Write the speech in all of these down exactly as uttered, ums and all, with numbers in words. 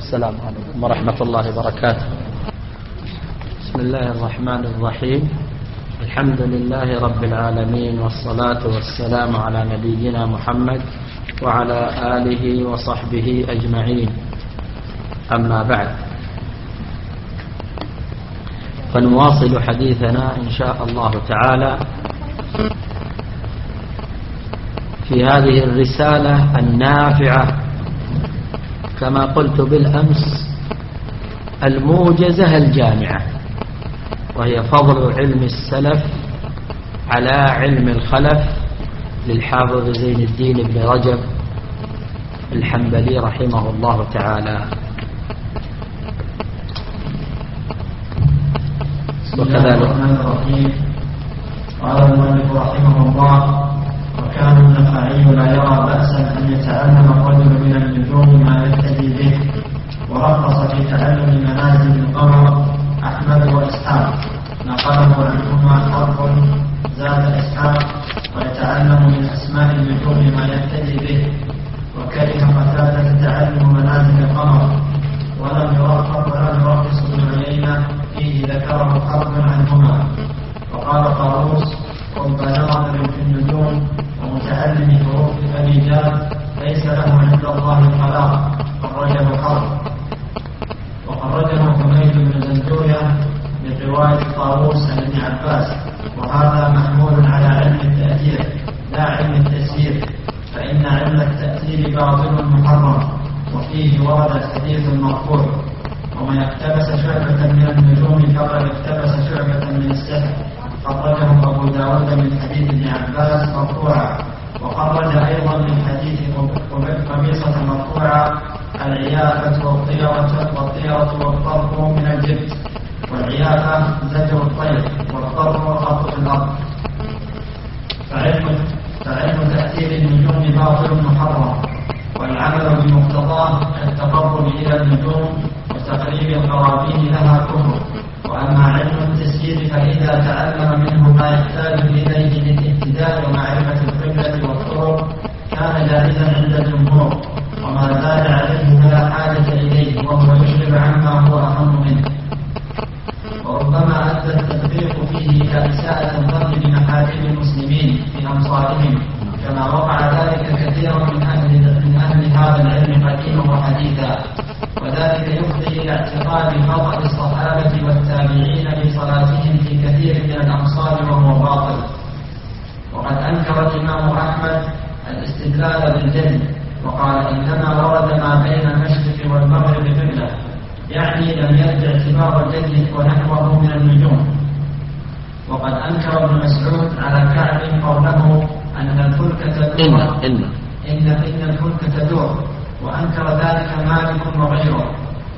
السلام عليكم ورحمة الله وبركاته. بسم الله الرحمن الرحيم. الحمد لله رب العالمين، والصلاة والسلام على نبينا محمد وعلى آله وصحبه أجمعين. أما بعد، فنواصل حديثنا إن شاء الله تعالى في هذه الرسالة النافعة، كما قلت بالأمس، الموجزة الجامعة، وهي فضل علم السلف على علم الخلف للحافظ زين الدين بن رجب الحنبلي رحمه الله تعالى. وكذلك قال المؤلف رحمه الله: وكان النخعي لا يرى بأسا أن يتعلم الرجل من النجوم ما يهتدي به، ورخص في تعلم منازل القمر أحمد وإسحاق، نقله عنهما حرب زاد إسحاق: ويتعلم من أسماء النجوم ما يهتدي به. وكره قتادة تعلم منازل القمر، ولم يرخص ولم يرخص ابن عيينة فيه، ذكره حرب عنهما. وقال طاووس: رب ناظر في النجوم ومتعلم حروف الأبيجاد ليس له عند الله الخلاق، خرجه حرب. وخرجه حميد بن زنجوية برواية طاووس عن ابن عباس، وهذا محمول على علم التأثير لا علم التسيير، فإن علم التأثير باطل محرم، وفيه ورد حديث مرفوع: ومن اقتبس شعبة من النجوم فقد اقتبس شعبة من السحر. خرجه أبو داود من حديث ابن عباس مرفوعا. وخرج أيضا من حديث قميصة مرفوعا: العيافة والطيرة والطيرة والطرف من الجبت، والعيافة زجر الطير، والطرف خط الأرض. فعلم, فعلم تأثير النجوم باطل محرم، والعمل بمقتضاه التقرب إلى النجوم وتقريب القرابين لها كفر. وأما علم التسيير فإذا تعلم منه ما يحتاج إليه للاهتداء ومعرفة القبلة والطرق كان جائزا عند الجمهور، وما زاد عليه فلا حاجة إليه، وهو يشغل عما هو أهم منه. وربما أدى التدقيق فيه إلى إساءة الظن بمحارم المسلمين في أمصارهم، كما وقع ذلك كثيرا من أهل, من أهل هذا العلم قديما وحديثا، وذلك يفضي إلى اعتقاد خطأ الصحابة والتابعين بصلاتهم في كثير من الأمصار، وهو باطل. وقد أنكر الإمام أحمد الاستدلال بالجن، وقال: إنما ورد ما بين المشرق والمغرب قبلة، يعني لم يرد اعتبار الجن ونحوه من النجوم. وقد أنكر ابن مسعود على كعب قوله أن الفلك تدور إن, إن. إن, إن الفلك تدور، وأنكر ذلك مالك وغيره.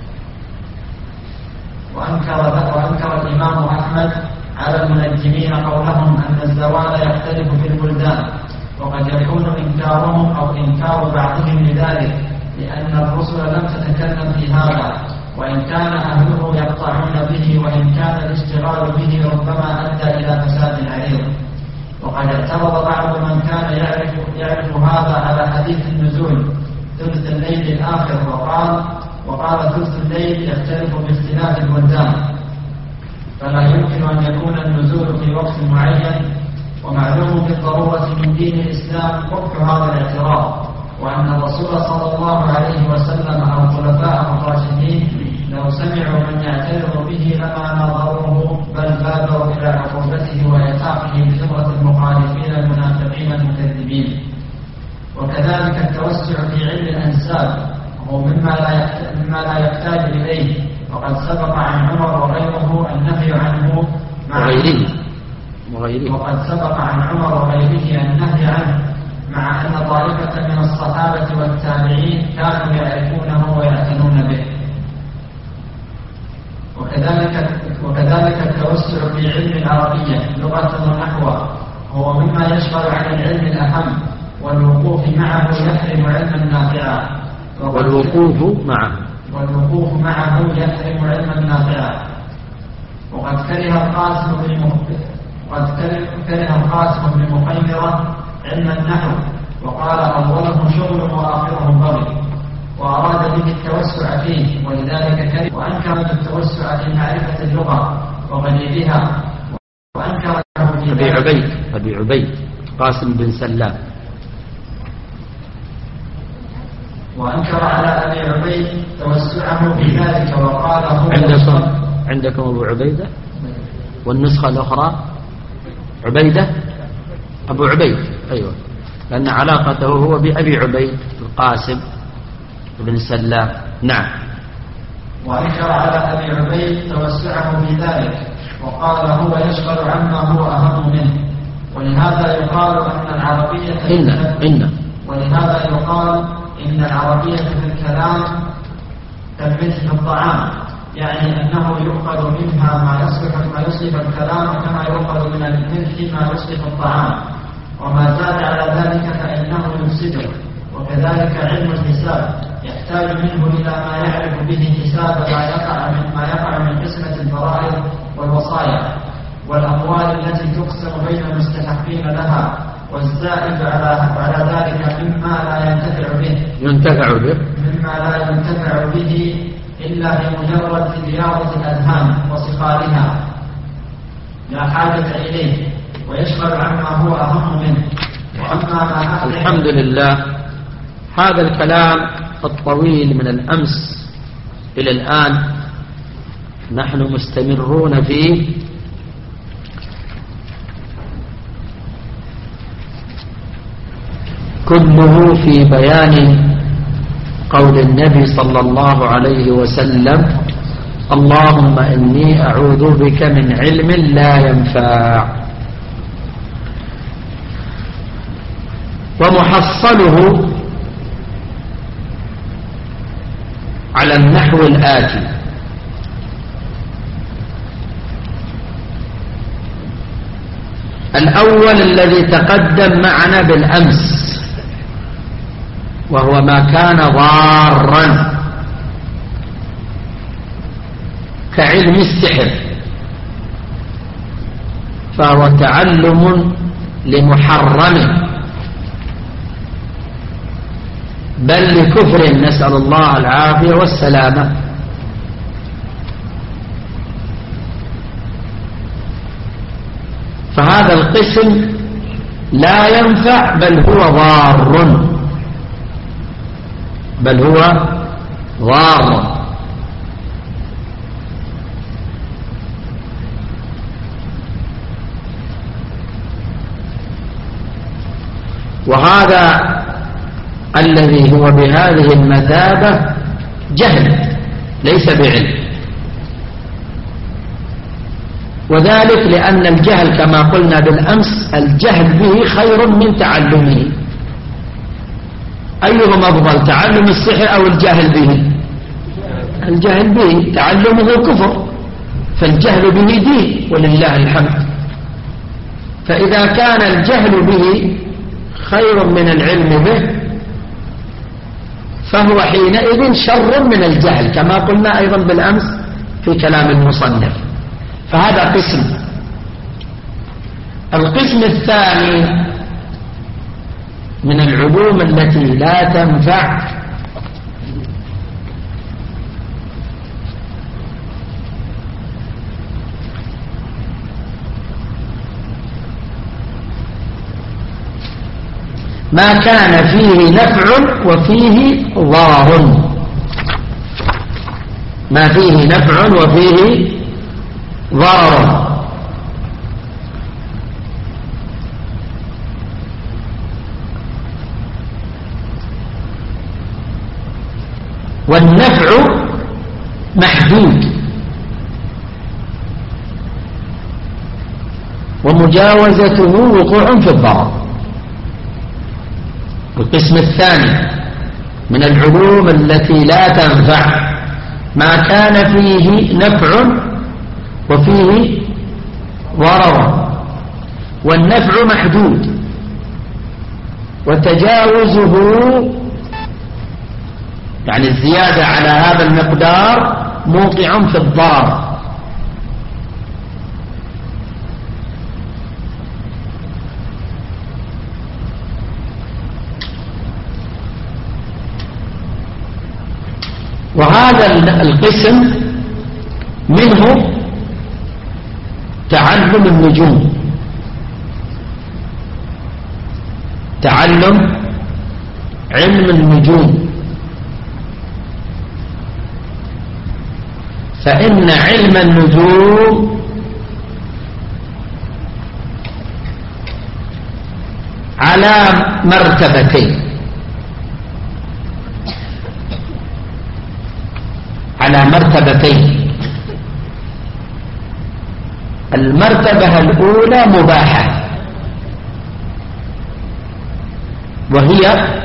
وأنكر, وأنكر الإمام أحمد على المنجمين قولهم أن الزوال يختلف في البلدان، وقد يكون إنكارهم أو إنكار بعضهم لذلك لأن الرسل لم تتكلم في هذا، وإن كان أهله يقطعون به، وإن كان الاشتغال به ربما أدى إلى فساد عريض. وقد اعترض بعض من كان يعرف, يعرف هذا على حديث النزول ثلث الليل الآخر، وقال وقال ثلث الليل يختلف باختلاف البلدان، فلا يمكن أن يكون النزول في وقت معين. ومعلوم بالضرورة من دين الإسلام قبح هذا الاعتراض، وأن الرسول صلى الله عليه وسلم أو خلفاء الراشدين لو سمعوا من يعترض به لما نظروه، بل بادروا إلى عقوبته وإلحاقه بخبرة المخالفين المنافقين المكذبين. وكذلك التوسع في علم الأنساب هو مما لا مما لا يحتاج إليه، وقد سبق عن عمر وغيره النهي عنه مع وغيره وقد سبق عن عمر وغيره النهي عنه، مع أن طائفة من الصحابة والتابعين كانوا يعرفونه ويعتنون به. وكذلك وكذلك التوسع في علم العربية لغة ونحوها هو مما يشغل عن العلم الأهم، والوقوف معه يحرم علما نافعا. والوقوف معه والوقوف معه يحرم علما نافعا. وقد كره القاسم بن وقد كره القاسم بن مخيمرة علم النحو، وقال: أوله شغل وآخره بغي. وأراد به التوسع فيه ولذلك كره، وأنكر التوسع في معرفة اللغة وغريبها، وأنكر أبي عبيد أبي عبيد قاسم بن سلام وأنكر على أبي عبيد توسعه في ذلك وقال هو عندكم عندكم أبو عبيدة والنسخة الأخرى عبيدة أبو عبيد أيوة، لأن علاقته هو بأبي عبيد القاسم بن سلام. نعم. وأنكر على أبي عبيد توسعه في ذلك وقال هو يشغل عما هو أهم منه، ولهذا يقال أن العربية إن إن ولهذا يقال إن العربية في الكلام كالملح في الطعام، يعني أنه يؤخذ منها ما يصلح ما يصلح الكلام كما يؤخذ من الملح ما يصلح الطعام، وما زاد على ذلك فإنه يفسده. وكذلك علم الحساب يحتاج منه إلى ما يعرف به حساب ما يقع من ما يقع من قسمة الفرائض والوصايا والأموال التي تقسم بين المستحقين لها، والزائد على على ذلك مما لا ينتفع به ينتفع به مما لا ينتفع به إلا بمجرد رياضة الأذهان وصقالها لا حاجة إليه، ويشغل عما هو أهم منه. وأما ما الحمد لله، هذا الكلام الطويل من الأمس إلى الآن نحن مستمرون فيه، كله في بيان قول النبي صلى الله عليه وسلم: اللهم إني أعوذ بك من علم لا ينفع. ومحصله على النحو الآتي: الأول الذي تقدم معنا بالأمس، وهو ما كان ضارا كعلم السحر، فهو تعلم لمحرم بل لكفر، نسأل الله العافية والسلامة. فهذا القسم لا ينفع بل هو ضار بل هو ضار. وهذا الذي هو بهذه المثابة جهل ليس بعلم، وذلك لأن الجهل كما قلنا بالأمس الجهل به خير من تعلمه. أيهما أفضل، تعلم السحر أو الجهل به؟ الجهل به، تعلمه كفر، فالجهل به دين ولله الحمد. فإذا كان الجهل به خير من العلم به فهو حينئذ شر من الجهل، كما قلنا أيضا بالأمس في كلام المصنف. فهذا قسم. القسم الثاني من العلوم التي لا تنفع ما كان فيه نفع وفيه ضار، ما فيه نفع وفيه ضرر. والنفع محدود، ومجاوزته وقوع في الضرر. القسم الثاني من العلوم التي لا تنفع ما كان فيه نفع وفيه ضرر، والنفع محدود وتجاوزه يعني الزيادة على هذا المقدار موقع في الضرر. وهذا القسم منه تعلم النجوم، تعلم علم النجوم، فإن علم النجوم على مرتبتين، على مرتبتين. المرتبة الأولى مباحة، وهي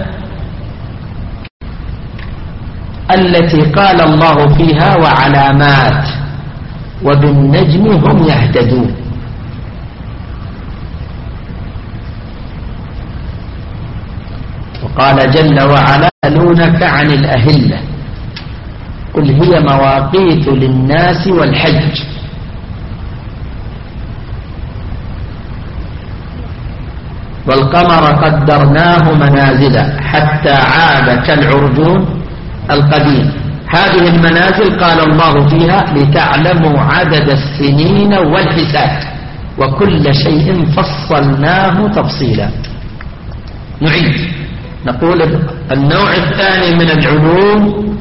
التي قال الله فيها وعلامات وبالنجم هم يهتدون. وقال جل وعلا يسألونك عن الأهلة قل هي مواقيت للناس والحج والقمر قدرناه منازل حتى عاد كالعرجون القديم. هذه المنازل قال الله فيها لتعلموا عدد السنين والحساب وكل شيء فصلناه تفصيلا. نعيد نقول النوع الثاني من العلوم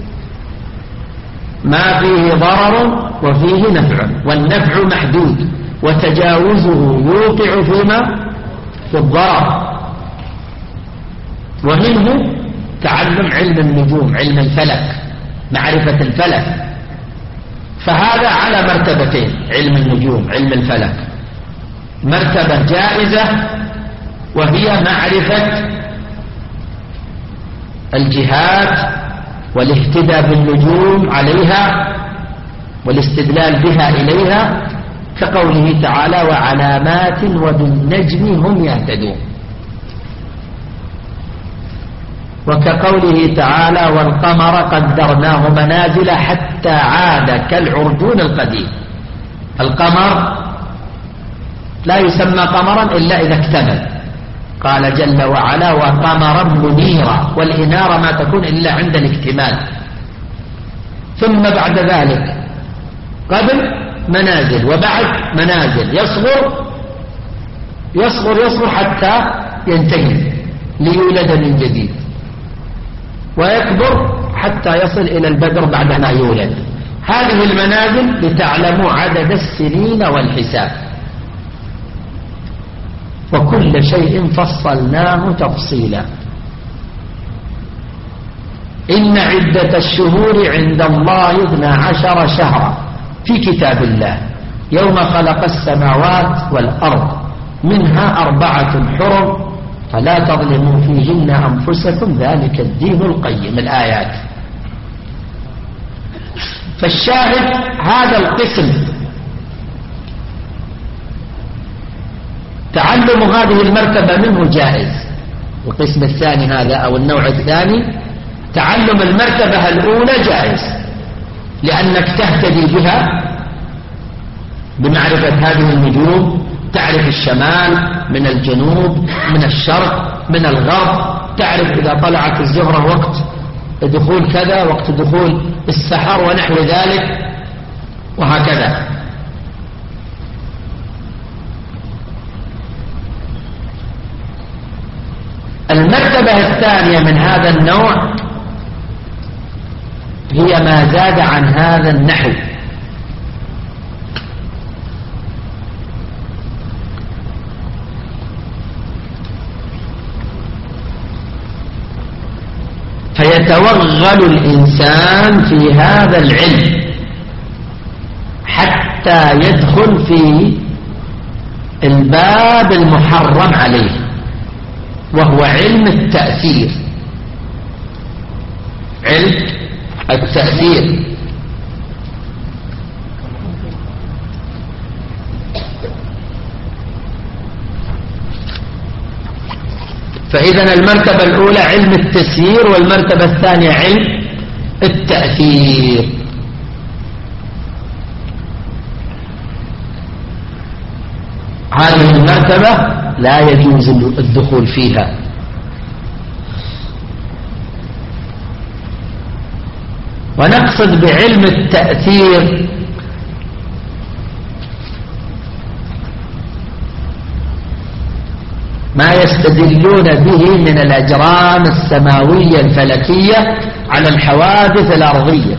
ما فيه ضرر وفيه نفع، والنفع محدود وتجاوزه يوقع فيما في الضرر. ومنه تعلم علم النجوم، علم الفلك، معرفة الفلك، فهذا على مرتبتين، علم النجوم علم الفلك. مرتبة جائزة وهي معرفة الجهات والاهتداء بالنجوم عليها والاستدلال بها إليها، كقوله تعالى وعلامات وبالنجم هم يهتدون، وكقوله تعالى والقمر قدرناه منازل حتى عاد كالعرجون القديم. القمر لا يسمى قمرا إلا إذا اكتمل، قال جل وعلا وقمرا منيرا، والإنارة ما تكون إلا عند الاكتمال. ثم بعد ذلك قبل منازل وبعد منازل، يصغر يصغر يصغر حتى ينتهي ليولد من جديد، ويكبر حتى يصل إلى البدر بعد ما يولد. هذه المنازل لتعلموا عدد السنين والحساب وكل شيء فصلناه تفصيلا. إن عدة الشهور عند الله اثنا عشر شهرا في كتاب الله يوم خلق السماوات والأرض منها أربعة حرم فلا تظلموا فيهن أنفسكم ذلك الدين القيم. الآيات. فالشاهد هذا القسم تعلم هذه المرتبة منه جائز. القسم الثاني هذا أو النوع الثاني تعلم المرتبة الأولى جائز، لأنك تهتدي بها بمعرفة هذه النجوم، تعرف الشمال من الجنوب من الشرق من الغرب، تعرف إذا طلعت الزهرة وقت دخول كذا وقت دخول السحر ونحو ذلك وهكذا. المرتبة الثانية من هذا النوع هي ما زاد عن هذا النحو، فيتوغل الإنسان في هذا العلم حتى يدخل في الباب المحرم عليه، وهو علم التأثير. علم التأثير فإذا المرتبة الأولى علم التسيير، والمرتبة الثانية علم التأثير. هذه المرتبة لا يجوز الدخول فيها، ونقصد بعلم التأثير ما يستدلون به من الأجرام السماوية الفلكية على الحوادث الأرضية،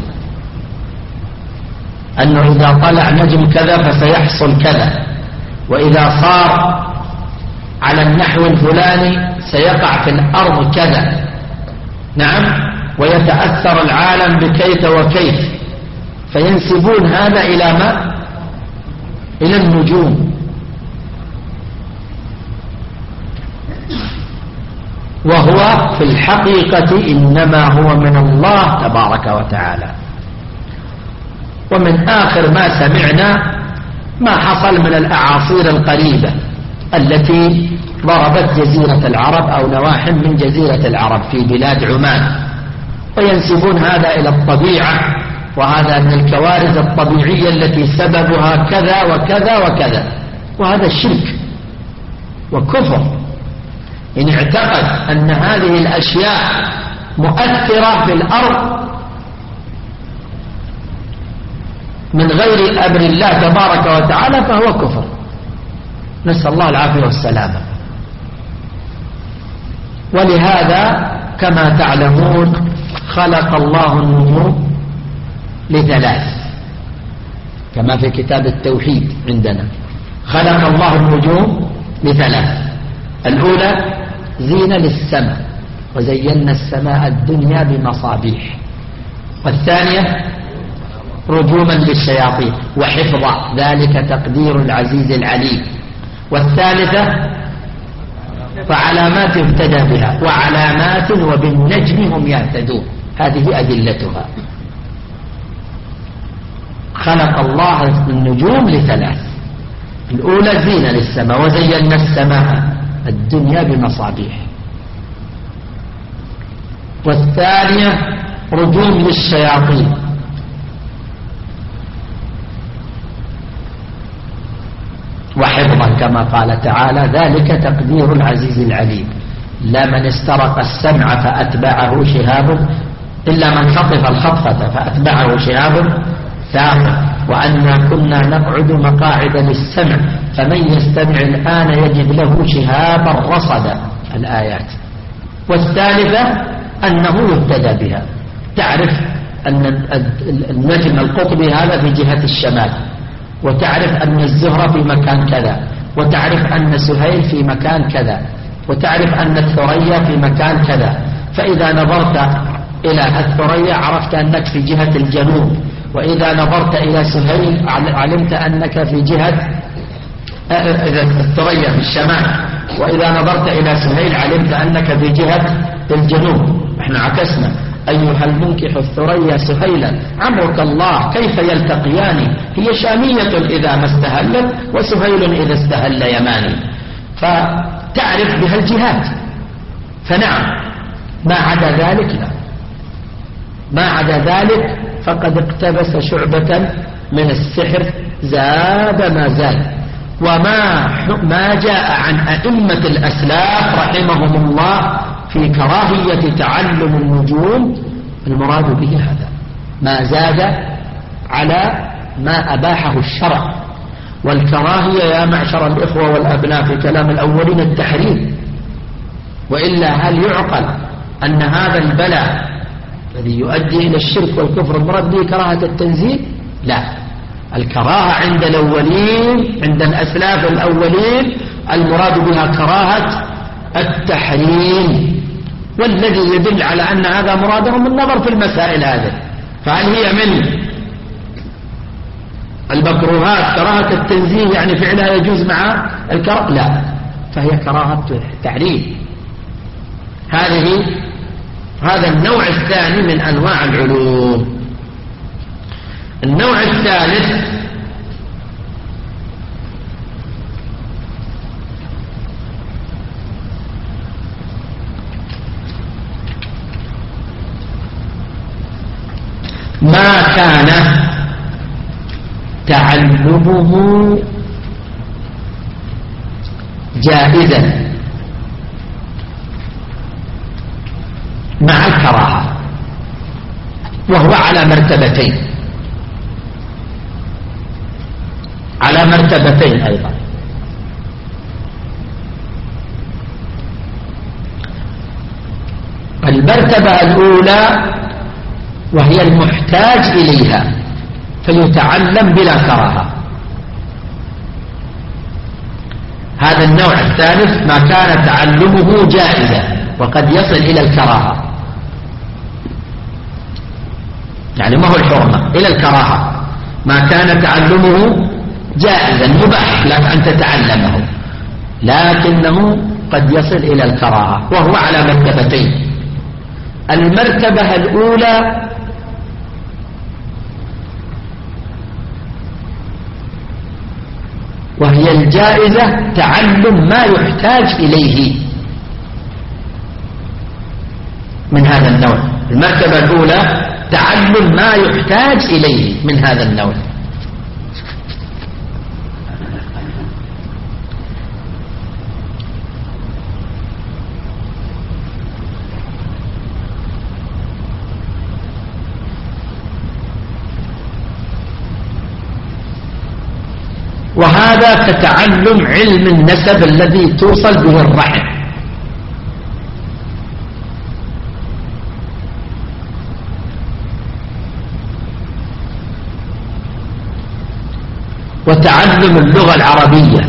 أنه إذا طلع نجم كذا فسيحصل كذا، وإذا صار على النحو الفلاني سيقع في الأرض كذا. نعم، ويتأثر العالم بكيف وكيف، فينسبون هذا إلى ما؟ إلى النجوم. وهو في الحقيقة إنما هو من الله تبارك وتعالى. ومن آخر ما سمعنا ما حصل من الأعاصير القريبة التي ضربت جزيرة العرب أو نواحٍ من جزيرة العرب في بلاد عمان، وينسبون هذا إلى الطبيعة، وهذا من الكوارث الطبيعية التي سببها كذا وكذا وكذا، وهذا الشرك وكفر إن اعتقد أن هذه الأشياء مؤثرة في الأرض من غير أمر الله تبارك وتعالى فهو كفر، نسأل الله العافية والسلامة. ولهذا كما تعلمون خلق الله النجوم لثلاث، كما في كتاب التوحيد عندنا، خلق الله النجوم لثلاث: الأولى زينة للسماء وزينا السماء الدنيا بمصابيح، والثانية رجوما للشياطين وحفظا، ذلك تقدير العزيز العليم، والثالثة فعلامات اهتدى بها، وعلامات وبالنجم هم يهتدون، هذه أدلتها. خلق الله النجوم لثلاث: الأولى زينة للسماء وزينا السماء الدنيا بمصابيح، والثانية رجوم للشياطين، وحفظا كما قال تعالى ذلك تقدير العزيز العليم. لا من استرق السمع فأتبعه شهاب إلا من خطف الخطفة فأتبعه شهاب ثاقب، وأنا كنا نقعد مقاعد للسمع فمن يستمع الآن يجد له شهابا رصدا، الآيات. والثالثة أنه يهتدى بها، تعرف أن النجم القطبي هذا في جهة الشمال، وتعرف أن الزهرة في مكان كذا، وتعرف أن سهيل في مكان كذا، وتعرف أن الثريا في مكان كذا، فإذا نظرت إلى الثريا عرفت أنك في جهة الجنوب، وإذا نظرت إلى سهيل علمت أنك في جهة الثريا في الشمال، وإذا نظرت إلى سهيل علمت أنك في جهة الجنوب. احنا عكسنا: أيها المنكح الثريا سهيلا عمرك الله كيف يلتقيان، هي شامية إذا ما استهلت وسهيل إذا استهل يماني، فتعرف بها الجهات. فنعم، ما عدا ذلك لا، ما عدا ذلك فقد اقتبس شعبة من السحر زاد ما زاد. وما ما جاء عن أئمة الأسلاف رحمهم الله في كراهية تعلم النجوم المراد به هذا، ما زاد على ما أباحه الشرع. والكراهية يا معشر الإخوة والأبناء في كلام الأولين التحريم، وإلا هل يعقل أن هذا البلاء الذي يؤدي إلى الشرك والكفر المراد به كراهة التنزيل؟ لا، الكراهة عند الأولين عند الأسلاف الأولين المراد بها كراهة التحريم، والذي يدل على أن هذا مرادهم النظر في المسائل هذه. فهل هي من المكروهات كراهة التنزيه يعني فعلها يجوز مع الكراهة؟ لا، فهي كراهة تحريم. هذه هذا النوع الثاني من أنواع العلوم. النوع الثالث ما كان تعلمه جائزا مع الكراهة. وهو على مرتبتين على مرتبتين أيضا. المرتبة الأولى وهي المحتاج إليها فيتعلم بلا كراهة. هذا النوع الثالث ما كان تعلمه جائزا وقد يصل إلى الكراهة، يعني ما هو الحرمة إلى الكراهة، ما كان تعلمه جائزا مباح لك أن تتعلمه لكنه قد يصل إلى الكراهة، وهو على مرتبتين. المرتبة الأولى وهي الجائزة تعلم ما يحتاج إليه من هذا النوع. المرتبة الأولى تعلم ما يحتاج إليه من هذا النوع. وهذا كتعلم علم النسب الذي توصل به الرحم، وتعلم اللغة العربية،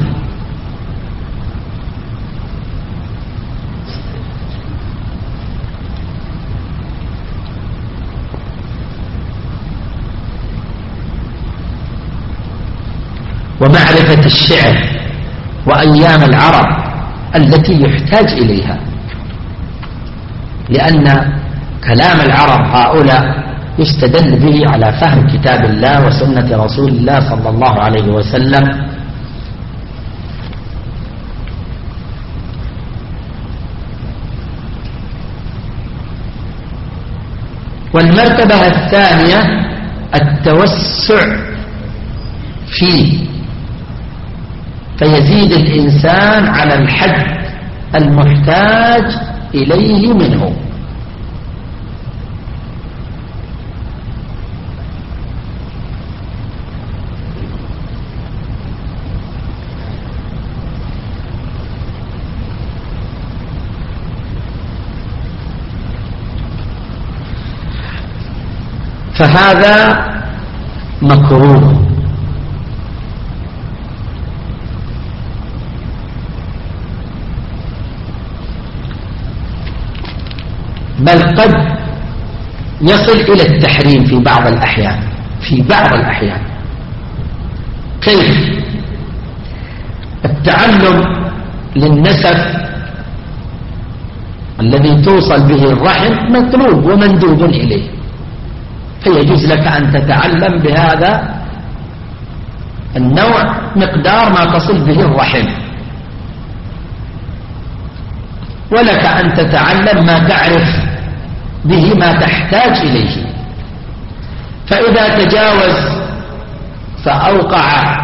ومعرفة الشعر وأيام العرب التي يحتاج إليها، لأن كلام العرب هؤلاء يستدل به على فهم كتاب الله وسنة رسول الله صلى الله عليه وسلم. والمرتبة الثانية التوسع فيه، فيزيد الإنسان على الحد المحتاج إليه منه. فهذا مكروه. بل قد يصل إلى التحريم في بعض الأحيان في بعض الأحيان. كيف؟ التعلم للنسب الذي توصل به الرحم مطلوب ومندوب إليه، فيجوز لك أن تتعلم بهذا النوع مقدار ما تصل به الرحم، ولك أن تتعلم ما تعرف به ما تحتاج إليه. فإذا تجاوز فأوقع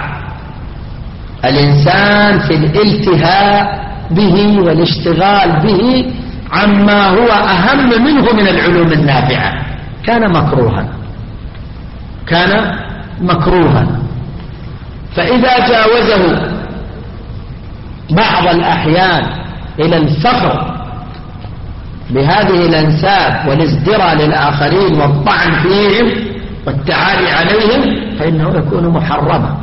الإنسان في الالتهاء به والاشتغال به عما هو أهم منه من العلوم النافعة، كان مكروها كان مكروها فإذا جاوزه بعض الأحيان إلى الفخر بهذه الأنساب والازدراء للآخرين والطعن فيهم والتعالي عليهم فإنه يكون محرما،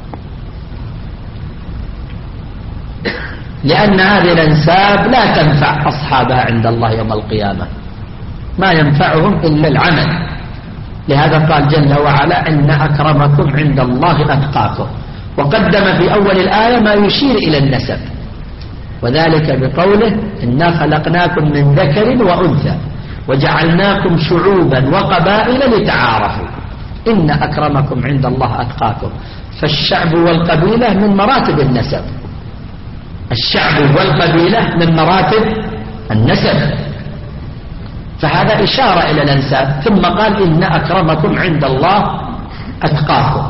لأن هذه الأنساب لا تنفع أصحابها عند الله يوم القيامة، ما ينفعهم إلا العمل. لهذا قال جل وعلا إن أكرمكم عند الله أتقاكم، وقدم في أول الآية ما يشير إلى النسب، وذلك بقوله إنا خلقناكم من ذكر وأنثى وجعلناكم شعوبا وقبائل لتعارفوا إن أكرمكم عند الله أتقاكم. فالشعب والقبيلة من مراتب النسب، الشعب والقبيلة من مراتب النسب، فهذا إشارة إلى الأنساب. ثم قال إن أكرمكم عند الله أتقاكم،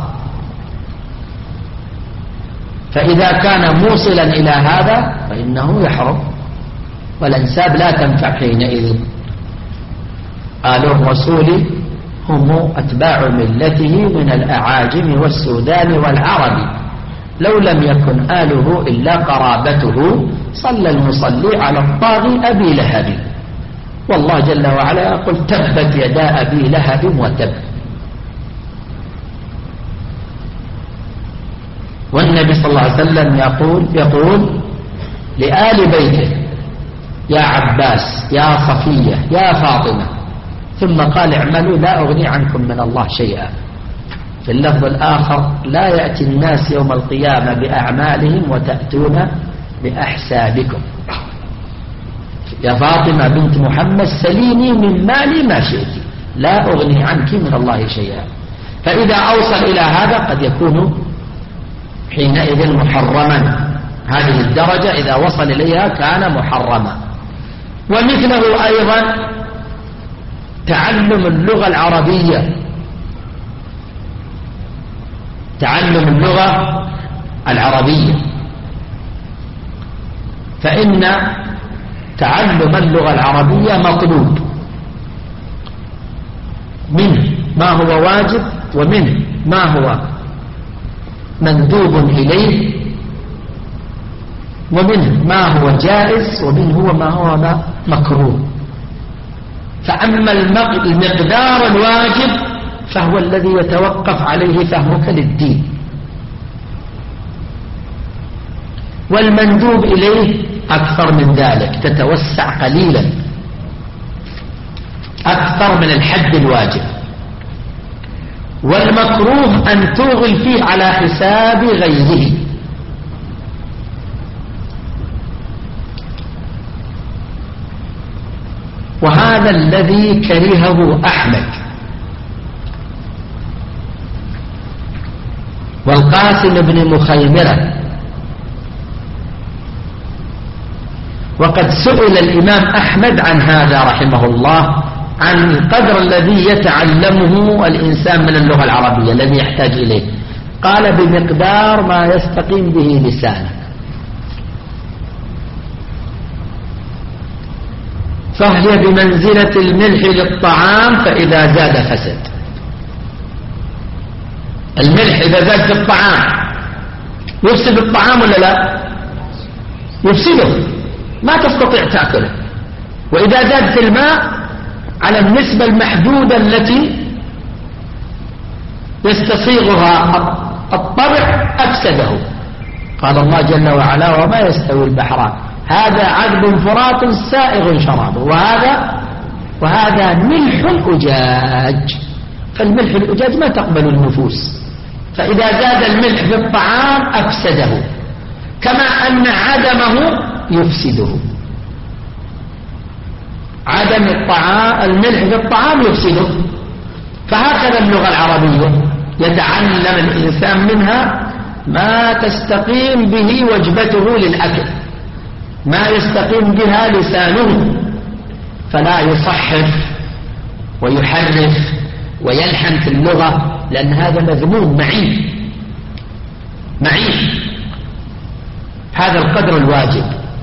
فإذا كان موصلا إلى هذا فإنه يحرم، والأنساب لا تنفع حينئذ. قالوا الرسول هم أتباع ملته من الأعاجم والسودان والعرب، لو لم يكن آله إلا قرابته صلى المصلي على الطاغي أبي لهب. والله جل وعلا يقول تبت يدا أبي لهب وتب. والنبي صلى الله عليه وسلم يقول يقول لآل بيته يا عباس يا صفية يا فاطمة، ثم قال اعملوا لا أغني عنكم من الله شيئا. في اللفظ الآخر لا يأتي الناس يوم القيامة بأعمالهم وتأتون بأحسابكم. يا فاطمة بنت محمد سليني من مالي ما شئت لا أغني عنك من الله شيئا. فإذا أوصل إلى هذا قد يكون حينئذ محرما، هذه الدرجة إذا وصل إليها كان محرما. ومثله أيضا تعلم اللغة العربية، تعلم اللغة العربية، فإن تعلم اللغة العربية مطلوب، منه ما هو واجب ومنه ما هو مندوب إليه، ومنه ما هو جائز ومنه ما هو مكروه. فأما المقدار الواجب فهو الذي يتوقف عليه فهمك للدين، والمندوب إليه أكثر من ذلك، تتوسع قليلا أكثر من الحد الواجب. والمكروه أن توغل فيه على حساب غيره. وهذا الذي كرهه أحمد والقاسم بن مخيمرة. وقد سئل الإمام أحمد عن هذا رحمه الله، عن القدر الذي يتعلمه الإنسان من اللغة العربية الذي يحتاج إليه. قال بمقدار ما يستقيم به لسانك، فهي بمنزلة الملح للطعام فإذا زاد فسد. الملح إذا زاد في الطعام يفسد الطعام ولا لا؟ يفسده، ما تستطيع تأكله. وإذا زاد في الماء على النسبة المحدودة التي يستصيغها الطبع أفسده. قال الله جل وعلا وما يستوي البحران هذا عذب فرات سائغ شرابه وهذا وهذا ملح أجاج. فالملح الأجاج ما تقبل النفوس، فإذا زاد الملح في الطعام أفسده، كما أن عدمه يفسده. عدم الطعام الملح في الطعام يفسده. فهكذا اللغة العربية يتعلم الإنسان منها ما تستقيم به وجبته للأكل، ما يستقيم بها لسانه، فلا يصحف ويحرف ويلحن في اللغة، لأن هذا مذموم معيب معيب. هذا القدر الواجب.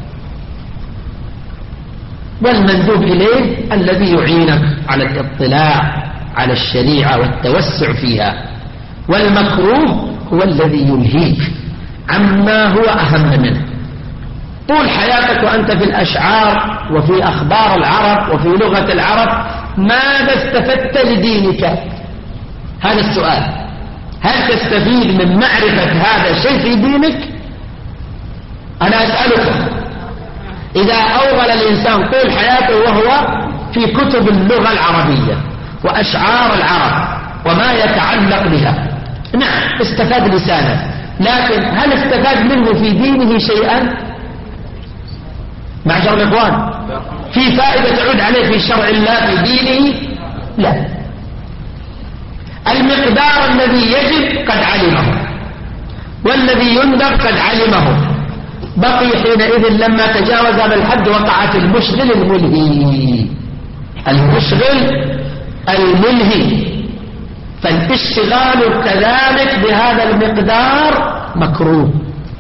والمندوب إليه الذي يعينك على الاطلاع على الشريعة والتوسع فيها. والمكروه هو الذي يلهيك عما هو أهم منه. طول حياتك وأنت في الأشعار وفي أخبار العرب وفي لغة العرب، ماذا استفدت لدينك؟ هذا السؤال. هل تستفيد من معرفة هذا الشيء في دينك؟ أنا أسألك، إذا أوغل الإنسان طول حياته وهو في كتب اللغة العربية وأشعار العرب وما يتعلق بها، نعم استفاد لسانه، لكن هل استفاد منه في دينه شيئا؟ معشر الإخوان، في فائدة تعود عليه في شرع الله في دينه؟ لا. المقدار الذي يجب قد علمه، والذي يندب قد علمه. بقي حينئذ لما تجاوز هذا الحد وقعت المشغل الملهي. المشغل الملهي. فالاشتغال كذلك بهذا المقدار مكروه.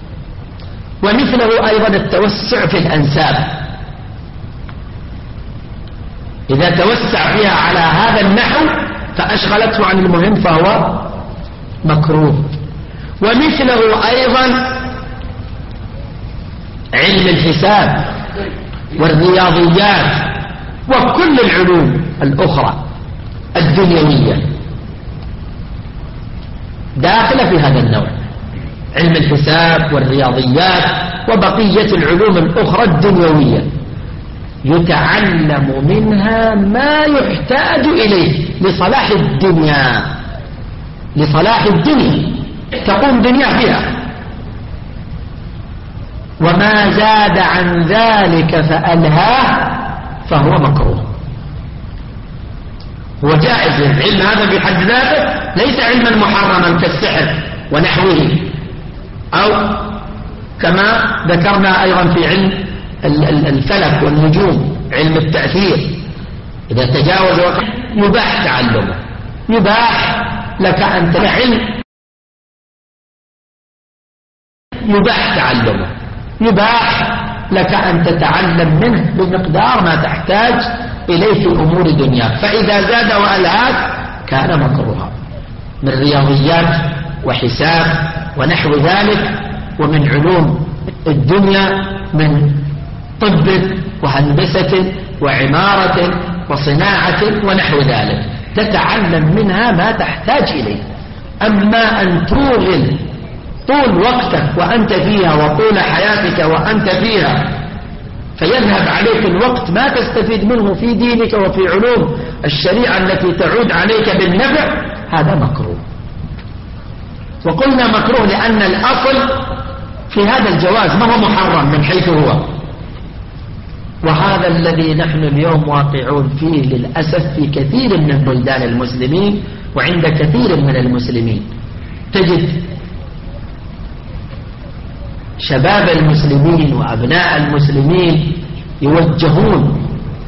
ومثله أيضا التوسع في الأنساب. إذا توسع فيها على هذا النحو فأشغلته عن المهم فهو مكروه. ومثله أيضا علم الحساب والرياضيات وكل العلوم الأخرى الدنيوية داخلة في هذا النوع، علم الحساب والرياضيات وبقية العلوم الأخرى الدنيوية يتعلم منها ما يحتاج إليه لصلاح الدنيا، لصلاح الدنيا تقوم دنيا فيها. وما زاد عن ذلك فألهاه فهو مكروه. هو جائز العلم هذا في حد ذاته، ليس علما محرما كالسحر ونحوه، أو كما ذكرنا أيضا في علم الفلك والنجوم، علم التأثير إذا تجاوز وقت يباح تعلمه، يباح لك أن تعلم، يباح تعلمه، يباح لك أن تتعلم منه بمقدار ما تحتاج إليه في أمور دنياك. فإذا زاد وألهاك كان مكروها من رياضيات وحساب ونحو ذلك، ومن علوم الدنيا من طب وهندسة وعمارة وصناعة ونحو ذلك، تتعلم منها ما تحتاج إليه. أما أن توغل طول وقتك وأنت فيها وطول حياتك وأنت فيها فيذهب عليك الوقت ما تستفيد منه في دينك وفي علوم الشريعة التي تعود عليك بالنفع، هذا مكروه. وقلنا مكروه لأن الأصل في هذا الجواز، ما هو محرم من حيث هو. وهذا الذي نحن اليوم واقعون فيه للأسف في كثير من بلدان المسلمين وعند كثير من المسلمين. تجد شباب المسلمين وأبناء المسلمين يوجهون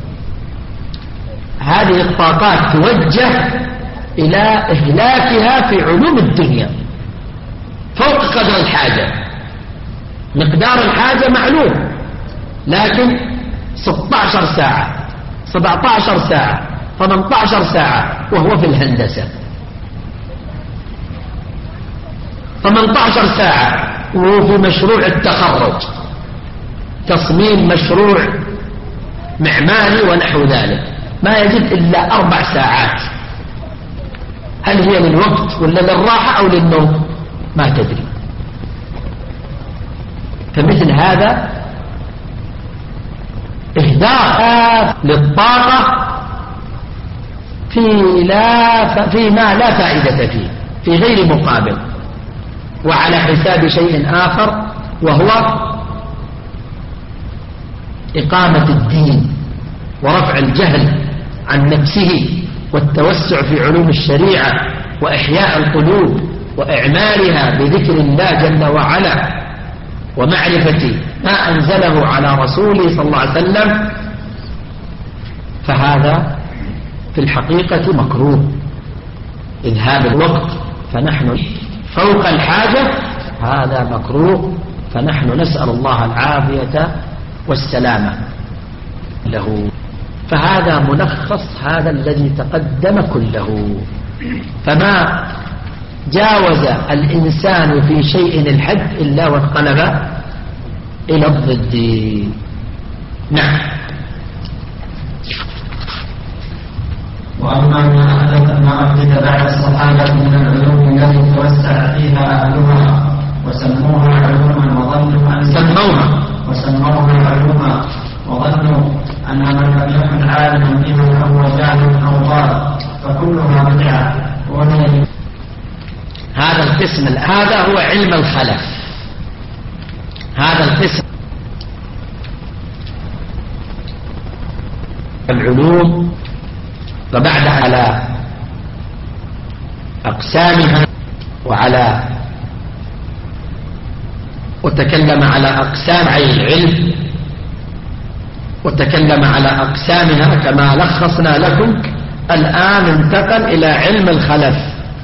هذه الطاقات، توجه إلى إهلاكها في علوم الدنيا فوق قدر الحاجة. مقدار الحاجة معلوم، لكن ستة عشر ساعة سبعة عشر ساعة ثمانية عشر ساعة وهو في الهندسة، ثمانية عشر ساعة وهو في مشروع التخرج، تصميم مشروع معماري ونحو ذلك، ما يجد إلا أربع ساعات. هل هي للوقت ولا للراحة أو للنوم؟ ما تدري. فمثل هذا إهدار للطاقة في لا ف... فيما لا فائدة فيه، في غير مقابل، وعلى حساب شيء آخر وهو إقامة الدين ورفع الجهل عن نفسه والتوسع في علوم الشريعة وإحياء القلوب وإعمالها بذكر الله جل وعلا ومعرفة ما أنزله على رسوله صلى الله عليه وسلم. فهذا في الحقيقة مكروه، إذهاب الوقت فنحن فوق الحاجة، هذا مكروه. فنحن نسأل الله العافية والسلامة له. فهذا ملخص هذا الذي تقدم كله. فما جاوز الإنسان في شيء الحد إلا وانقلب إلى الضد. نعم. وأما ما أحدث ما أحدث بعد الصحابة من العلوم التي توسع فيها أهلها وسموها علوما وظنوا أن سموها وسموها علوما وظنوا أن من لم يكن عالما بها فهو جاهل أو ضال فكلها بدعة. هذا القسم هذا هو علم الخلف. هذا القسم العلوم وبعد على أقسامها وعلى وتكلم على أقسام عين العلم وتكلم على أقسامها كما لخصنا لكم. الآن انتقل إلى علم الخلف.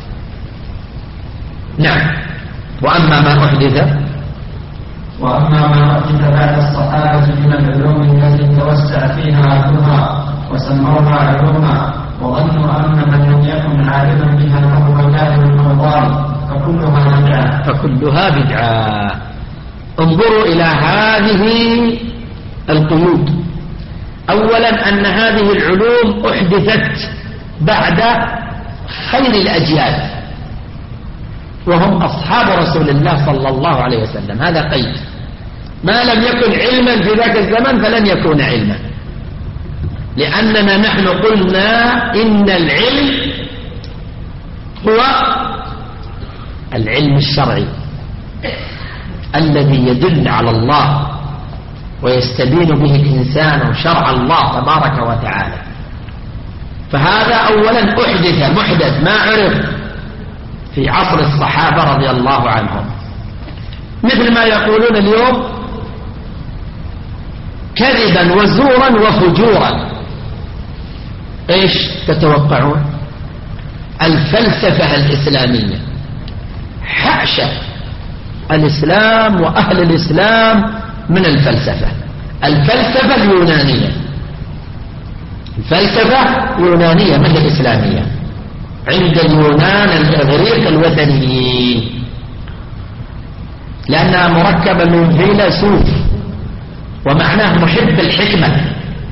نعم. وأما ما أحدث وأما ما أحدث بعد الصحابة من العلوم التي توسع فيها أهلها وسموها علوما وظنوا أن من لم يكن عالما بها فهو جاهل أو ضال فكلها بدعة فكلها بدعة. انظروا إلى هذه القيود. أولا أن هذه العلوم أحدثت بعد خير الأجيال وهم أصحاب رسول الله صلى الله عليه وسلم، هذا قيد. ما لم يكن علما في ذاك الزمن فلن يكون علما، لأننا نحن قلنا إن العلم هو العلم الشرعي الذي يدل على الله ويستبين به الإنسان شرع الله تبارك وتعالى. فهذا أولا أحدث محدث ما عرف في عصر الصحابة رضي الله عنهم، مثل ما يقولون اليوم كذبا وزورا وفجورا. ايش تتوقعون؟ الفلسفة الإسلامية. حاشا الإسلام وأهل الإسلام من الفلسفة. الفلسفة اليونانية، الفلسفة يونانية من الإسلامية عند اليونان الإغريق الوثنيين، لأنها مركبة من فيلسوف ومعناه محب الحكمة.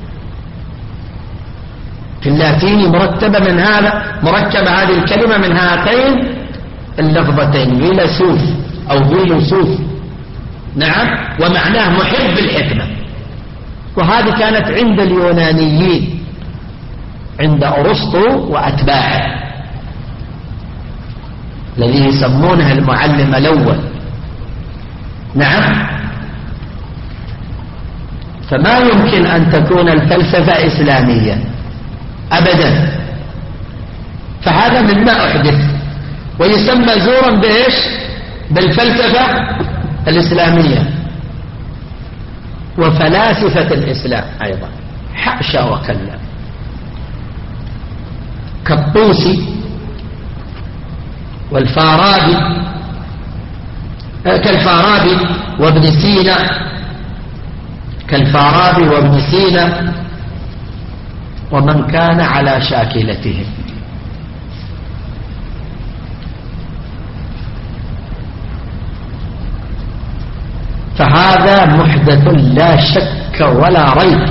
في اللاتيني مرتبة من هذا مركبة هذه الكلمة من هاتين اللفظتين فيلسوف أو فيلسوف، نعم، ومعناه محب الحكمة. وهذه كانت عند اليونانيين عند أرسطو وأتباعه الذي يسمونه المعلم الأول، نعم. فما يمكن أن تكون الفلسفة إسلامية أبدا. فهذا مما أحدث ويسمى زورا بإيش؟ بالفلسفة الإسلامية وفلاسفة الإسلام أيضا. حاشا وكلا، كالطوسي والفارابي كالفارابي وابن سينا كالفارابي وابن سينا ومن كان على شاكلتهم. فهذا محدث لا شك ولا ريب،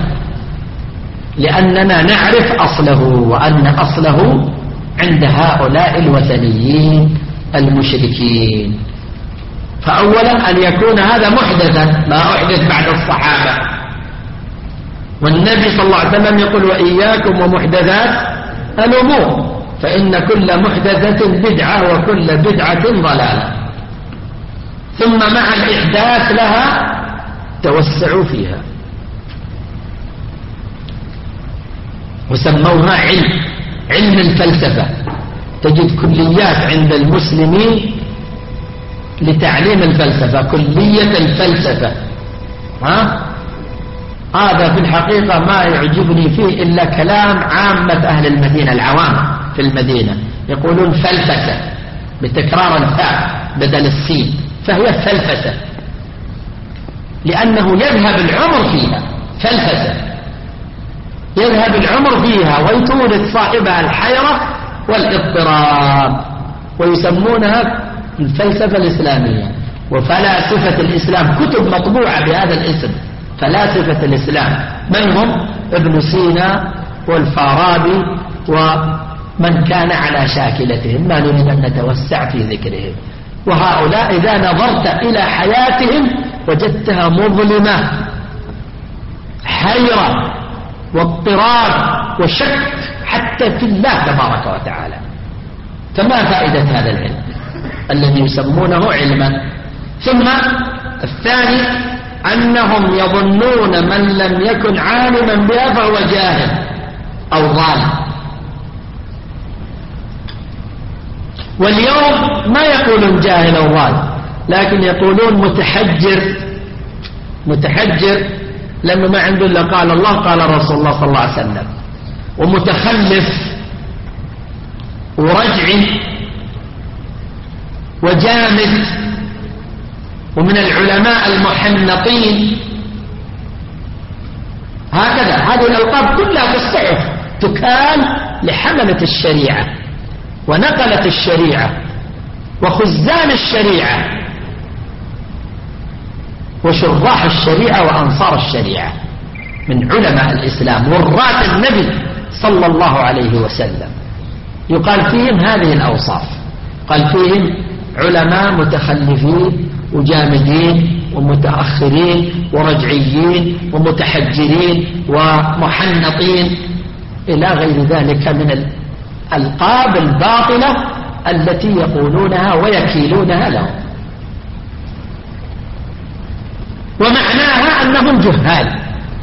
لأننا نعرف أصله، وأن أصله عند هؤلاء الوثنيين المشركين. فأولا أن يكون هذا محدثا ما أحدث بعد الصحابة، والنبي صلى الله عليه وسلم يقول وإياكم ومحدثات الأمور فإن كل محدثة بدعة وكل بدعة ضلالة. ثم مع الإحداث لها توسعوا فيها وسموها علم علم الفلسفة. تجد كليات عند المسلمين لتعليم الفلسفة، كلية الفلسفة. ها؟ هذا في الحقيقة ما يعجبني فيه إلا كلام عامة أهل المدينة العوام في المدينة، يقولون فلسفة بتكرار الفاء بدل السين، فهي فلسفة لأنه يذهب العمر فيها. فلسفة يذهب العمر فيها ويتورث صاحبها الحيرة والاضطراب، ويسمونها الفلسفة الإسلامية. وفلاسفة الإسلام كتب مطبوعة بهذا الاسم، فلاسفة الإسلام من هم؟ ابن سينا والفارابي ومن كان على شاكلتهم، ما نريد أن نتوسع في ذكرهم. وهؤلاء إذا نظرت إلى حياتهم وجدتها مظلمة، حيرة واضطراب وشك حتى في الله تبارك وتعالى. فما فائدة هذا العلم الذي يسمونه علما؟ ثم الثاني أنهم يظنون من لم يكن عالما بها فهو جاهل أو ضال. واليوم ما يقولون جاهل أو ضال، لكن يقولون متحجر. متحجر لأنه ما عنده إلا قال الله قال رسول الله صلى الله عليه وسلم، ومتخلف ورجع وجامد، ومن العلماء المحنطين. هكذا هذه الألقاب كلها في الصحف تكال لحملة الشريعة ونقلة الشريعة وخزان الشريعة وشراح الشريعة وأنصار الشريعة من علماء الإسلام وراث النبي صلى الله عليه وسلم. يقال فيهم هذه الأوصاف، قال فيهم علماء متخلفين وجامدين ومتأخرين ورجعيين ومتحجرين ومحنطين إلى غير ذلك من الألقاب الباطلة التي يقولونها ويكيلونها لهم. ومعناها أنهم جهال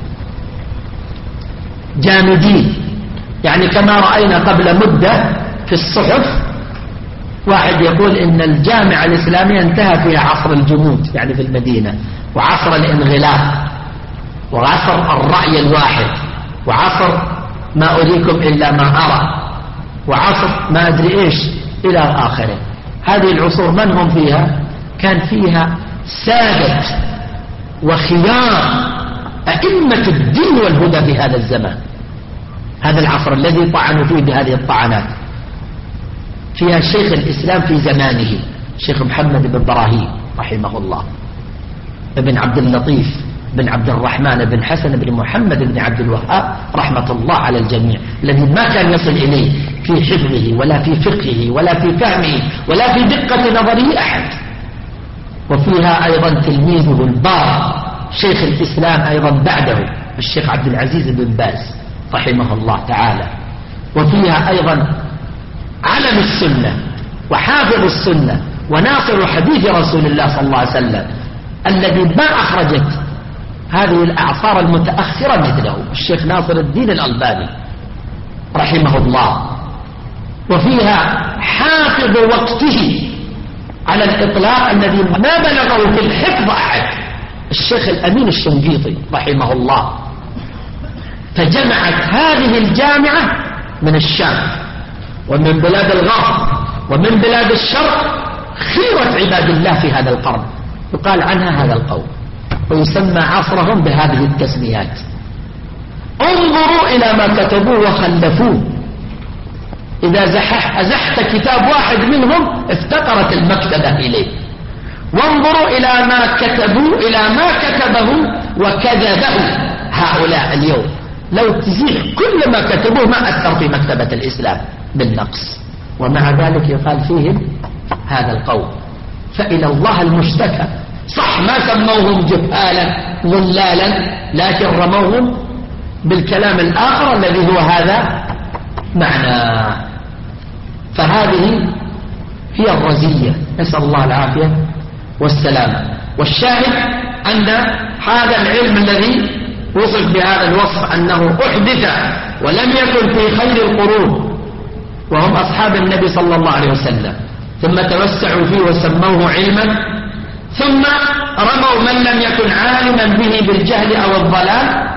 جامدين، يعني كما رأينا قبل مدة في الصحف واحد يقول إن الجامعة الإسلامية انتهى فيها عصر الجمود، يعني في المدينة، وعصر الانغلاق وعصر الرأي الواحد وعصر ما أريكم إلا ما أرى وعصر ما أدري إيش إلى آخره. هذه العصور من هم فيها؟ كان فيها سادة وخيار أئمة الدين والهدى في هذا الزمان، هذا العصر الذي طعنوا فيه بهذه الطعنات. فيها شيخ الإسلام في زمانه شيخ محمد بن إبراهيم رحمه الله، ابن عبد اللطيف بن عبد الرحمن بن حسن بن محمد بن عبد الوهاب رحمة الله على الجميع، الذي ما كان يصل إليه في حفظه ولا في فقهه ولا في فهمه ولا في دقة نظره أحد. وفيها أيضا تلميذه البار شيخ الإسلام أيضا بعده الشيخ عبد العزيز بن باز رحمه الله تعالى. وفيها أيضا علم السنة وحافظ السنة وناصر حديث رسول الله صلى الله عليه وسلم الذي ما أخرجت هذه الأعصار المتأخرة مثله الشيخ ناصر الدين الألباني رحمه الله. وفيها حافظ وقته على الإطلاق الذي ما بلغه في الحفظ أحد الشيخ الأمين الشنقيطي رحمه الله. فجمعت هذه الجامعة من الشام ومن بلاد الغرب ومن بلاد الشرق خيرة عباد الله في هذا القرن، يقال عنها هذا القول ويسمى عصرهم بهذه التسميات. انظروا إلى ما كتبوه وخلفوه، إذا زحح أزحت كتاب واحد منهم افتقرت المكتبة إليه. وانظروا إلى ما كتبوا إلى ما كتبه وكذبه هؤلاء اليوم، لو تزيح كل ما كتبوه ما أثر في مكتبة الإسلام بالنقص، ومع ذلك يقال فيهم هذا القول. فإلى الله المشتكى. صح ما سموهم جهالا ضلالا، لكن رموهم بالكلام الآخر الذي هو هذا معنى. فهذه هي الرزية، نسأل الله العافية والسلامة. والشاهد أن هذا العلم الذي وصف بهذا الوصف أنه أحدث ولم يكن في خير القرون وهم أصحاب النبي صلى الله عليه وسلم، ثم توسعوا فيه وسموه علما، ثم رموا من لم يكن عالما به بالجهل أو الضلال.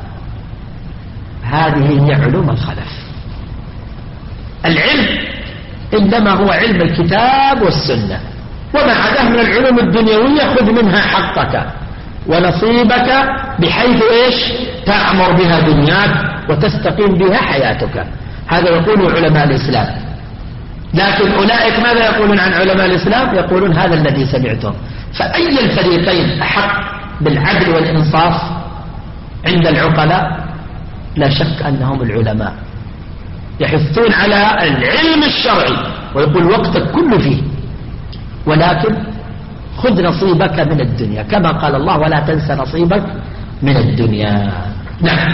هذه هي علوم الخلف. العلم إنما هو علم الكتاب والسنة، وما عداه من العلوم الدنيوية خذ منها حقك ونصيبك بحيث إيش تعمر بها دنياك وتستقيم بها حياتك. هذا يقول علماء الإسلام. لكن أولئك ماذا يقولون عن علماء الإسلام؟ يقولون هذا الذي سمعتم. فأي الفريقين أحق بالعدل والإنصاف عند العقلاء؟ لا شك أنهم العلماء، يحثون على العلم الشرعي ويقول وقتك كله فيه، ولكن خذ نصيبك من الدنيا كما قال الله ولا تنس نصيبك من الدنيا. نعم.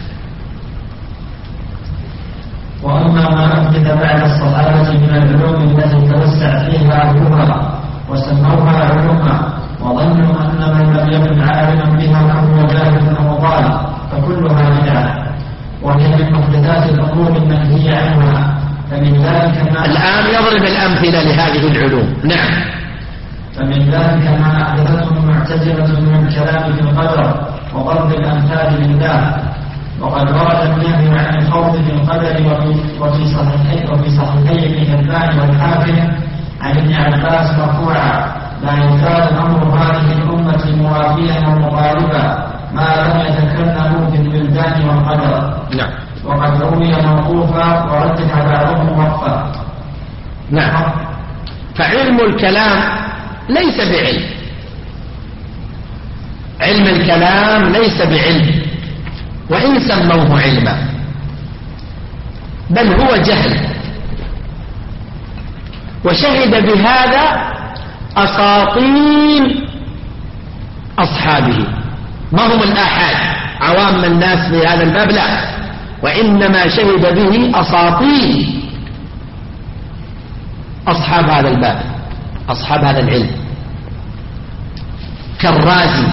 وأما ما أحدث بعد الصحابة من العلوم التي توسع فيها علومها وسموها علوما وظنوا أن من لم يكن عالما بها فهو جاهل أو ضال فكلها بدعة، وهي من محدثات الأمور المنهية عنها. فمن ذلك ما الآن يضرب الأمثلة لهذه العلوم. نعم. فمن ذلك ما أحدثته المعتزلة من الكلام في القدر وضرب الأمثال لله. وقد ورد النهي عن الخوض في القدر وفي صحيحين وفي صحيحين ابن حبان والحاكم عن ابن عباس مرفوعا لا يزال أمر هذه الأمة موافيا ومقاربا ما لم يتكلموا بالبلدان والقدر. نعم. وقد روي موقوفا ورجح بعضهم وقفا. نعم. فعلم الكلام ليس بعلم، علم الكلام ليس بعلم وإن سموه علما، بل هو جهل. وشهد بهذا أساطين أصحابه، ما هم الآحاد عوام الناس في هذا الباب، لا، وإنما شهد به أساطين أصحاب هذا الباب، أصحاب هذا العلم، كالرازي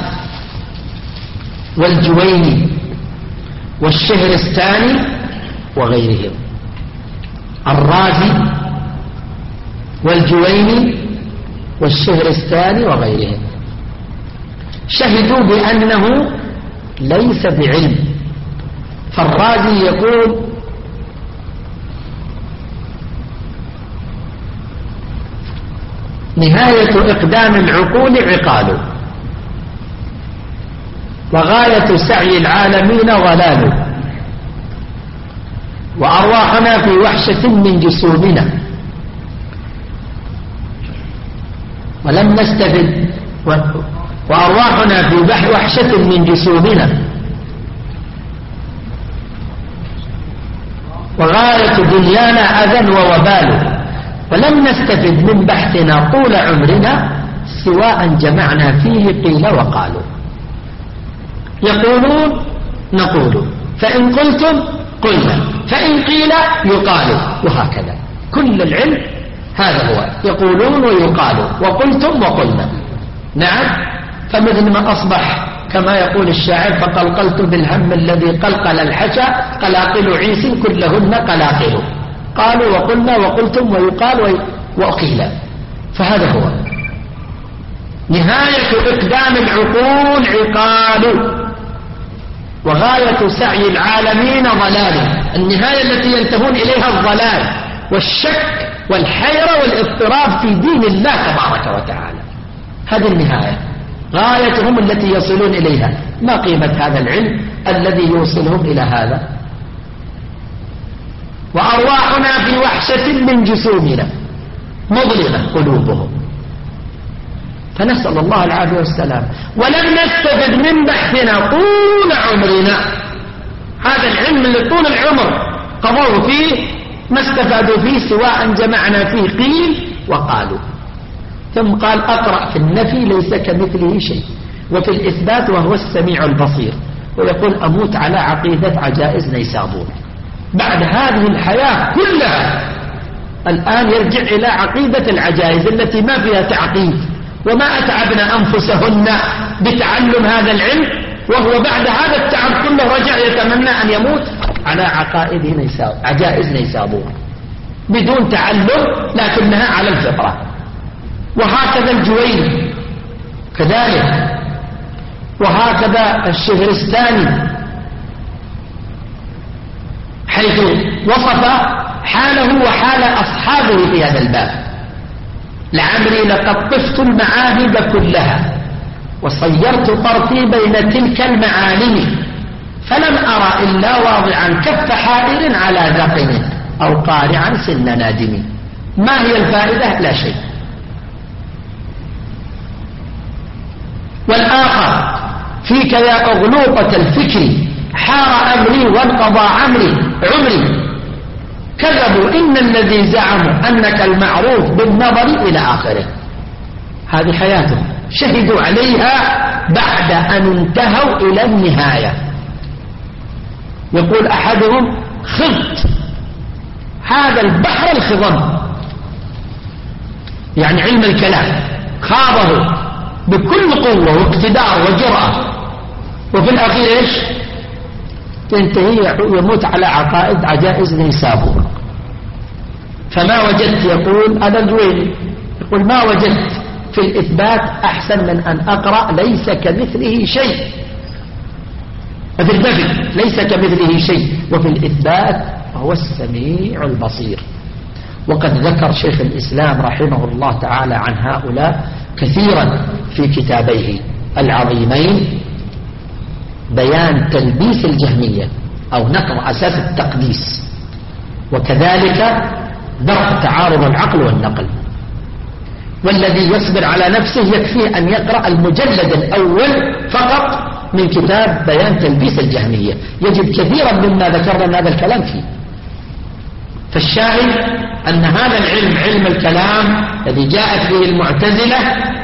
والجويني والشهرستاني وغيرهم. الرازي والجويني والشهرستاني وغيرهم شهدوا بأنه ليس بعلم. فالرازي يقول: نهاية إقدام العقول عقال، وغاية سعي العالمين ضلال، وأرواحنا في وحشة من جسومنا، ولم نستفد، وأرواحنا في وحشة من جسومنا، وغاية دنيانا أذى ووبال، ولم نستفد من بحثنا طول عمرنا سواء جمعنا فيه قيل وقالوا. يقولون نقول، فإن قلتم قلنا، فإن قيل يقال، وهكذا. كل العلم هذا هو، يقولون ويقالوا، وقلتم وقلنا. نعم. فمثل ما أصبح كما يقول الشاعر: فقلقلت بالهم الذي قلقل الحشا، قلاقل عيس كلهن قلاقل. قالوا وقلنا وقلتم ويقال وقيل. فهذا هو نهاية إقدام العقول عقال، وغاية سعي العالمين ضلال. النهاية التي ينتهون إليها الضلال والشك والحيرة والاضطراب في دين الله تبارك وتعالى. هذه النهاية، غايتهم التي يصلون إليها. ما قيمة هذا العلم الذي يوصلهم إلى هذا؟ وأرواحنا في وحشة من جسومنا، مظلمة قلوبهم. فنسأل الله العافية والسلام. ولم نستفد من بحثنا طول عمرنا، هذا العلم اللي طول العمر قضوا فيه ما استفادوا فيه سواء جمعنا فيه قيل وقالوا. ثم قال: أقرأ في النفي ليس كمثله شيء، وفي الإثبات وهو السميع البصير. ويقول: أموت على عقيدة عجائز نيسابور. بعد هذه الحياة كلها الآن يرجع إلى عقيدة العجائز التي ما فيها تعقيد، وما أتعبنا أنفسهن بتعلم هذا العلم، وهو بعد هذا التعب كله رجع يتمنى أن يموت على عقائد نيسابور، عجائز نيسابور، بدون تعلم لكنها على الفطرة. وهكذا الجويني كذلك، وهكذا الشهرستاني، حيث وصف حاله وحال أصحابه في هذا الباب: لعمري لقد طفت المعاهد كلها، وصيرت طرفي بين تلك المعالم، فلم أرى إلا واضعا كف حائر على ذقن، أو قارعا سن نادم. ما هي الفائدة؟ لا شيء. والآخر: فيك يا أغلوطة الفكر حار أمري وانقضى عمري عمري، كذبوا إن الذي زعموا أنك المعروف بالنظر إلى آخره. هذه حياتهم، شهدوا عليها بعد أن انتهوا إلى النهاية. يقول أحدهم: خضت هذا البحر الخضم، يعني علم الكلام، خاضه بكل قوة واقتدار وجرأة، وفي الأخير إيش؟ ينتهي يموت على عقائد عجائز نيسابور. فما وجدت، يقول هذا الجويني، يقول: ما وجدت في الإثبات أحسن من أن أقرأ ليس كمثله شيء. ففي النفي ليس كمثله شيء، وفي الإثبات هو السميع البصير. وقد ذكر شيخ الإسلام رحمه الله تعالى عن هؤلاء كثيرا في كتابيه العظيمين: بيان تلبيس الجهمية أو نقر أساس التقديس. وكذلك درء تعارض العقل والنقل. والذي يصبر على نفسه يكفيه أن يقرأ المجلد الأول فقط من كتاب بيان تلبيس الجهمية، يجد كثيرا مما ذكرنا من هذا الكلام فيه. فالشاهد أن هذا العلم، علم الكلام الذي جاءت به المعتزلة،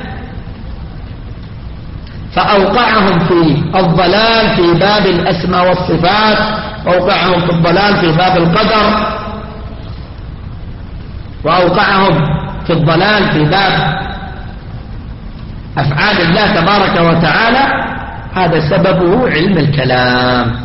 فأوقعهم في الضلال في باب الأسماء والصفات، وأوقعهم في الضلال في باب القدر، وأوقعهم في الضلال في باب أفعال الله تبارك وتعالى. هذا سببه علم الكلام،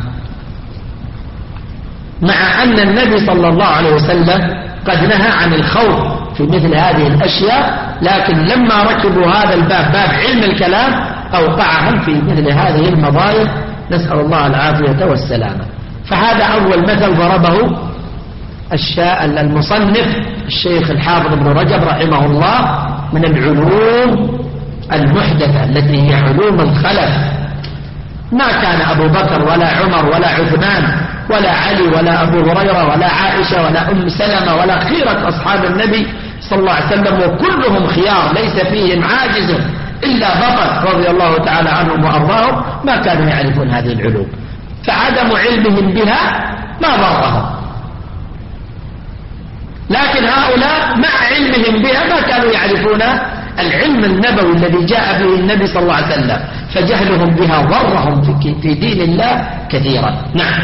مع أن النبي صلى الله عليه وسلم قد نهى عن الخوض في مثل هذه الأشياء، لكن لما ركبوا هذا الباب، باب علم الكلام، أوقعهم في مثل هذه المضايق، نسأل الله العافية والسلامة. فهذا أول مثل ضربه المصنف الشيخ الحافظ ابن رجب رحمه الله من العلوم المحدثة التي هي علوم الخلف. ما كان أبو بكر ولا عمر ولا عثمان ولا علي ولا أبو هريرة ولا عائشة ولا أم سلمة ولا خيرة أصحاب النبي صلى الله عليه وسلم، وكلهم خيار ليس فيهم عاجز إلا بطل رضي الله تعالى عنهم وأرضاهم، ما كانوا يعرفون هذه العلوم. فعدم علمهم بها ما ضرهم، لكن هؤلاء مع علمهم بها ما كانوا يعرفون العلم النبوي الذي جاء به النبي صلى الله عليه وسلم، فجهلهم بها ضرهم في دين الله كثيرا. نعم.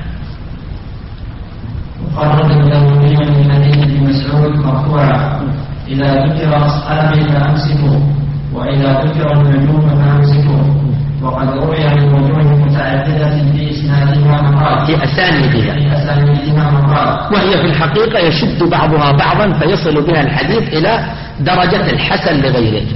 وخرج النووي من حديث ابن مسعود مرفوعا: إذا ذكر أصحابي فأمسكوا، وإذا ذكر النجوم فأمسكوا. وقد روي من وجوه متعددة في إسنادها مقال، في أسانيدها في أسانيدها مقال، وهي في الحقيقة يشد بعضها بعضا فيصل بها الحديث إلى درجة الحسن لغيره.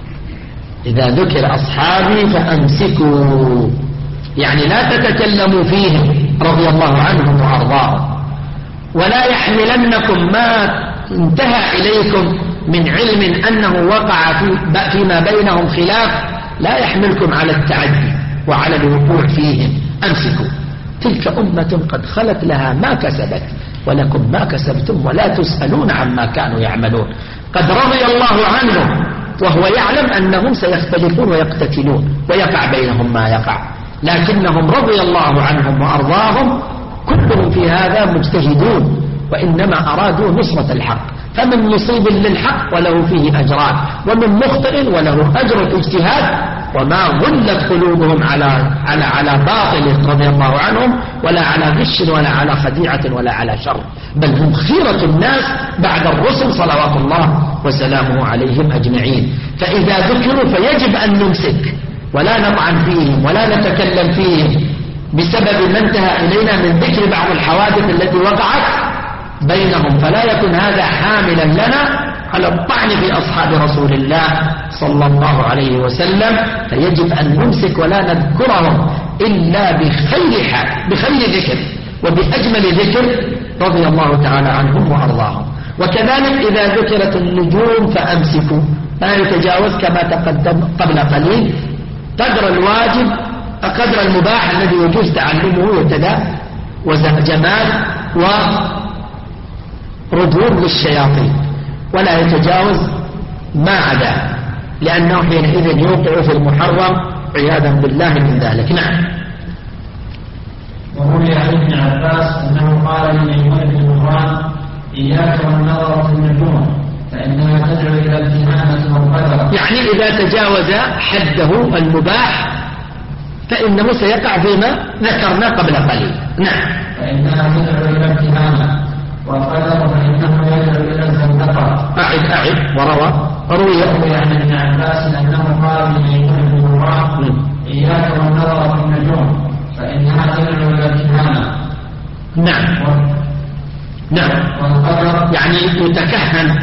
إذا ذكر أصحابي فأمسكوا، يعني لا تتكلموا فيهم رضي الله عنهم وأرضاهم، ولا يحملنكم ما انتهى إليكم من علم أنه وقع في فيما بينهم خلاف، لا يحملكم على التعدي وعلى الوقوع فيهم. أمسكوا، تلك أمة قد خلت لها ما كسبت ولكم ما كسبتم ولا تسألون عما كانوا يعملون. قد رضي الله عنهم وهو يعلم أنهم سيختلفون ويقتتلون ويقع بينهم ما يقع، لكنهم رضي الله عنهم وأرضاهم كلهم في هذا مجتهدون، وإنما أرادوا نصرة الحق، فمن مصيب للحق وله فيه أجران، ومن مخطئ وله أجر الاجتهاد، وما غلت قلوبهم على على على باطل رضي الله عنهم، ولا على غش ولا على خديعة ولا على شر، بل هم خيرة الناس بعد الرسل صلوات الله وسلامه عليهم أجمعين. فإذا ذكروا فيجب أن نمسك ولا نطعن فيهم ولا نتكلم فيهم بسبب ما انتهى إلينا من ذكر بعض الحوادث التي وقعت بينهم، فلا يكن هذا حاملا لنا على الطعن في أصحاب رسول الله صلى الله عليه وسلم. فيجب أن نمسك ولا نذكرهم إلا بخير حال، بخير ذكر وبأجمل ذكر رضي الله تعالى عنهم وأرضاهم. وكذلك إذا ذكرت النجوم فأمسكوا، لا يتجاوز كما تقدم قبل قليل قدر الواجب، قدر المباح الذي يجوز تعلمه وتدا وزمجمات وردود للشياطين، ولا يتجاوز ما عدا، لأنه حينئذ يوقع في المحرم عياذا بالله من ذلك. نعم. وروي عن ابن عباس أنه قال لميمون بن مهران: إياك والنظر في النجوم فإنها تدعو إلى التهامة والقدر. يعني إذا تجاوز حده المباح فإنه سيقع فيما ذكرنا قبل قليل. نعم. فإنها تدعو إلى التهامة والقدر فإنه يدعو إلى الزندقة. أعد أعد وروى روي عن ابن عباس أنه قال لميمون بن مهران: إياك والنظر في النجوم فإنها تدعو إلى التهامة. نعم. نعم. والقدر يعني يتكهن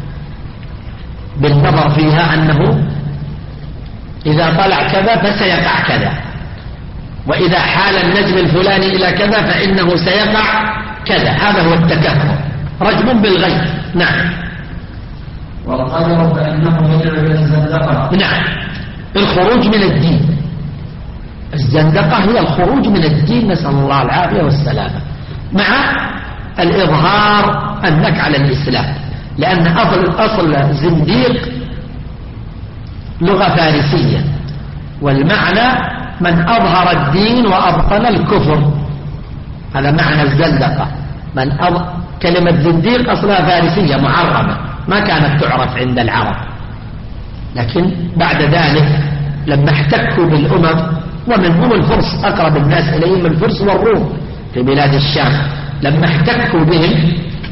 بالنظر فيها أنه إذا طلع كذا فسيقع كذا، وإذا حال النجم الفلاني إلى كذا فإنه سيقع كذا. هذا هو التكهن، رجم بالغيب. نعم. والقدر فإنه يدعو إلى الزندقة. نعم، الخروج من الدين، الزندقة هي الخروج من الدين، نسأل الله العافية والسلامة، مع الإظهار أنك على الإسلام، لأن أصل, أصل زنديق لغة فارسية، والمعنى من أظهر الدين وأبطن الكفر، هذا معنى الزندقة. من أظ... كلمة زنديق أصلها فارسية معربة، ما كانت تعرف عند العرب، لكن بعد ذلك لما احتكوا بالأمم، ومنهم الفرس، أقرب الناس إليهم الفرس والروم في بلاد الشام، لما احتكوا بهم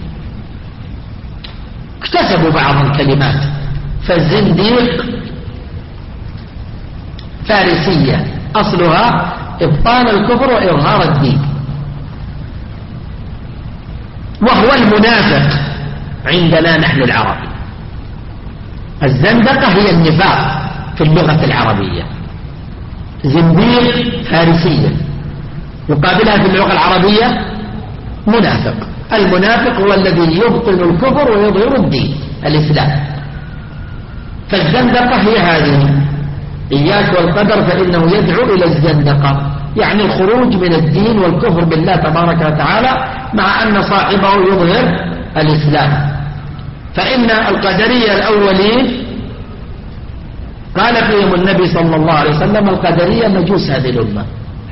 اكتسبوا بعض الكلمات، فالزنديق فارسية أصلها إبطان الكفر وإظهار الدين، وهو المنافق عندنا نحن العرب. الزندقة هي النفاق في اللغة العربية، زنديق فارسية، يقابلها في اللغة العربية منافق. المنافق هو الذي يبطن الكفر ويظهر الدين الإسلام. فالزندقة هي هذه، إياك والقدر فإنه يدعو إلى الزندقة، يعني الخروج من الدين والكفر بالله تبارك وتعالى، مع أن صاحبه يظهر الإسلام. فإن القدرية الأولين قال فيهم النبي صلى الله عليه وسلم القدرية مجوس هذه الأمة،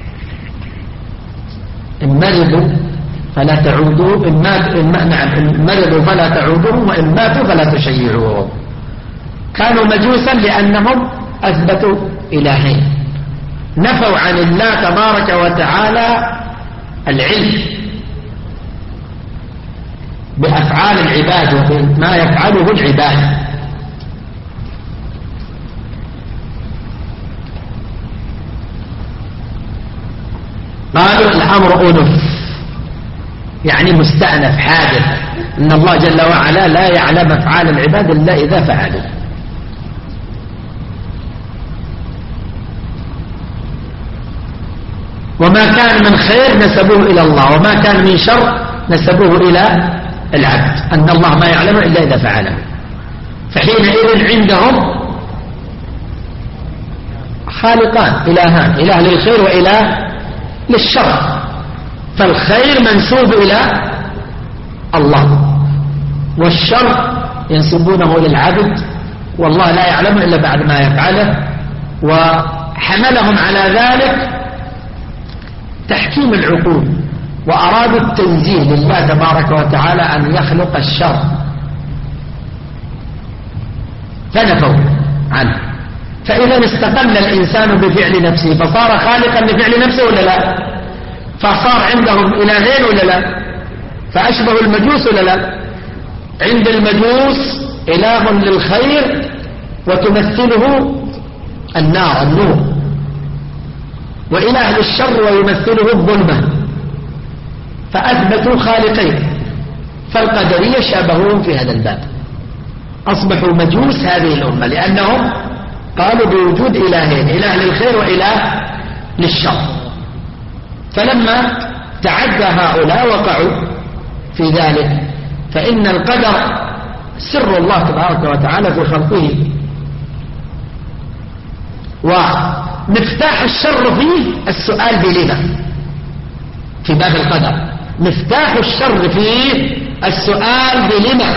إن مرضوا فلا تعودوا، إن ماتوا نعم إن مرضوا فلا تعودوهم، وإن ماتوا فلا تشيعوهم. كانوا مجوسا لأنهم أثبتوا إلهين، نفوا عن الله تبارك وتعالى العلم بأفعال العباد وبما يفعله العباد. قالوا الأمر أنف، يعني مستأنف حادث، إن الله جل وعلا لا يعلم أفعال العباد إلا إذا فعلوا. وما كان من خير نسبوه إلى الله، وما كان من شر نسبوه إلى العبد، أن الله ما يعلم إلا إذا فعله. فحينئذ عندهم خالقان، إلهان، إله للخير وإله للشر. فالخير منسوب إلى الله، والشر ينسبونه للعبد، والله لا يعلم إلا بعد ما يفعله. وحملهم على ذلك تحكيم العقول، وأرادوا التنزيه لله تبارك وتعالى أن يخلق الشر، فنفوا عنه. فإذا استقل الإنسان بفعل نفسه فصار خالقا لفعل نفسه ولا لا؟ فصار عندهم إلهين ولا لا؟ فأشبه المجوس ولا لا؟ عند المجوس إله للخير وتمثله النار النور، وإله للشر ويمثله الظلمة، فأثبتوا خالقين. فالقدرية شابهون في هذا الباب، أصبحوا مجوس هذه الأمة، لأنهم قالوا بوجود إلهين، إله للخير وإله للشر. فلما تعدى هؤلاء وقعوا في ذلك. فإن القدر سر الله تبارك وتعالى في خلقه، ومفتاح الشر فيه السؤال بلما. في باب القدر مفتاح الشر فيه السؤال بلما،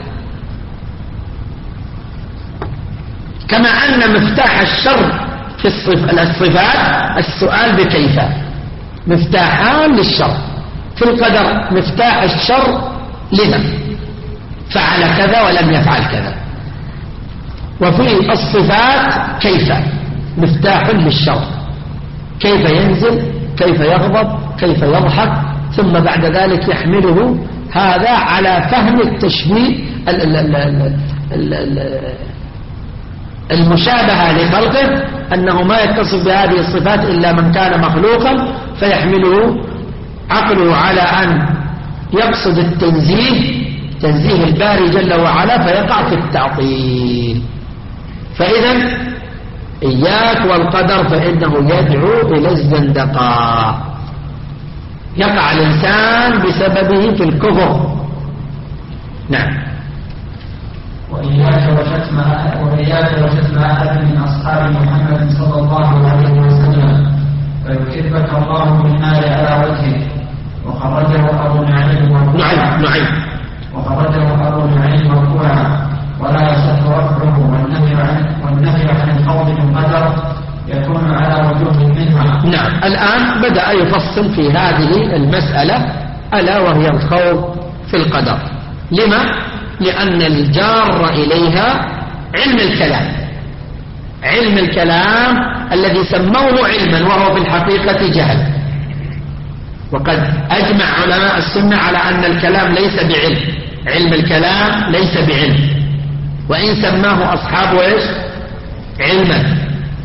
كما أن مفتاح الشر في الصفات السؤال بكيف. مفتاحان للشر. في القدر مفتاح الشر لما فعل كذا ولم يفعل كذا، وفي الصفات كيف مفتاح للشر، كيف ينزل، كيف يغضب، كيف يضحك، ثم بعد ذلك يحمله هذا على فهم التشبيه المشابهة لخلقه، أنه ما يتصف بهذه الصفات إلا من كان مخلوقا، فيحمله عقله على أن يقصد التنزيه، تنزيه الباري جل وعلا، فيقع في التعطيل. فإذا إياك والقدر فإنه يدعو إلى الزندقة، يقع الإنسان بسببه في الكفر. نعم. وإياك وشتم وإياك وشتم أحد من أصحاب محمد صلى الله عليه وسلم، فيكبك الله بالنار على وجهه. وخرجه أبو نعيم نعيم نعيم وخرجه أبو نعيم مرفوعا ولا يصح رفعه. والنهي عن والنهي عن الخوض بالقدر يكون على وجوه منها. نعم. الآن بدأ يفصل في هذه المسألة ألا وهي الخوض في القدر. لما؟ لأن الجار إليها علم الكلام، علم الكلام الذي سموه علما وهو في الحقيقة جهل. وقد أجمع علماء السنة على أن الكلام ليس بعلم، علم الكلام ليس بعلم، وإن سماه أصحابه إيش؟ علما.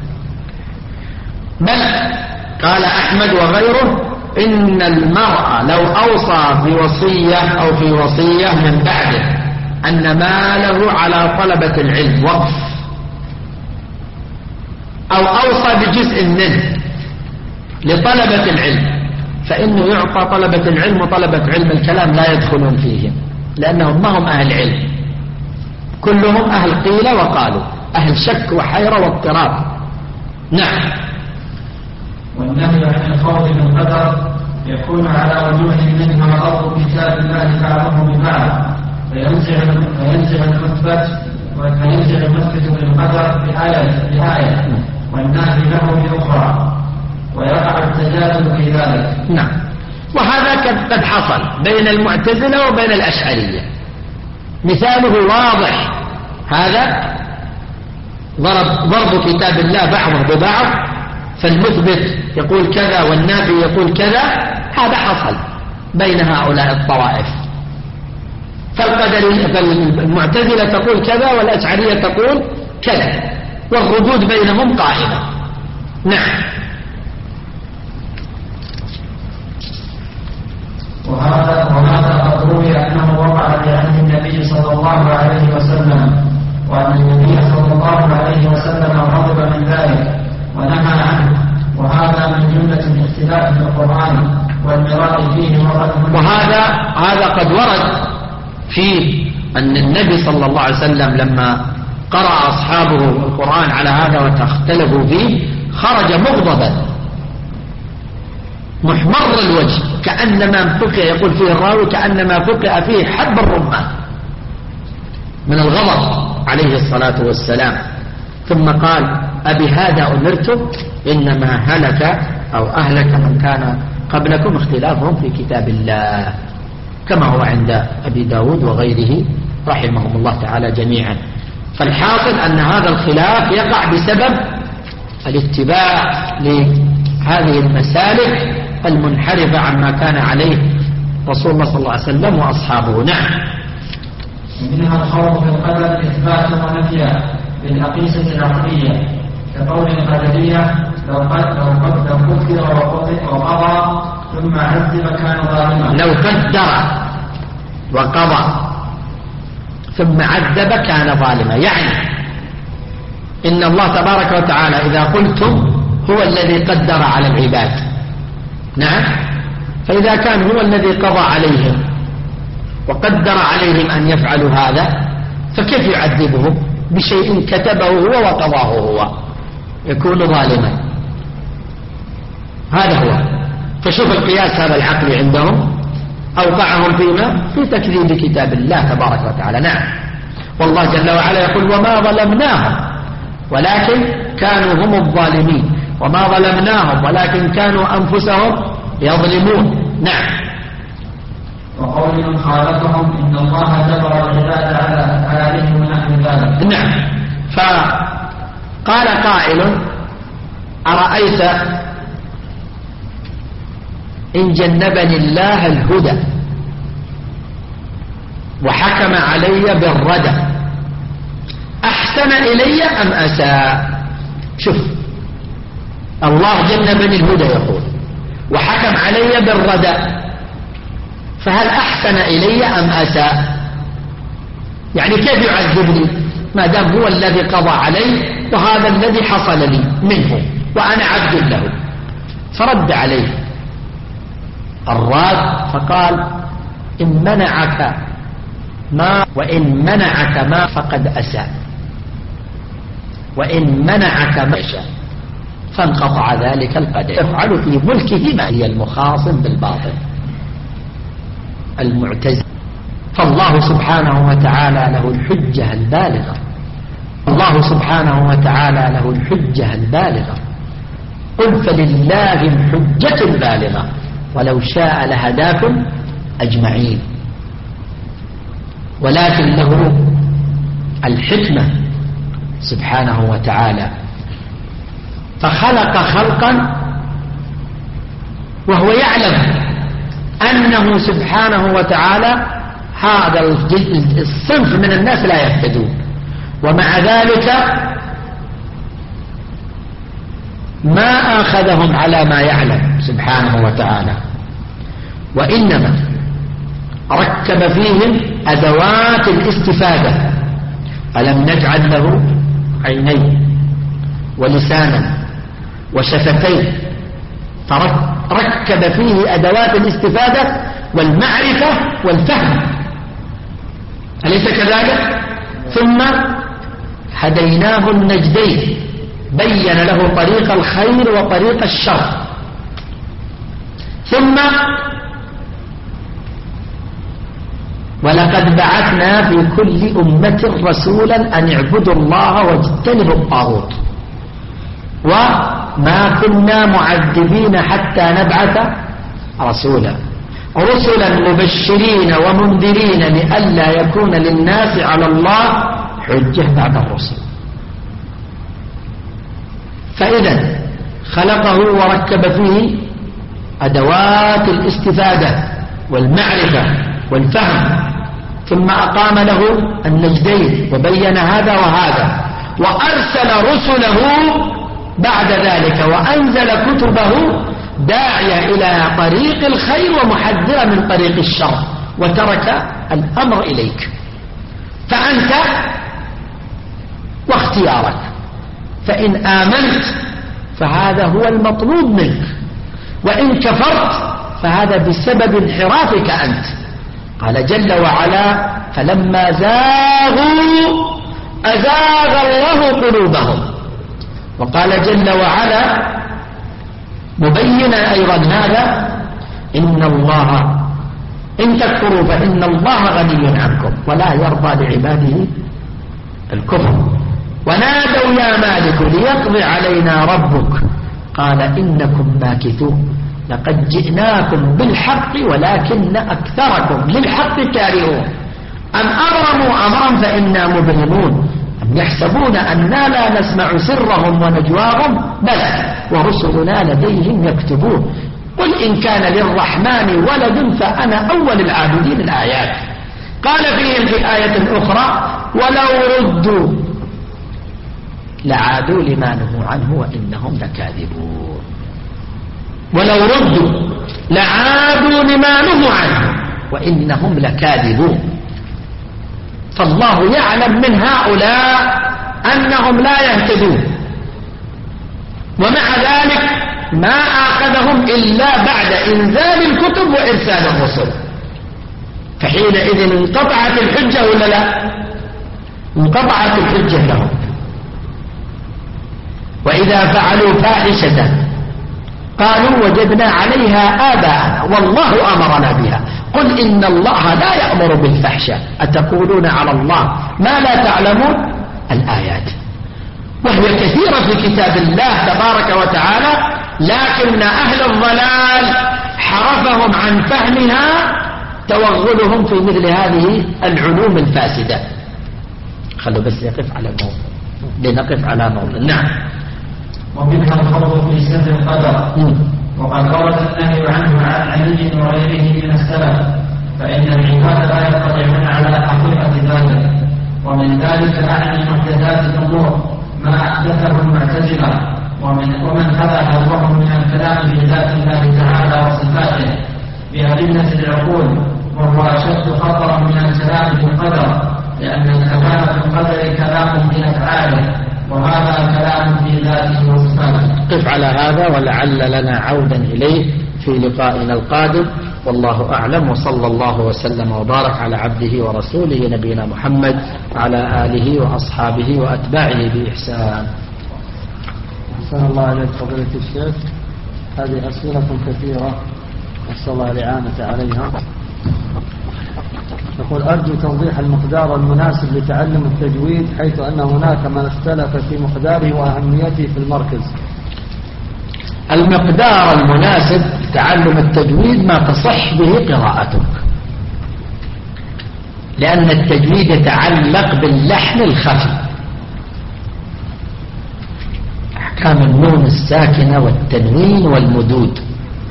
بل قال أحمد وغيره إن المرء لو أوصى بوصية أو في وصية من بعده أن ماله على طلبة العلم وقف، أو أوصى بجزء منه لطلبة العلم، فإنه يعطى طلبة العلم، وطلبة علم الكلام لا يدخلون فيهم لأنهم ما هم أهل علم، كلهم أهل قيل وقالوا، أهل شك وحيرة واضطراب. نعم. والنهي عن الخوض بالقدر يكون على وجوه منها ضرب كتاب الله بعضه ببعض، فينزع فينزع المثبت وينزع المثبت بالقدر بآية بآية والنهي له بأخرى، ويقع التجادل في ذلك. نعم. وهذا قد حصل بين المعتزلة وبين الأشعرية، مثاله واضح هذا، ضرب ضرب كتاب الله بعضه ببعض، فالمثبت يقول كذا والنافي يقول كذا، هذا حصل بين هؤلاء الطوائف. فالمعتزلة تقول كذا والأشعرية تقول كذا، والردود بينهم قائمة. نعم. وهذا وهذا قد روي أنه وقع في عهد النبي صلى الله عليه وسلم، وأن النبي صلى الله عليه وسلم غضب من ذلك ونهى عنه، وهذا من جملة الاختلاف في القرآن والمراء فيه. وهذا هذا قد ورد في أن النبي صلى الله عليه وسلم لما قرأ أصحابه القرآن على هذا وتختلفوا فيه خرج مغضبا محمر الوجه، كأنما فقع، يقول فيه الراوي كأنما فقع فيه حب الرمان من الغضب عليه الصلاة والسلام. ثم قال أبي هذا أمرتم؟ إنما هلك أو أهلك من كان قبلكم اختلافهم في كتاب الله، كما هو عند أبي داود وغيره رحمهم الله تعالى جميعا. فالحاصل أن هذا الخلاف يقع بسبب الاتباع لهذه المسالك المنحرفة عما كان عليه رسول الله صلى الله عليه وسلم وأصحابه. نعم. منها الخوض في القدر إثباتا ونفيا بالأقيسة العقلية، كقول القدرية لو قدر وقضى ثم عذب كان ظالما. لو قدر وقضى ثم عذب كان ظالما، يعني إن الله تبارك وتعالى إذا قلتم هو الذي قدر على العباد. نعم. فإذا كان هو الذي قضى عليهم وقدر عليهم أن يفعلوا هذا، فكيف يعذبهم بشيء كتبه هو وقضاه هو؟ يكون ظالما. هذا هو. فشوف القياس هذا العقل عندهم أوقعهم فيما في تكذيب كتاب الله تبارك وتعالى. نعم. والله جل وعلا يقول وما ظلمناهم ولكن كانوا هم الظالمين، وما ظلمناهم ولكن كانوا أنفسهم يظلمون. نعم. وقول من خالفهم إن الله جبر العباد على عليهم ونحن ذلك. نعم. فقال قائل أرأيت إن جنبني الله الهدى وحكم علي بالردى أحسن إلي أم أساء؟ شوف، الله جنبني الهدى يقول وحكم علي بالردى، فهل أحسن إلي أم أساء؟ يعني كيف يعذبني ما دام هو الذي قضى علي وهذا الذي حصل لي منه وأنا عبد له؟ فرد عليه الراد فقال إن منعك ما وإن منعك ما فقد أساء، وإن منعك ما شاء فانقطع ذلك القدر. يفعل في ملكه ما هي المخاصم بالباطل المعتزل. فالله سبحانه وتعالى له الحجة البالغة، الله سبحانه وتعالى له الحجة البالغة. قل فلله الحجة البالغة ولو شاء لهداكم أجمعين، ولكن له الحكمة سبحانه وتعالى، فخلق خلقا وهو يعلم أنه سبحانه وتعالى هذا الصنف من الناس لا يهتدون، ومع ذلك ما أخذهم على ما يعلم سبحانه وتعالى، وإنما ركب فيهم أدوات الاستفادة. ألم نجعل له عينين ولسانا وشفتين، فركب فيه أدوات الاستفادة والمعرفة والفهم، أليس كذلك؟ ثم هديناه النجدين، بين له طريق الخير وطريق الشر. ثم ولقد بعثنا في كل أمة رسولا أن اعبدوا الله واجتنبوا الطاغوت وما كنا معذبين حتى نبعث رسولا، رسلا مبشرين ومنذرين لئلا يكون للناس على الله حجة بعد الرسل. فإذا خلقه وركب فيه أدوات الاستفادة والمعرفة والفهم، ثم أقام له النجدين وبين هذا وهذا، وأرسل رسله بعد ذلك وأنزل كتبه داعية إلى طريق الخير ومحذرة من طريق الشر، وترك الأمر إليك، فأنت واختيارك. فإن آمنت فهذا هو المطلوب منك، وإن كفرت فهذا بسبب انحرافك أنت. قال جل وعلا فلما زاغوا أزاغ الله قلوبهم. وقال جل وعلا مبينا أيضا هذا إن الله إن تكفروا فإن الله غني عنكم ولا يرضى لعباده الكفر. ونادوا يا مالك ليقضي علينا ربك قال إنكم ماكثون لقد جئناكم بالحق ولكن أكثركم للحق كارهون أم أبرموا أمرا فإنا مبرمون أم يحسبون أننا لا نسمع سرهم ونجواهم بلى ورسلنا لديهم يكتبون قل إن كان للرحمن ولد فأنا أول العابدين. الآيات. قال فيهم في آية أخرى ولو ردوا لعادوا لما نهوا عنه وإنهم لكاذبون. ولو ردوا لعادوا لما نهوا عنه وإنهم لكاذبون. فالله يعلم من هؤلاء أنهم لا يهتدون، ومع ذلك ما آخذهم إلا بعد إنزال الكتب وإرسال الرسل، فحينئذ انقطعت الحجة ولا لا؟ انقطعت الحجة لهم. وإذا فعلوا فاحشة قالوا وجدنا عليها آباءنا والله أمرنا بها قل إن الله لا يأمر بالفحشاء أتقولون على الله ما لا تعلمون. الآيات. وهي كثيرة في كتاب الله تبارك وتعالى، لكن أهل الضلال حرفهم عن فهمها توغلهم في مثل هذه العلوم الفاسدة. خلوا بس يقف على الموضوع لنقف على موضوع. نعم. ومنها الخوض في سر القدر، وقد ورد النهي عنه عن علي وغيره من السلف، فإن العباد لا يطلعون على حقيقة ذلك. ومن ذلك أعني محدثات الأمور ما أحدثه المعتزلة، ومن ومن هذا حظه من الكلام في ذات الله تعالى وصفاته بأدلة العقول، وهو أشد خطرا من الكلام في القدر، لأن الكلام في القدر كلام في أفعاله، وهذا كلام في ذاته وصفاته. قف على هذا ولعل لنا عودا إليه في لقائنا القادم، والله أعلم. وصلى الله وسلم وبارك على عبده ورسوله نبينا محمد وعلى آله وأصحابه وأتباعه بإحسان. أحسن الله عليك فضيلة الشيخ. هذه أسئلة كثيرة أسأل الله الإعانة عليها. يقول أرجو توضيح المقدار المناسب لتعلم التجويد حيث أن هناك من اختلف في مقداره وأهميته في المركز. المقدار المناسب لتعلم التجويد ما تصح به قراءتك، لأن التجويد يتعلق باللحن الخفي، أحكام النون الساكنة والتنوين والمدود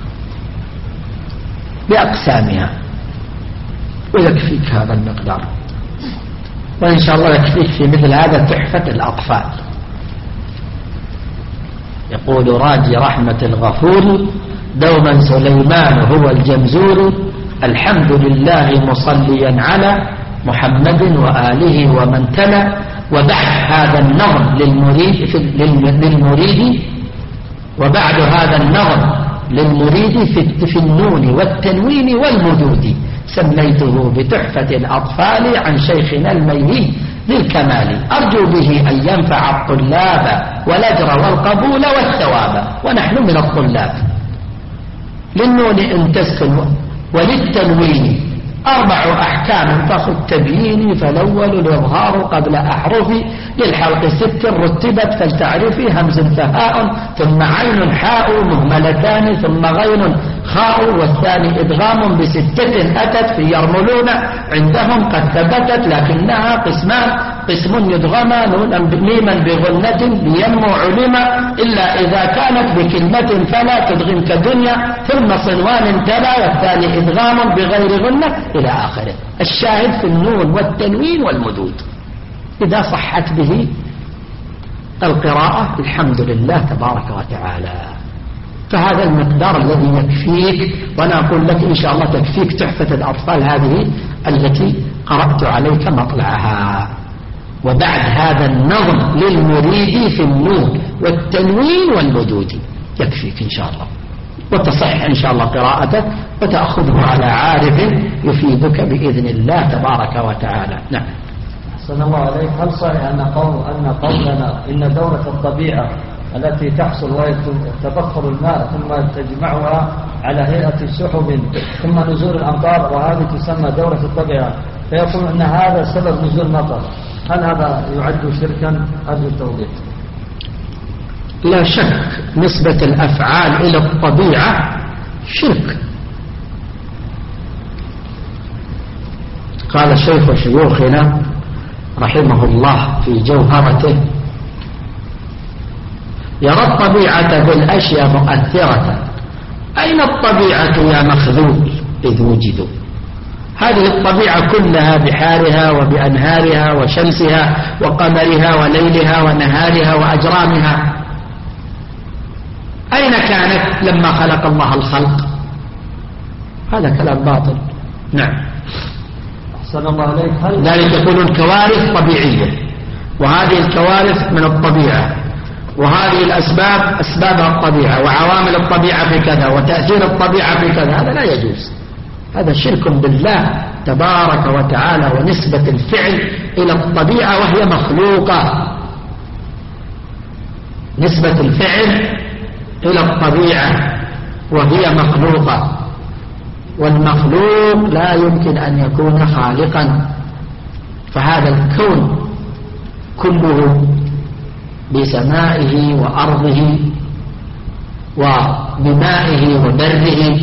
بأقسامها، ويكفيك هذا المقدار، وإن شاء الله يكفيك في مثل هذا تحفة الأطفال. يقول راجي رحمة الغفور دوما سليمان هو الجمزور، الحمد لله مصليا على محمد وآله ومن تلا. وبعد هذا النظم للمريد في للمريد وبعد هذا النظم للمريد في, في النون والتنوين والمدود، سميته بتحفة الأطفال عن شيخنا الميهي للكمال، أرجو به أن ينفع الطلاب والأجر والقبول والثواب. ونحن من الطلاب. للنون إن تسكن وللتنوين أربع أحكام فخذ تبييني، فالأول الإظهار قبل أحرفي، للحلق ست رتبت فلتعرفي، همز فهاء ثم عين حاء مهملتان ثم غين خاء، والثاني إدغام بستة أتت في يرملون عندهم قد ثبتت، لكنها قسمان، قسم يدغم نونا ميما بغنة لينمو علما، إلا إذا كانت بكلمة فلا تدغم كدنيا، ثم صنوان تلا، والثاني إدغام بغير غنة إلى آخره. الشاهد في النون والتنوين والمدود إذا صحت به القراءة الحمد لله تبارك وتعالى. فهذا المقدار الذي يكفيك، وأنا أقول لك إن شاء الله تكفيك تحفة الأطفال هذه التي قرأت عليك مطلعها. وبعد هذا النظم للمريد في النون والتنوين والمدود يكفيك إن شاء الله، وتصح إن شاء الله قراءتك وتأخذه على عارف يفيدك بإذن الله تبارك وتعالى. نعم. أحسن الله عليك. هل صحيح أن قول أن قولنا إن دورة الطبيعة التي تحصل وهي تبخر الماء ثم تجمعها على هيئة سحب ثم نزول الأمطار وهذه تسمى دورة الطبيعة، فيقول أن هذا سبب نزول المطر، هل هذا يعد شركا؟ هذا التوضيح. لا شك نسبة الأفعال إلى الطبيعة شرك. قال شيخ شيوخنا رحمه الله في جوهرته: يرى الطبيعة بالأشياء مؤثرة، أين الطبيعة يا مخذول إذ وجدوا؟ هذه الطبيعة كلها بحارها وبأنهارها وشمسها وقمرها وليلها ونهارها وأجرامها، أين كانت لما خلق الله الخلق؟ هذا كلام باطل. نعم. أحسن الله عليك. ذلك يقولون كوارث طبيعية، وهذه الكوارث من الطبيعة، وهذه الأسباب أسبابها الطبيعة، وعوامل الطبيعة في كذا، وتأثير الطبيعة في كذا، هذا لا يجوز. هذا شرك بالله تبارك وتعالى، ونسبة الفعل إلى الطبيعة وهي مخلوقة. نسبة الفعل إلى الطبيعة وهي مخلوقة، والمخلوق لا يمكن أن يكون خالقا. فهذا الكون كله بسمائه وأرضه وبمائه وبره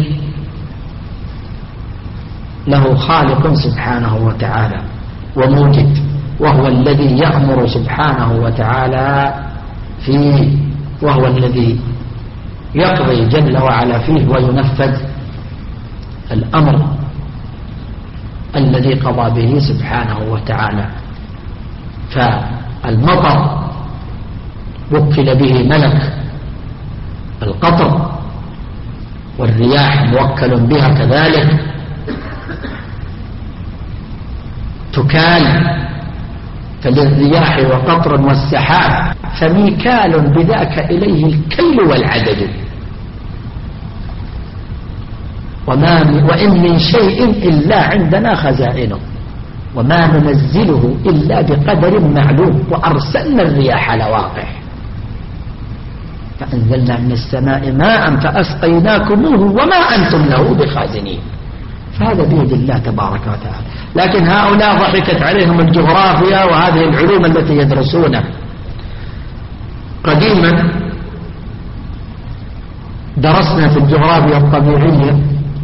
له خالق سبحانه وتعالى وموجد، وهو الذي يأمر سبحانه وتعالى فيه، وهو الذي يقضي جل وعلا فيه وينفذ الأمر الذي قضى به سبحانه وتعالى. فالمطر وكل به ملك القطر، والرياح موكل بها كذلك، تكال، فللرياح وقطر والسحاب فميكال بذاك إليه الكيل والعدد، وما وإن من شيء إلا عندنا خزائنه، وما ننزله إلا بقدر معلوم، وأرسلنا الرياح لواقح. فأنزلنا من السماء ماء فأسقيناكموه وما أنتم له بخازنين. فهذا بيد الله تبارك وتعالى. لكن هؤلاء ضحكت عليهم الجغرافيا وهذه العلوم التي يدرسونها. قديما درسنا في الجغرافيا الطبيعية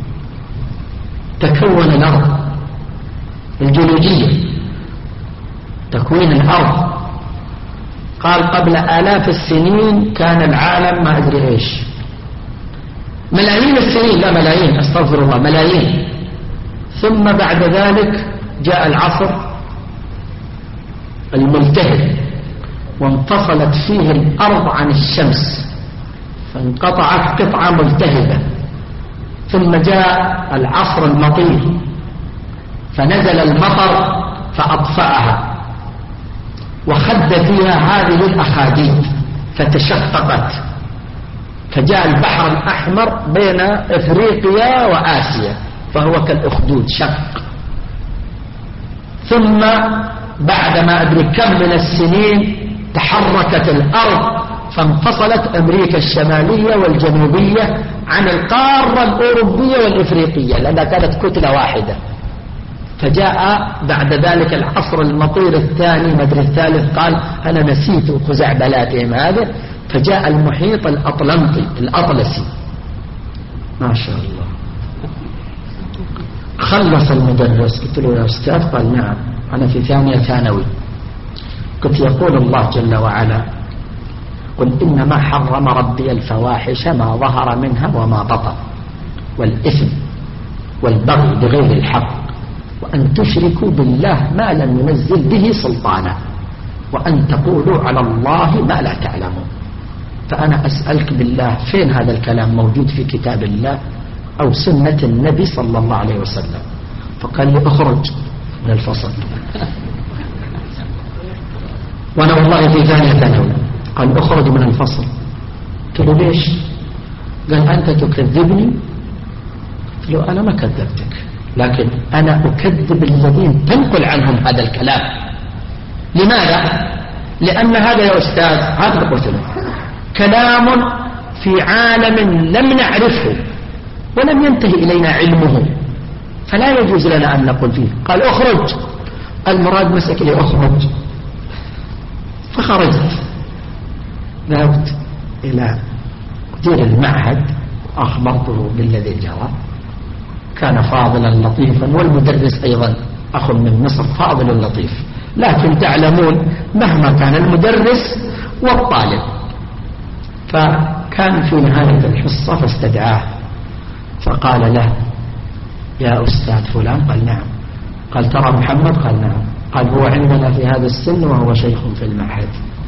تكون الأرض الجيولوجية، تكوين الأرض. قال قبل آلاف السنين كان العالم ما أدري إيش، ملايين السنين، لا ملايين، أستغفر الله، ملايين. ثم بعد ذلك جاء العصر الملتهب وانفصلت فيه الأرض عن الشمس فانقطعت قطعة ملتهبة. ثم جاء العصر المطير فنزل المطر فأطفأها وخد فيها هذه الأخاديد فتشققت، فجاء البحر الأحمر بين إفريقيا وآسيا فهو كالأخدود شق. ثم بعد ما أدري كم من السنين تحركت الأرض فانفصلت أمريكا الشمالية والجنوبية عن القارة الأوروبية والإفريقية لأنها كانت كتلة واحدة. فجاء بعد ذلك العصر المطير الثاني مدري الثالث، قال أنا نسيت خزعبلاتهم هذا، فجاء المحيط الأطلنطي الأطلسي. ما شاء الله. خلص المدرس، قلت له يا أستاذ؟ قال نعم أنا في ثانية ثانوي. قلت يقول الله جل وعلا قل إنما حرم ربي الفواحش ما ظهر منها وما بطن والإثم والبغي بغير الحق وأن تشركوا بالله ما لم ينزل به سلطانا وأن تقولوا على الله ما لا تعلمون. فأنا أسألك بالله فين هذا الكلام موجود في كتاب الله أو سنة النبي صلى الله عليه وسلم؟ فقال لي اخرج من الفصل. وأنا والله في ثانية ثانوي. قال اخرج من الفصل. قلت له ليش؟ قال أنت تكذبني. قلت له أنا ما كذبتك، لكن أنا أكذب الذين تنقل عنهم هذا الكلام. لماذا؟ لأن هذا يا أستاذ، هذا قلت له كلام في عالم لم نعرفه ولم ينتهي إلينا علمه، فلا يجوز لنا أن نقول فيه. قال اخرج. المراد مسك لي اخرج، فخرجت. ذهبت إلى مدير المعهد أخبرته بالذي جرى. كان فاضلا لطيفا، والمدرس أيضا أخ من مصر فاضل لطيف، لكن تعلمون مهما كان المدرس والطالب. فكان في نهاية الحصة فاستدعاه فقال له يا أستاذ فلان. قال نعم. قال ترى محمد؟ قال نعم. قال هو عندنا في هذا السن وهو شيخ في المعهد،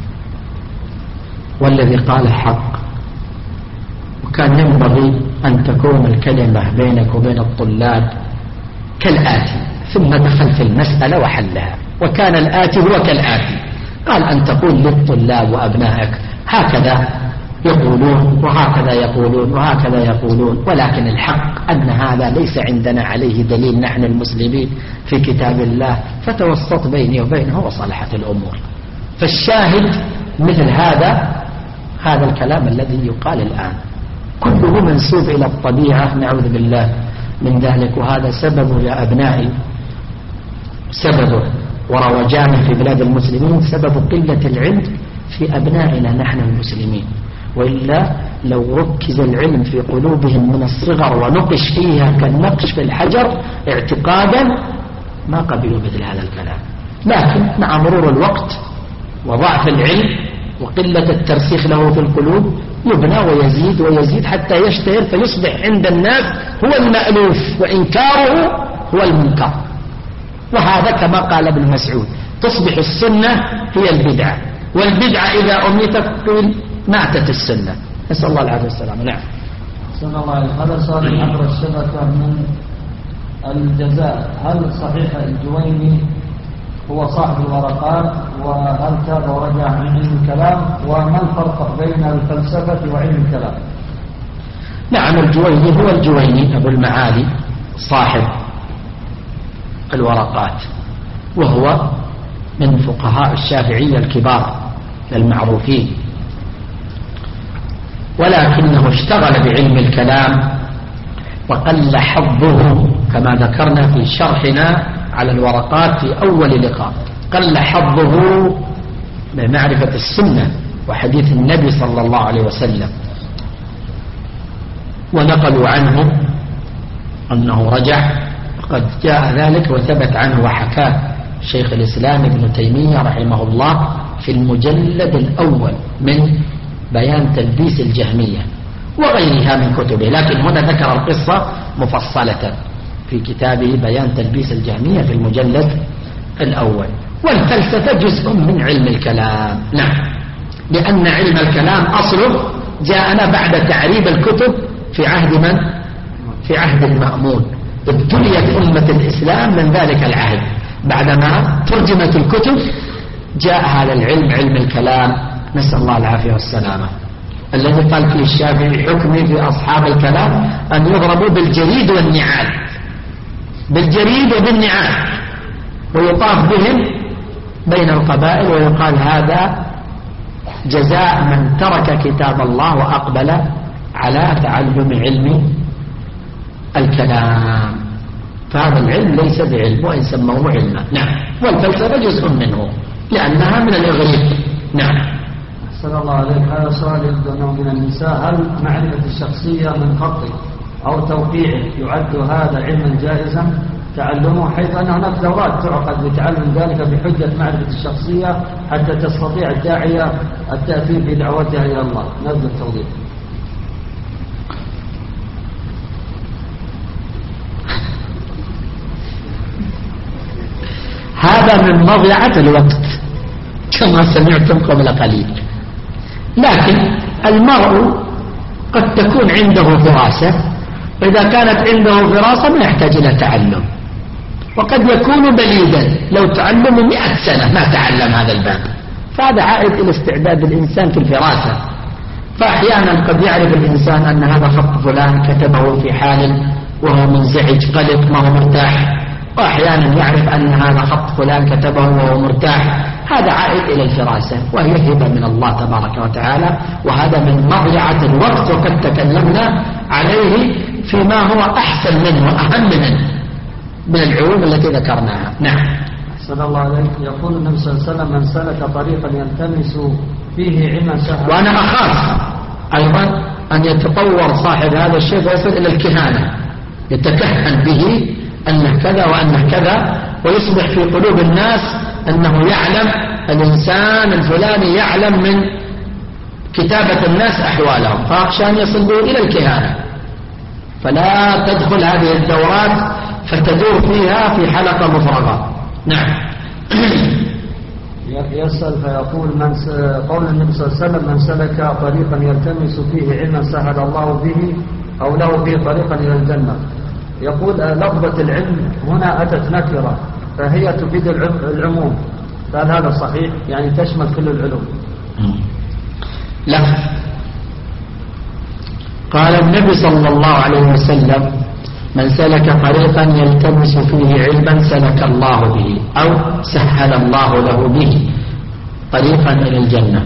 والذي قال حق، وكان ينبغي أن تكون الكلمة بينك وبين الطلاب كالآتي. ثم دخل في المسألة وحلها، وكان الآتي هو كالآتي. قال أن تقول للطلاب وأبنائك هكذا يقولون وهكذا يقولون وهكذا يقولون، ولكن الحق أن هذا ليس عندنا عليه دليل نحن المسلمين في كتاب الله، فتوسط بيني وبينه وصلحت الأمور. فالشاهد مثل هذا هذا الكلام الذي يقال الآن كله منسوب إلى الطبيعة، نعوذ بالله من ذلك. وهذا سببه يا أبنائي، سببه وروجانه في بلاد المسلمين سبب قلة العلم في أبنائنا نحن المسلمين. وإلا لو ركز العلم في قلوبهم من الصغر ونقش فيها كالنقش في الحجر اعتقادا ما قبلوا مثل هذا الكلام. لكن مع مرور الوقت وضعف العلم وقلة الترسيخ له في القلوب يبنى ويزيد ويزيد حتى يشتهر فيصبح عند الناس هو المألوف وإنكاره هو المنكر. وهذا كما قال ابن مسعود تصبح السنة هي البدعة، والبدعة إذا أميتت قيل ماتت السنة. نسأل الله العافية والسلامة. نعم. صلى الله عليه وسلم. هذا سؤال عبر الشبكة من الجزائر. هل صحيح الجويني هو صاحب الورقات، وهل تاب ورجع عن علم الكلام، وما الفرق بين الفلسفة وعلم الكلام؟ نعم، الجويني هو الجويني أبو المعالي صاحب الورقات، وهو من فقهاء الشافعية الكبار المعروفين. ولكنه اشتغل بعلم الكلام وقل حظه كما ذكرنا في شرحنا على الورقات في أول لقاء، قل حظه بمعرفة السنة وحديث النبي صلى الله عليه وسلم. ونقلوا عنه أنه رجع، وقد جاء ذلك وثبت عنه وحكاه شيخ الإسلام ابن تيمية رحمه الله في المجلد الأول من بيان تلبيس الجهمية وغيرها من كتبه، لكن هنا ذكر القصة مفصلة في كتابه بيان تلبيس الجهمية في المجلد الأول. والفلسفة جزء من علم الكلام، نعم، لأن علم الكلام أصله جاءنا بعد تعريب الكتب في عهد من؟ في عهد المأمون. ابتليت أمة الإسلام من ذلك العهد، بعدما ترجمت الكتب جاء هذا العلم، علم الكلام، نسأل الله العافية والسلامة، الذي قال فيه الشافعي حكمي في أصحاب الكلام أن يضربوا بالجريد والنعال، بالجريد وبالنعال، ويطاف بهم بين القبائل ويقال هذا جزاء من ترك كتاب الله وأقبل على تعلم علم الكلام. فهذا العلم ليس بعلم وإن سموه علما، نعم، والفلسفة جزء منه لأنها من الإغريق، نعم. أحسن الله عليك. هذا سؤال يبدو أنه من النساء: هل معرفة الشخصية من خطه أو توقيعه يعد هذا علما جائزا تعلمه، حيث أن هناك دورات تعقد لتعلم ذلك بحجة معرفة الشخصية حتى تستطيع الداعية التأثير بدعوتها إلى الله؟ نرجو التوضيح. هذا من مضيعة الوقت كما سمعتم قبل قليل، لكن المرء قد تكون عنده فراسة، وإذا كانت عنده فراسة ما يحتاج إلى تعلم، وقد يكون بليدا لو تعلم مئة سنة ما تعلم هذا الباب، فهذا عائد إلى استعداد الإنسان في الفراسة. فأحيانا قد يعرف الإنسان أن هذا خط فلان كتبه في حال وهو منزعج قلق ما هو مرتاح، وأحيانا يعرف أن هذا خط فلان كتبه وهو مرتاح، هذا عائد إلى الفراسة، وهي هبة من الله تبارك وتعالى، وهذا من مضيعة الوقت، وقد تكلمنا عليه فيما هو أحسن منه وأهم منه من العلوم التي ذكرناها، نعم. أحسن الله عليك. يقول النبي صلى الله عليه وسلم: من سلك طريقا يلتمس فيه علما سهل. وأنا أخاف أيضا أن يتطور صاحب هذا الشيء ويصل إلى الكهانة، يتكهن به أنه كذا وأنه كذا، ويصبح في قلوب الناس أنه يعلم، الإنسان الفلاني يعلم من كتابة الناس أحوالهم، فأخشى أن يصل به إلى الكهانة. فلا تدخل هذه الدورات فتدور فيها في حلقة مفرغة، نعم. يسأل فيقول: من س... قول النبي صلى الله عليه وسلم: من سلك طريقا يلتمس فيه علما سهل الله به أو له به طريقا إلى الجنة. يقول لفظة العلم هنا أتت نكرة فهي تفيد العموم، فهل هذا صحيح؟ يعني تشمل كل العلوم؟ لا، قال النبي صلى الله عليه وسلم: من سلك طريقا يلتمس فيه علما سلك الله به أو سهل الله له به طريقا إلى الجنة.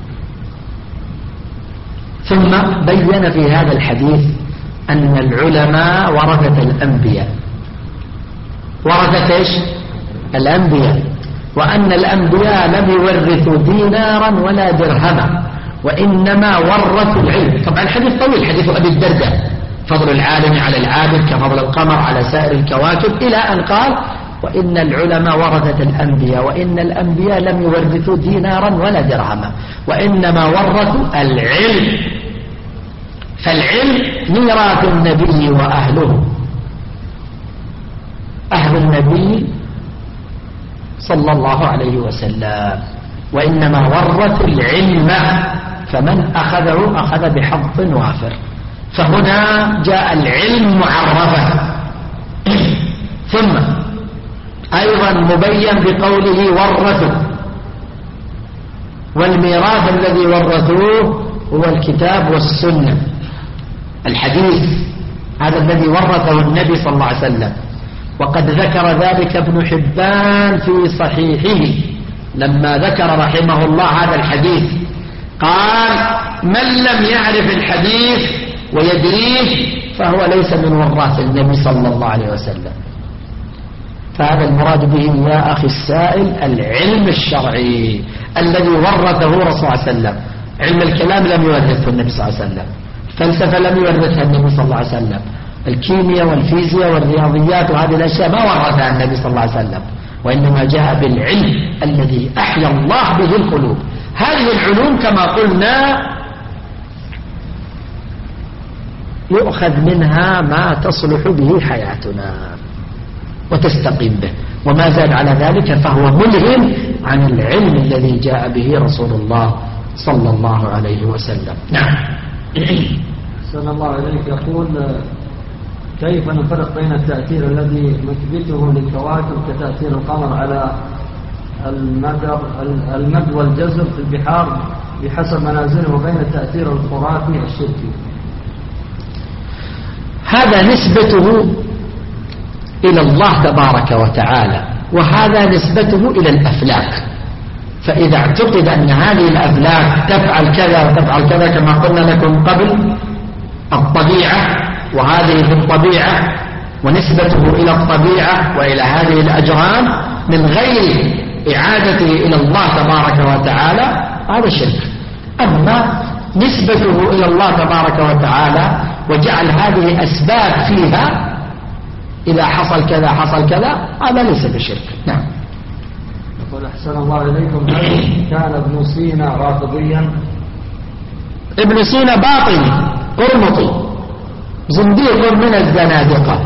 ثم بين في هذا الحديث أن العلماء ورثة الأنبياء، ورثة إيش؟ الأنبياء، وأن الأنبياء لم يورثوا دينارا ولا درهما، وإنما ورثوا العلم. طبعا الحديث طويل، حديث أبي الدرداء: فضل العالم على العابد كفضل القمر على سائر الكواكب، إلى أن قال: وإن العلماء ورثة الأنبياء، وإن الأنبياء لم يورثوا دينارا ولا درهما، وإنما ورثوا العلم. فالعلم ميراث النبي وأهله، أهل النبي صلى الله عليه وسلم، وإنما ورثوا العلم، فمن أخذه أخذ بحظ وافر. فهنا جاء العلم معرفة. ثم أيضا مبين بقوله ورثوا، والميراث الذي ورثوه هو الكتاب والسنة، الحديث، هذا الذي ورثه النبي صلى الله عليه وسلم. وقد ذكر ذلك ابن حبان في صحيحه لما ذكر رحمه الله هذا الحديث، قال من لم يعرف الحديث ويدريه فهو ليس من وراث النبي صلى الله عليه وسلم. فهذا المراد به يا أخي السائل العلم الشرعي الذي ورثه رسول الله صلى الله عليه وسلم. علم الكلام لم يورثه النبي صلى الله عليه وسلم، الفلسفة لم يورثها النبي صلى الله عليه وسلم، الكيمياء والفيزياء والرياضيات وهذه الأشياء ما ورثها النبي صلى الله عليه وسلم، وإنما جاء بالعلم الذي أحيا الله به القلوب. هذه العلوم كما قلنا يؤخذ منها ما تصلح به حياتنا وتستقيم به، وما زاد على ذلك فهو ملهم عن العلم الذي جاء به رسول الله صلى الله عليه وسلم. نعم. أحسن الله إليك. يقول كيف نفرق بين التأثير الذي نثبته للكواكب كتأثير القمر على المدر المد والجزر في البحار بحسب منازله وبين التأثير الخرافي الشركي؟ هذا نسبته إلى الله تبارك وتعالى، وهذا نسبته إلى الأفلاك. فإذا اعتقد أن هذه الأفلاك تفعل كذا وتفعل كذا كما قلنا لكم قبل، الطبيعة وهذه في الطبيعة ونسبته إلى الطبيعة وإلى هذه الأجرام من غير إعادته إلى الله تبارك وتعالى هذا شرك. أما نسبته إلى الله تبارك وتعالى وجعل هذه أسباب فيها إذا حصل كذا حصل كذا هذا ليس بشرك. نعم. يقول أحسن الله إليكم هل كان ابن سينا رافضيا؟ ابن سينا باطني قرمطي زنديق من الزنادقة.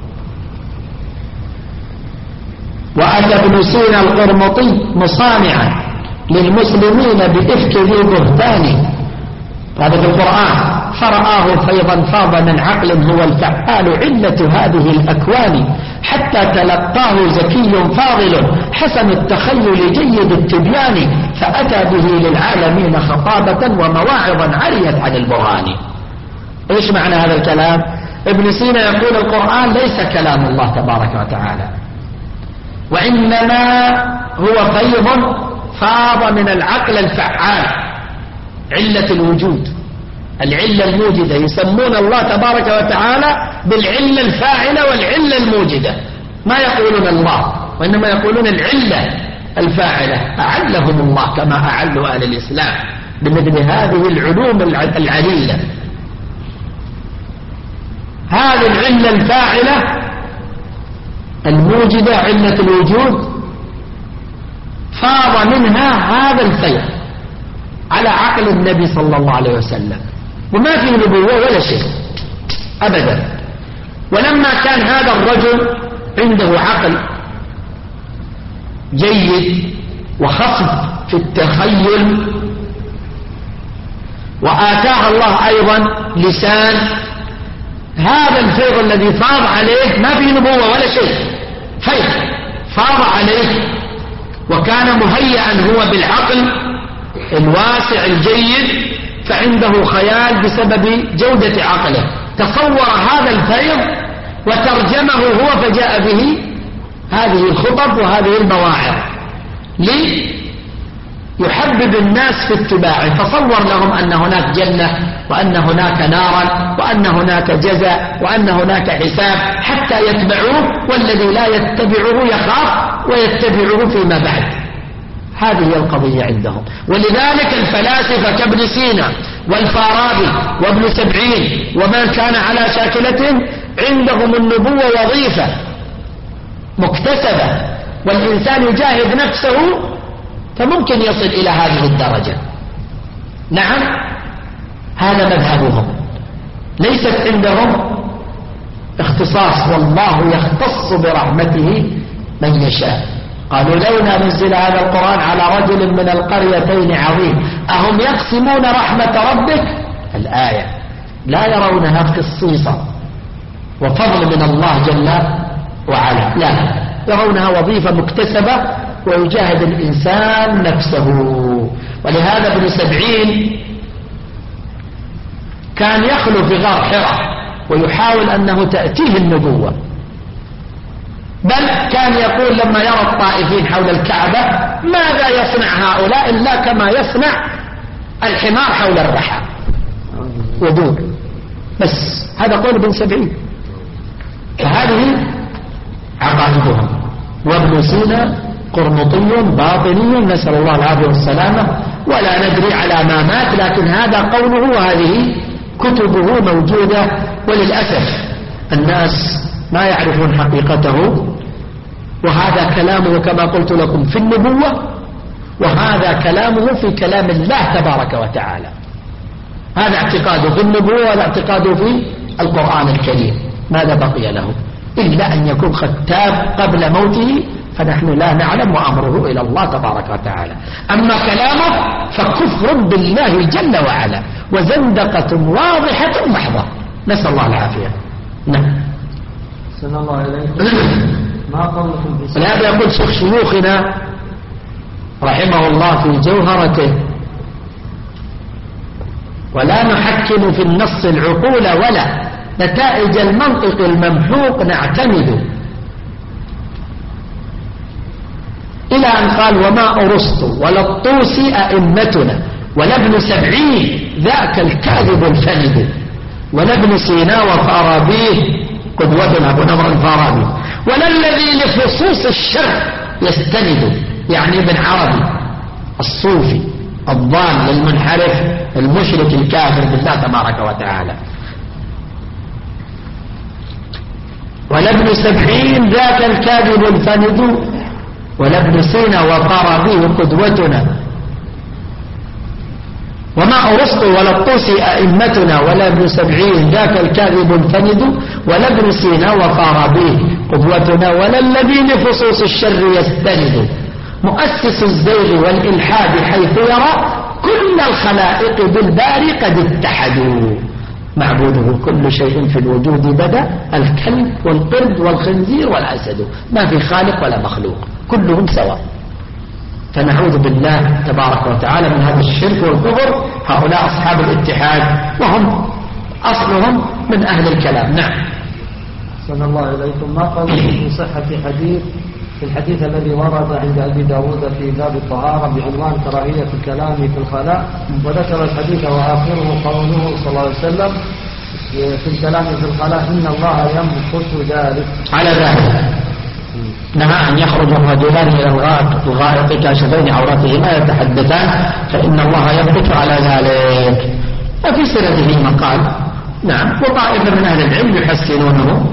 وأتى ابن سينا القرمطي مصانعا للمسلمين بإفك ذي بهتان، هذا في القرآن، فرآه فيضا فاض من عقل هو الفعال علة هذه الأكوان، حتى تلقاه زكي فاضل حسن التخيل جيد التبيان، فأتى به للعالمين خطابة ومواعظا عريت عن البرهان. ايش معنى هذا الكلام؟ ابن سينا يقول القرآن ليس كلام الله تبارك وتعالى، وإنما هو فيض فاض من العقل الفعال علة الوجود، العلة الموجدة. يسمون الله تبارك وتعالى بالعلة الفاعلة والعلة الموجدة، ما يقولون الله وإنما يقولون العلة الفاعلة. أعلهم الله كما أعلوا أهل الإسلام بمثل هذه العلوم العليلة. هذه العلة الفاعلة الموجدة علة الوجود فاض منها هذا الفيض على عقل النبي صلى الله عليه وسلم، وما في نبوة ولا شيء أبدا. ولما كان هذا الرجل عنده عقل جيد وخفض في التخيل، وآتاه الله أيضا لسان، هذا الفيض الذي فاض عليه ما في نبوة ولا شيء، فيض فاض عليه، وكان مهيئا هو بالعقل الواسع الجيد، فعنده خيال بسبب جودة عقله، تصور هذا الفيض وترجمه هو فجاء به هذه الخطب وهذه المواعظ ليحبب الناس في اتباعه، فصور لهم أن هناك جنة وأن هناك نارا وأن هناك جزاء وأن هناك حساب حتى يتبعوه، والذي لا يتبعه يخاف ويتبعه فيما بعد. هذه هي القضية عندهم. ولذلك الفلاسفة كابن سينا والفارابي وابن سبعين ومن كان على شاكلتهم عندهم النبوة وظيفة مكتسبة، والإنسان يجاهد نفسه فممكن يصل إلى هذه الدرجة. نعم، هذا مذهبهم، ليست عندهم اختصاص، والله يختص برحمته من يشاء. قالوا لولا نزل هذا القرآن على رجل من القريتين عظيم أهم يقسمون رحمة ربك، الآية لا يرونها خصيصا وفضل من الله جل وعلا، لا يرونها وظيفة مكتسبة ويجاهد الإنسان نفسه. ولهذا ابن سبعين كان يخلو في غار حراء ويحاول أنه تأتيه النبوة، بل كان يقول لما يرى الطائفين حول الكعبة ماذا يصنع هؤلاء إلا كما يصنع الحمار حول الرحى ودور، بس هذا قول ابن سبعين. فهذه عقائدهم. وابن سينا قرمطي باطني نسأل الله العافية والسلامة، ولا ندري على ما مات، لكن هذا قوله وهذه كتبه موجودة. وللأسف الناس ما يعرفون حقيقته، وهذا كلامه كما قلت لكم في النبوة، وهذا كلامه في كلام الله تبارك وتعالى. هذا اعتقاده في النبوة وهذا اعتقاده في القرآن الكريم. ماذا بقي له إلا أن يكون ختاب قبل موته، فنحن لا نعلم، وأمره إلى الله تبارك وتعالى. أما كلامه فكفر بالله جل وعلا وزندقة واضحة محضة، نسأل الله العافية. نعم. سن الله إليكم. ما قولكم في ولهذا يقول شيخ شيوخنا رحمه الله في جوهرته: ولا نحكم في النص العقول ولا نتائج المنطق الممحوق نعتمد، إلى أن قال: وما أرسطو ولا الطوسي أئمتنا ولا ابن سبعين ذاك الكاذب الفند، ولا ابن سينا وفارابيه قدوتنا أبو نمر الفارابي، ولا الذي لفصوص الشر يستند، يعني ابن عربي الصوفي الضال المنحرف المشرك الكافر بالله تبارك وتعالى، ولا ابن سبعين ذاك الكاذب الفند، ولا ابن سينا وفارابيه قدوتنا، وما أرسطو ولا الطوسي أئمتنا ولا ابن سبعين ذاك الكاذب الفند، ولا ابن سينا وفارابيه قدوتنا، ولا الذي لفصوص الشر يستند، مؤسس الزيغ والإلحاد حيث يرى كل الخلائق بالباري قد اتحدوا، معبوده كل شيء في الوجود بدا، الكلب والقرد والخنزير والأسد، ما في خالق ولا مخلوق، كلهم سواء. فنعوذ بالله تبارك وتعالى من هذا الشرك والكفر. هؤلاء أصحاب الاتحاد وهم أصلهم من أهل الكلام. نعم. صلى الله إليكم. ما قولكم في صحة حديث في الحديث الذي ورد عند أبي داود في باب الطهارة بعنوان كراهية الكلام في الخلاء، وذكر الحديث وآخره قوله صلى الله عليه وسلم في الكلام في الخلاء: إن الله يمقت ذلك. على ذلك نهى أن يخرج الرجلان إلى الغائط كاشفين عوراتهما يتحدثان، فإن الله يمقت على ذلك. وفي سنده مقال. نعم. وطائفة من أهل العلم يحسنونه.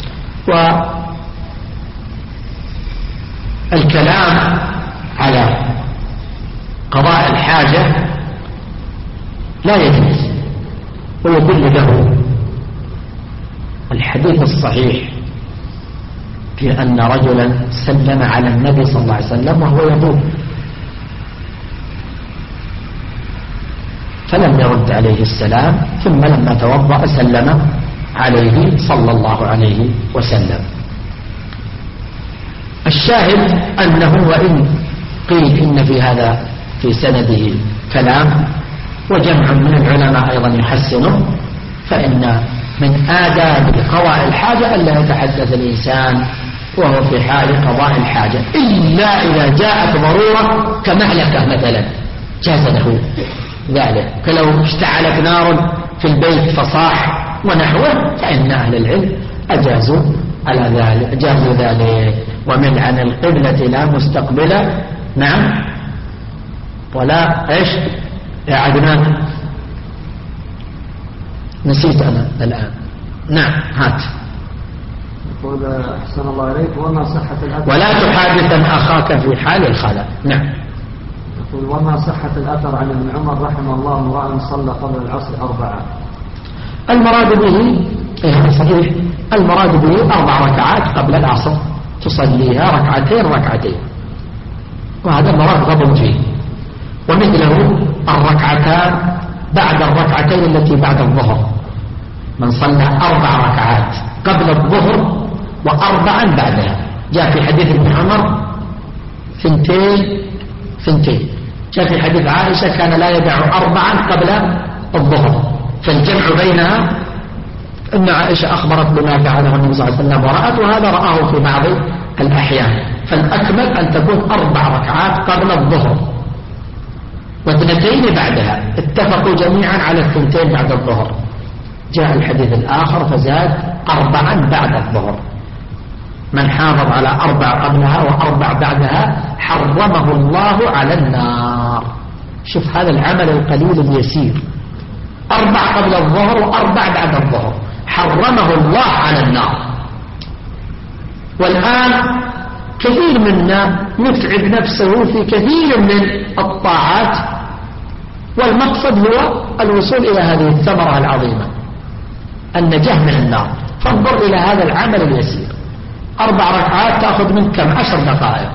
والكلام على قضاء الحاجة لا يجوز، ويدل له الحديث الصحيح في أن رجلا سلم على النبي صلى الله عليه وسلم وهو يبول، فلم يرد عليه السلام، ثم لما توضأ سلم عليه صلى الله عليه وسلم. الشاهد أنه وإن قيل إن في هذا في سنده كلام، وجمع من العلماء أيضا يحسنه، فإن من آداب قضاء الحاجة ألا يتحدث الإنسان وهو في حال قضاء الحاجة، إلا إذا جاءت ضرورة كمهلكة مثلا جاز له ذلك، كلو اشتعلت نار في البيت فصاح ونحوه، فإن أهل العلم أجازوا على ذلك، جازوا ذلك. ومن عن القبلة لا مستقبلة. نعم. ولا إيش يا عدنان؟ نسيت أنا الآن. نعم. هات. يقول أحسن الله إليك: وما صحة الأثر ولا تحادثا أخاك في حال الخلاء. نعم. يقول: وما صحة الأثر عن ابن عمر رحمه الله امرأ صلى قبل العصر أربعة؟ المراد به إيه صحيح، المراد به أربع ركعات قبل العصر تصليها ركعتين ركعتين، وهذا مرغب فيه. ومثله الركعتان بعد الركعتين التي بعد الظهر، من صلى أربع ركعات قبل الظهر وأربعا بعدها، جاء في حديث ابن عمر ثنتين ثنتين، جاء في حديث عائشة كان لا يدع أربعا قبل الظهر، فالجمع بينها أن عائشة أخبرت بما فعله النبي صلى الله عليه وسلم ورأت، وهذا رآه في بعض الأحيان، فالأكمل أن تكون أربع ركعات قبل الظهر واثنتين بعدها، اتفقوا جميعا على الثنتين بعد الظهر. جاء الحديث الآخر فزاد أربعا بعد الظهر. من حافظ على أربع قبلها وأربع بعدها حرمه الله على النار. شوف هذا العمل القليل اليسير، أربع قبل الظهر وأربع بعد الظهر، حرمه الله على النار. والآن كثير منا يتعب نفسه في كثير من الطاعات، والمقصد هو الوصول إلى هذه الثمرة العظيمة، النجاة من النار. فانظر إلى هذا العمل اليسير، أربع ركعات تأخذ منك كم؟ عشر دقائق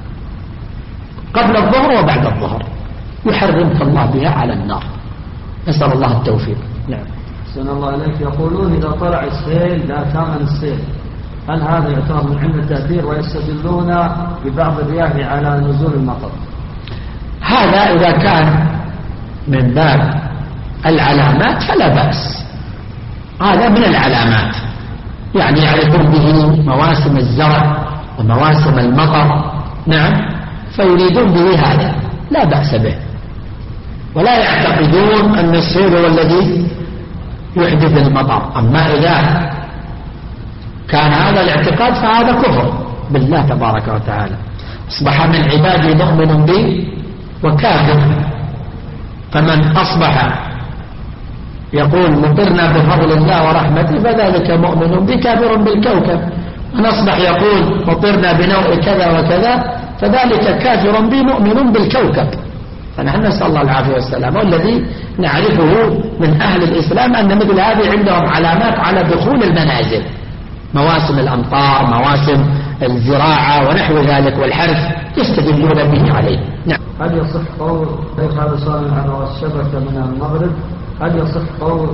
قبل الظهر وبعد الظهر، يحرمك الله بها على النار. نسأل الله التوفيق. نعم. أحسن الله عليك. يقولون إذا طلع السيل لا تامن السيل، هل هذا يعتبر من علم التأثير؟ ويستدلون ببعض الرياح على نزول المطر. هذا إذا كان من باب العلامات فلا بأس، هذا من العلامات، يعني يعرفون به مواسم الزرع ومواسم المطر. نعم، فيريدون به هذا لا بأس به، ولا يعتقدون أن السيل هو الذي يحدث المطر. أما إذا كان هذا الاعتقاد فهذا كفر بالله تبارك وتعالى. أصبح من عبادي مؤمن به وكافر. فمن أصبح يقول مطرنا بفضل الله ورحمته فذلك مؤمن به كافر بالكوكب. من أصبح يقول مطرنا بنوع كذا وكذا فذلك كافر به مؤمن بالكوكب. فنحن نسأل الله العافية والسلام. والذي نعرفه من أهل الإسلام أن مثل هذه عندهم علامات على دخول المنازل، مواسم الأمطار، مواسم الزراعة ونحو ذلك والحرث، يستدلون به عليه. نعم. هل يصح قول هذا سؤال على الشبكة من المغرب، هل يصح قول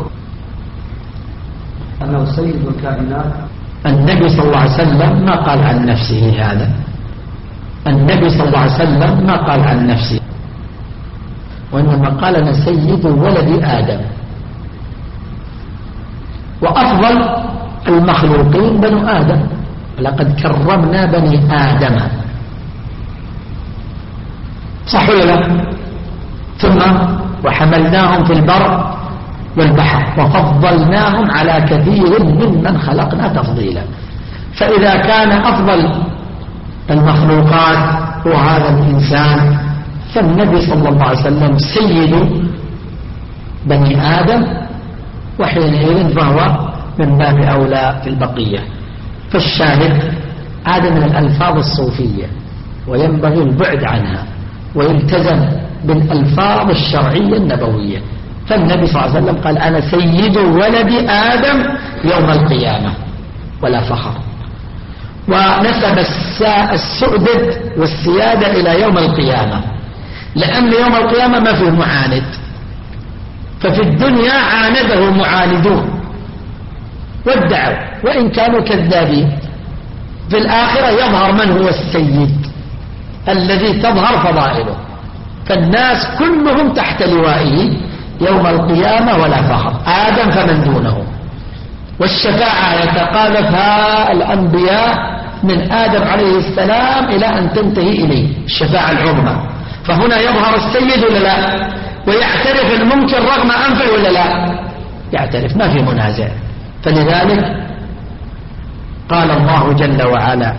أنه سيد الكائنات؟ النبي صلى الله عليه وسلم ما قال عن نفسه هذا. النبي صلى الله عليه وسلم ما قال عن نفسه، وإنما قال أنا سيد ولد آدم، وأفضل المخلوقين بنو آدم، ولقد كرمنا بني آدم. صح ولا لا؟ ثم وحملناهم في البر والبحر وفضلناهم على كثير ممن خلقنا تفضيلا. فإذا كان أفضل المخلوقات هو هذا الإنسان، فالنبي صلى الله عليه وسلم سيد بني آدم، وحينئذ فهو من باب أولى في البقية. فالشاهد هذا من الألفاظ الصوفية، وينبغي البعد عنها ويلتزم بالألفاظ الشرعية النبوية. فالنبي صلى الله عليه وسلم قال أنا سيد ولد آدم يوم القيامة ولا فخر، ونسب السؤدد والسيادة إلى يوم القيامة، لأن يوم القيامة ما فيه معاند، ففي الدنيا عانده معاندون وادعوا وإن كانوا كذابين. في الآخرة يظهر من هو السيد الذي تظهر فضائله، فالناس كلهم تحت لوائه يوم القيامة ولا فخر، آدم فمن دونه. والشفاعة يتقاذفها الأنبياء من آدم عليه السلام إلى أن تنتهي إليه الشفاعة العظمى. فهنا يظهر السيد ولا لا؟ ويعترف المنكر رغم أنفه ولا لا؟ يعترف، ما في منازع. فلذلك قال الله جل وعلا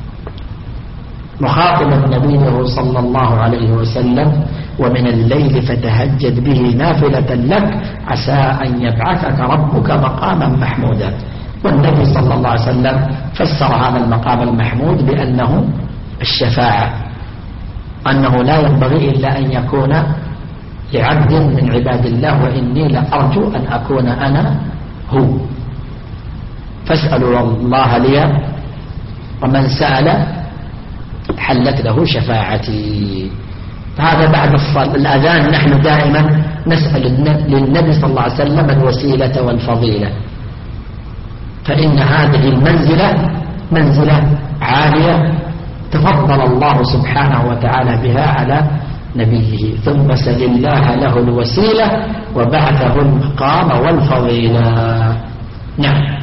مخاطبا نبيه صلى الله عليه وسلم ومن الليل فتهجد به نافلة لك عسى أن يبعثك ربك مقاما محمودا. والنبي صلى الله عليه وسلم فسر هذا المقام المحمود بأنه الشفاعة، أنه لا ينبغي إلا أن يكون لعبد من عباد الله، وإني لأرجو أن أكون أنا هو، فاسألوا الله لي ومن سأل حلت له شفاعتي. هذا بعد الصلاة الأذان نحن دائما نسأل للنبي صلى الله عليه وسلم الوسيلة والفضيلة، فإن هذه المنزلة منزلة عالية تفضل الله سبحانه وتعالى بها على نبيه. ثم سل الله له الوسيلة وبعثه المقام والفضيلة. نعم.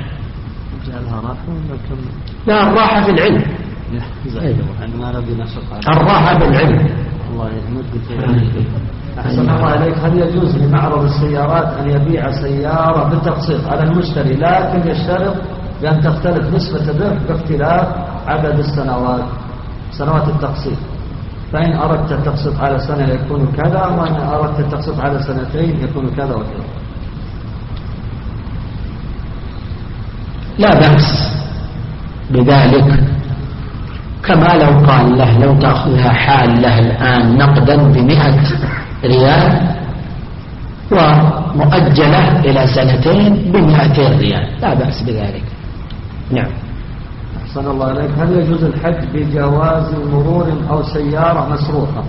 لا، الراحة في العلم، الراحة بالعلم. الله يهمك. أحسن الله عليك، هل يجوز لمعرض السيارات أن يبيع سيارة بالتقسيط على المشتري لكن يشترط بأن تختلف نسبة الربح باختلاف عدد السنوات سنوات التقسيط؟ فإن أردت التقسيط على سنة يكون كذا، وإن أردت التقسيط على سنتين يكون كذا وكذا. لا بأس بذلك، كما لو قال له لو تأخذها حال له الآن نقدا بمئة ريال ومؤجلة إلى سنتين بمئتين ريال، لا بأس بذلك. نعم. أحسن الله عليك، هل يجوز الحج بجواز مرور أو سيارة مسروقة؟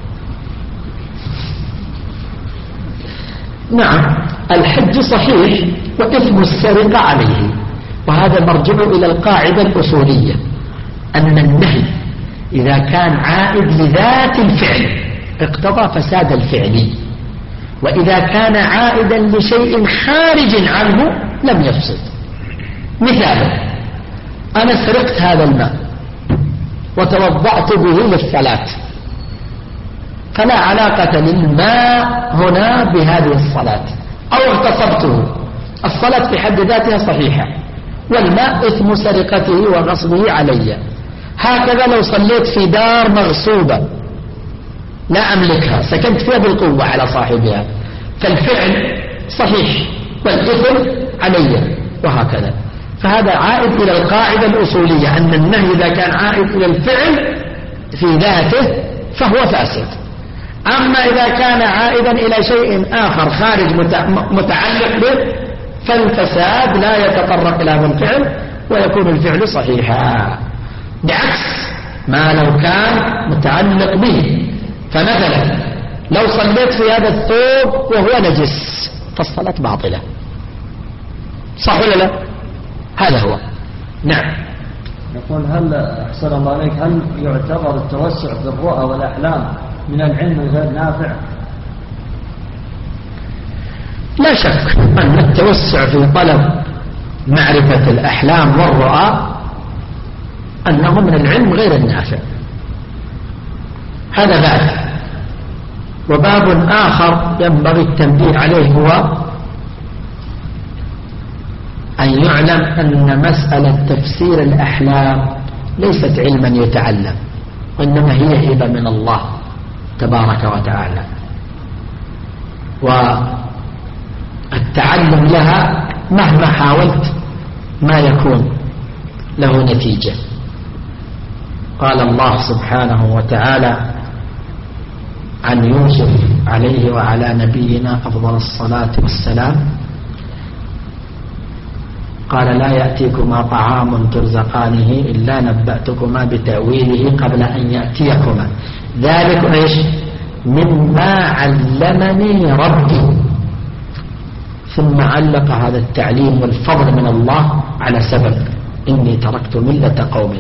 نعم، الحج صحيح وإثم السرقة عليه، وهذا مرجع إلى القاعدة الأصولية أن النهي إذا كان عائد لذات الفعل اقتضى فساد الفعل، وإذا كان عائدا لشيء خارج عنه لم يفسد. مثال، أنا سرقت هذا الماء وتوضأت به للصلاة، فلا علاقة للماء هنا بهذه الصلاة، أو اغتصبته، الصلاة في حد ذاتها صحيحة والماء إثم سرقته وغصبه علي. هكذا لو صليت في دار مغصوبة لا أملكها، سكنت فيها بالقوة على صاحبها، فالفعل صحيح والإثم علي، وهكذا. فهذا عائد إلى القاعدة الأصولية أن النهي إذا كان عائد إلى الفعل في ذاته فهو فاسد. أما إذا كان عائدا إلى شيء آخر خارج متعلق به فالفساد لا يتطرق إلى هذا الفعل ويكون الفعل صحيحا، بعكس ما لو كان متعلق به. فمثلا لو صليت في هذا الثوب وهو نجس فالصلاة باطلة، صح ولا لا؟ هذا هو. نعم. يقول هل أحسن الله عليك هل يعتبر التوسع في الرؤى والأحلام من العلم الغير نافع؟ لا شك أن التوسع في طلب معرفة الأحلام والرؤى أنه من العلم غير النافع، هذا باب. وباب آخر ينبغي التنبيه عليه هو أن يعلم أن مسألة تفسير الأحلام ليست علما يتعلم، وإنما هي هبة من الله تبارك وتعالى، والتعلم لها مهما حاولت ما يكون له نتيجة. قال الله سبحانه وتعالى عن يوسف عليه وعلى نبينا أفضل الصلاة والسلام، قال لا يأتيكما طعام ترزقانه إلا نبأتكما بتأويله قبل أن يأتيكما ذلك إيش مما علمني ربي. ثم علق هذا التعليم والفضل من الله على سبب إني تركت ملة قوم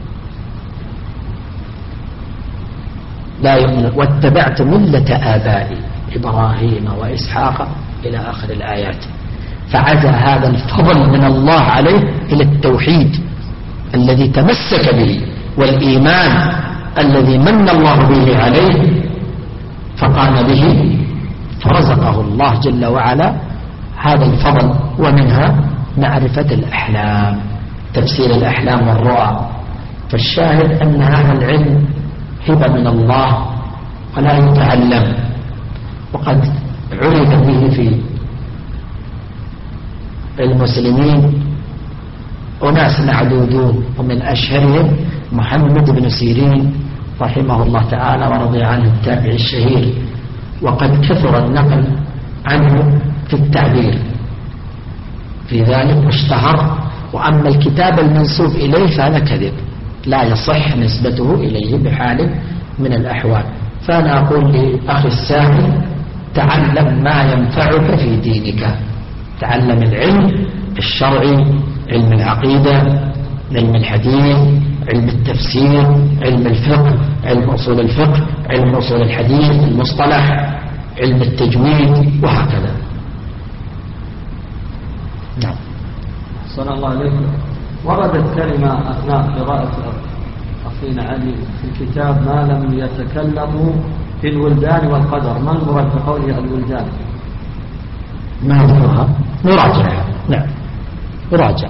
لا يؤمن واتبعت ملة آبائي إبراهيم وإسحاق إلى آخر الآيات. فعزى هذا الفضل من الله عليه إلى التوحيد الذي تمسك به والإيمان الذي من الله به عليه فقام به، فرزقه الله جل وعلا هذا الفضل، ومنها معرفة الأحلام، تفسير الأحلام والرؤى. فالشاهد أن هذا العلم هبة من الله ولا يتعلم، وقد عرف به في المسلمين أناس معدودون، ومن أشهرهم محمد بن سيرين رحمه الله تعالى ورضي عنه التابعي الشهير، وقد كثر النقل عنه في التعبير في ذلك اشتهر. وأما الكتاب المنسوب إليه فهذا كذب، لا يصح نسبته إليه بحال من الأحوال. فأنا أقول لأخي السائل تعلم ما ينفعك في دينك، تعلم العلم الشرعي، علم العقيدة، علم الحديث، علم التفسير، علم الفقه، علم أصول الفقه، علم أصول الحديث، المصطلح، علم التجويد، وهكذا. نعم. صلى الله عليه وسلم. وردت كلمة أثناء قراءة أخينا علي في الكتاب ما لم يتكلموا في الولدان والقدر، ما المراد بقوله الولدان؟ ما ذكرها نراجعها. نعم نراجع.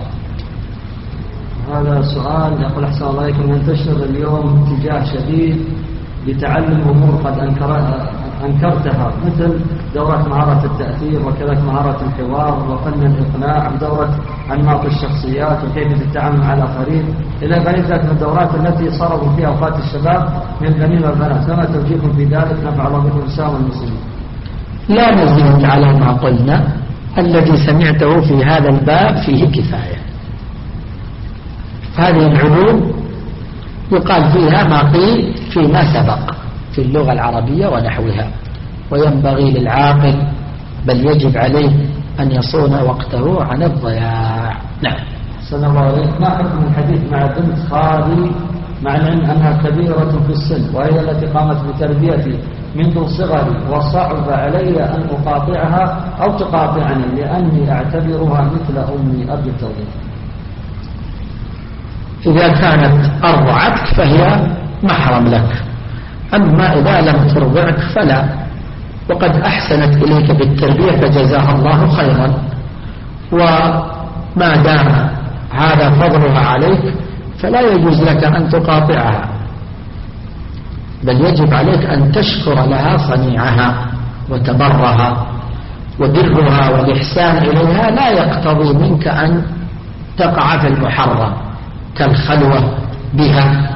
هذا سؤال يقول أحسن الله إليكم، ينتشر اليوم اتجاه شديد لتعلم أمور قد أنكرتها مثل دورة مهارة التأثير وكذلك مهارة الحوار وفن الإقناع ودورة أنماط الشخصيات وكيف التعامل مع الآخرين إلى غير ذلك من الدورات التي صرفوا فيها أوقات الشباب من البنين والبنات، فما توجيهكم في ذلك؟ نفع الله بكم الإسلام والمسلمين. لا نزيد على ما قلنا، الذي سمعته في هذا الباب فيه كفاية. هذه العلوم يقال فيها ما قيل فيما سبق في اللغة العربية ونحوها، وينبغي للعاقل بل يجب عليه أن يصون وقته عن الضياع. نعم. صلى الله عليه وسلم. ما حكم الحديث مع بنت خالي مع العلم أنها كبيرة في السن وهي التي قامت بتربيتي منذ صغري وصعب علي أن أقاطعها أو تقاطعني لأني أعتبرها مثل أمي؟ أرجو التوضيح. إذا كانت أرضعتك فهي محرم لك، أما إذا لم ترضعك فلا، وقد أحسنت إليك بالتربية فجزاها الله خيرا، وما دام هذا فضلها عليك فلا يجوز لك أن تقاطعها، بل يجب عليك أن تشكر لها صنيعها وتبرها، وبرها والإحسان إليها لا يقتضي منك أن تقع في المحرم كالخلوة بها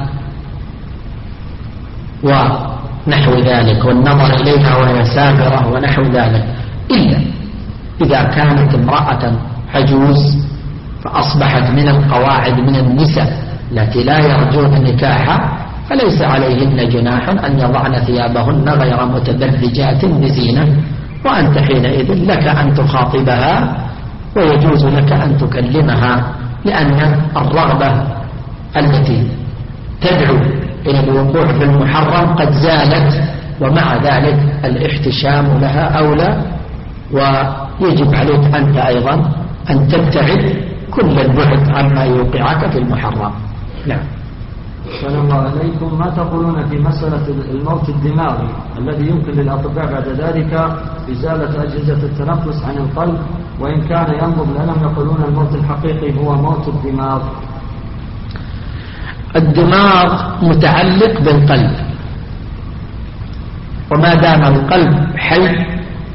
ونحو ذلك والنظر إليها وهي سافرة ونحو ذلك، إلا إذا كانت امرأة عجوز فأصبحت من القواعد من النساء التي لا يرجون نكاحا، فليس عليهن جناح أن يضعن ثيابهن غير متبرجات بزينة، وأنت حينئذ لك أن تخاطبها ويجوز لك أن تكلمها، لأن الرغبة التي تدعو إلى الوقوع في المحرم قد زالت، ومع ذلك الاحتشام لها أولى، ويجب عليك أنت أيضا أن تبتعد كل البعد عما يوقعك في المحرم. نعم. السلام عليكم. ما تقولون في مسألة الموت الدماغي الذي يمكن للأطباء بعد ذلك إزالة أجهزة التنفس عن القلب، وإن كان ينظر لأنهم يقولون الموت الحقيقي هو موت الدماغ؟ الدماغ متعلق بالقلب، وما دام القلب حي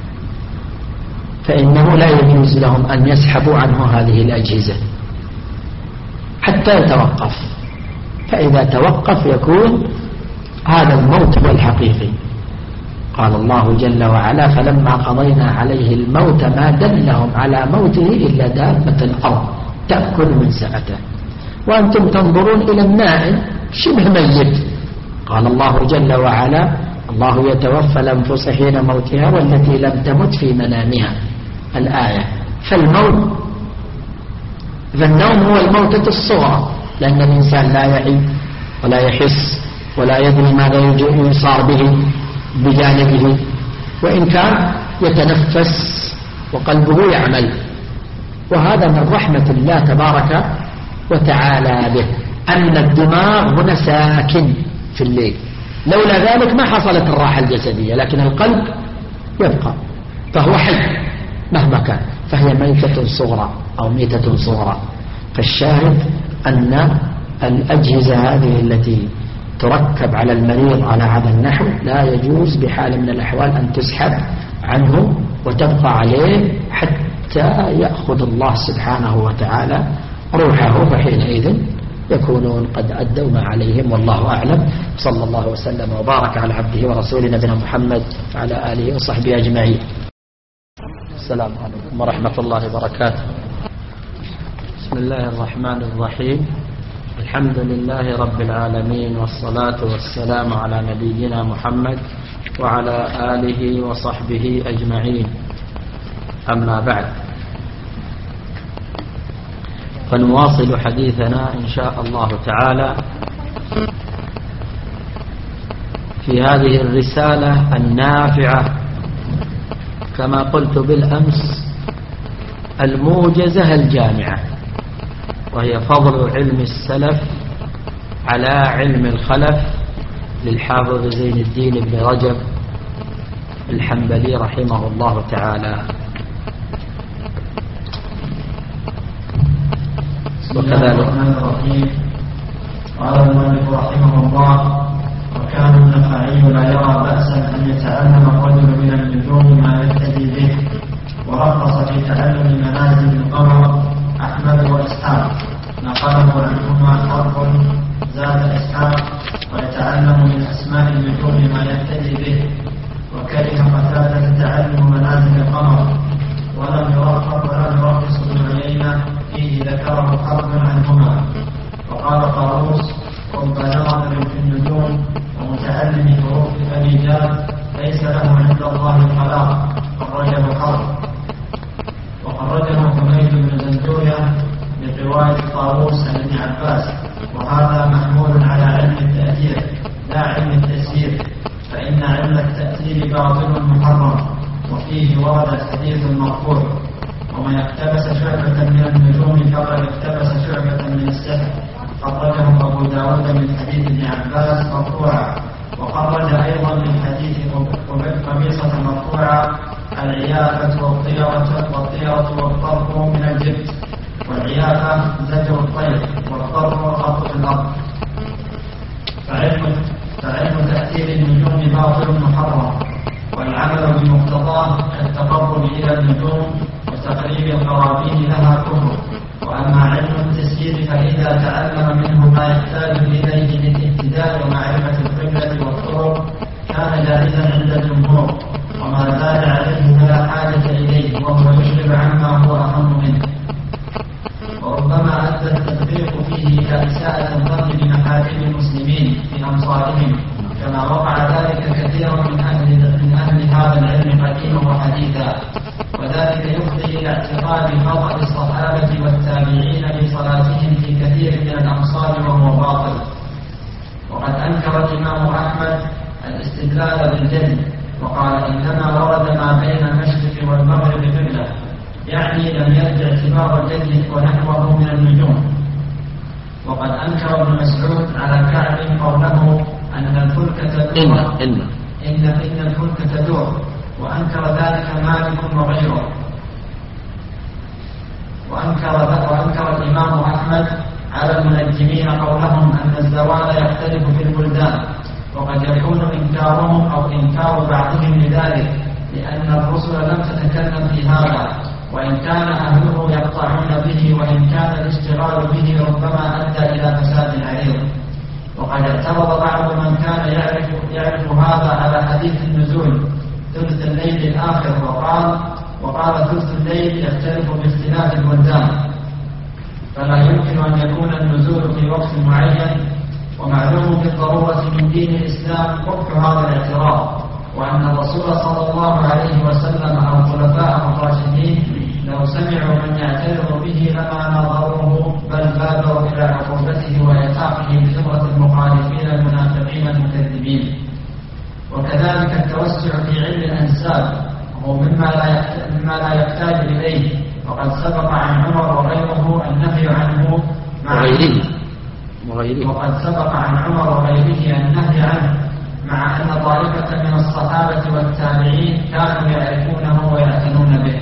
فإنه لا يجوز لهم أن يسحبوا عنه هذه الأجهزة حتى يتوقف، فإذا توقف يكون هذا الموت هو الحقيقي. قال الله جل وعلا: فلما قضينا عليه الموت ما دلهم على موته إلا دابة الأرض تأكل من سأته وأنتم تنظرون إلى النائم شبه ميت. قال الله جل وعلا: الله يتوفى الأنفس حين موتها والتي لم تمت في منامها. الآية. فالموت فالنوم هو الموتة الصغرى، لأن الإنسان لا يعي ولا يحس ولا يدري ماذا يصار به بجانبه، وإن كان يتنفس وقلبه يعمل، وهذا من رحمة الله تبارك وتعالى به أن الدماغ هنا ساكن في الليل، لولا ذلك ما حصلت الراحة الجسدية، لكن القلب يبقى فهو حي مهما كان، فهي ميتة صغرى أو ميتة صغرى. فالشاهد أن الأجهزة هذه التي تركب على المريض على هذا النحو لا يجوز بحال من الأحوال أن تسحب عنه وتبقى عليه حتى يأخذ الله سبحانه وتعالى روحه، فحينئذ يكونون قد أدوا ما عليهم، والله أعلم. صلى الله وسلم وبارك على عبده ورسوله نبينا محمد وعلى آله وصحبه أجمعين. السلام عليكم ورحمة الله وبركاته. بسم الله الرحمن الرحيم. الحمد لله رب العالمين، والصلاة والسلام على نبينا محمد وعلى آله وصحبه أجمعين. أما بعد، فنواصل حديثنا إن شاء الله تعالى في هذه الرسالة النافعة، كما قلت بالأمس، الموجزة الجامعة، وهي فضل علم السلف على علم الخلف للحافظ زين الدين بن رجب الحنبلي رحمه الله تعالى. وكذلك قال المؤلف رحمه الله: وكان النخعي لا يرى بأسا أن يتعلم الرجل من النجوم ما يهتدي به، ورخص في تعلم منازل القمر أحمد وإسحاق، نقله عنهما حرف زاد إسحاق: ويتعلم من أسماء النجوم ما يهتدي به. وكره قتادة تعلم منازل القمر، ولم يرخص ولم يرخص ابن عيينة فيه، ذكره حرف عنهما. وقال طاووس: رب ناظر في النجوم ومتعلم حروف الأبجاد ليس له عند الله خلاق، خرجه حرف. وخرجه حميد بن زنجوية برواية طاووس عن ابن عباس، وهذا محمول على علم التأثير لا علم التسيير، فإن علم التأثير باطل محرم، وفيه ورد حديث مرفوع: ومن اقتبس شعبة من النجوم فقد اقتبس شعبة من السحر. خرجه أبو داود من حديث ابن عباس مرفوعا. وخرج أيضا من حديث قميصة مرفوعا: العيافة والطيرة والطيرة والطرف من الجبت، والعيافة زجر الطير، والطرف خط الأرض. فعلم فعلم تأثير النجوم باطل محرم، والعمل بمقتضاه كالتقرب إلى النجوم وتقريب القرابين لها كفر. وأما علم التسيير فإذا تعلم منه ما يحتاج إليه للاهتداء ومعرفة القبلة والطرق كان جائزا عند الجمهور، وما زاد عليه فلا حاجة إليه، وهو يشغل عما هو أهم منه. وربما أدى التدقيق فيه إلى إساءة الظن بمحارم المسلمين في أمصارهم، كما وقع ذلك كثيرا من أهل من أهل هذا العلم قديما وحديثا، وذلك يفضي إلى اعتقاد خطأ الصحابة والتابعين بصلاتهم في كثير من الأمصار وهو باطل. وقد أنكر الإمام أحمد الاستدلال بالجن، وقال: إنما ورد ما بين المشرق والمغرب قبلة، يعني لم يرد اعتبار الجن ونحوه من النجوم. وقد أنكر ابن مسعود على كعب قوله أن الفلك تدور إن إن إن إن الفلك تدور، وأنكر ذلك مالك وغيره. وأنكر وأنكر الإمام أحمد على المنجمين قولهم أن الزوال يختلف في البلدان، وقد يكون إنكارهم أو إنكار بعضهم لذلك، لأن الرسل لم تتكلم في هذا، وإن كان أهله يقطعون به، وإن كان الاشتغال به ربما أدى إلى فساد عريض. وقد اعترض بعض من كان يعرف, يعرف هذا على حديث النزول ثلث الليل الآخر، وقال وقال ثلث الليل يختلف باختلاف البلدان، فلا يمكن أن يكون النزول في وقت معين. ومعلوم بالضرورة من دين الإسلام قبح هذا الاعتراض، وأن الرسول صلى الله عليه وسلم أو خلفاءه الراشدين لو سمعوا من يعترض به لما نظروه، بل بادروا إلى عقوبته وإلحاقه بزمرة المخالفين المنافقين المكذبين. وكذلك التوسع في علم الأنساب هو مما لا مما لا يحتاج إليه، وقد سبق عن عمر وغيره النهي عنه مع وغيره وغيره وقد سبق عن عمر وغيره النهي عنه، مع أن طائفة من الصحابة والتابعين كانوا يعرفونه ويعتنون به.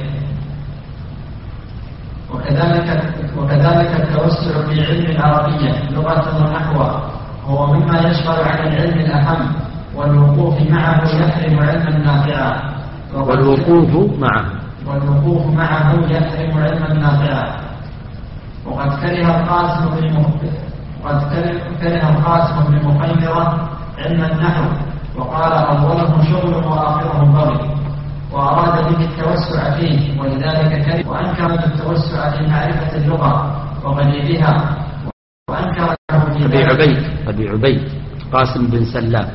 وكذلك وكذلك التوسع في علم العربية لغة ونحوه هو مما يشغل عن العلم الأهم، والوقوف معه يحرم علما نافعا. والوقوف معه والوقوف معه يحرم علما نافعا. وقد كره القاسم بن وقد كره القاسم بن مخيمرة علم النحو، وقال: أوله شغل وآخره بغي، وأراد به التوسع فيه، ولذلك كره. وأنكر التوسع في معرفة اللغة وغيرها، وأنكر أبي عبيد أبي عبيد قاسم بن سلام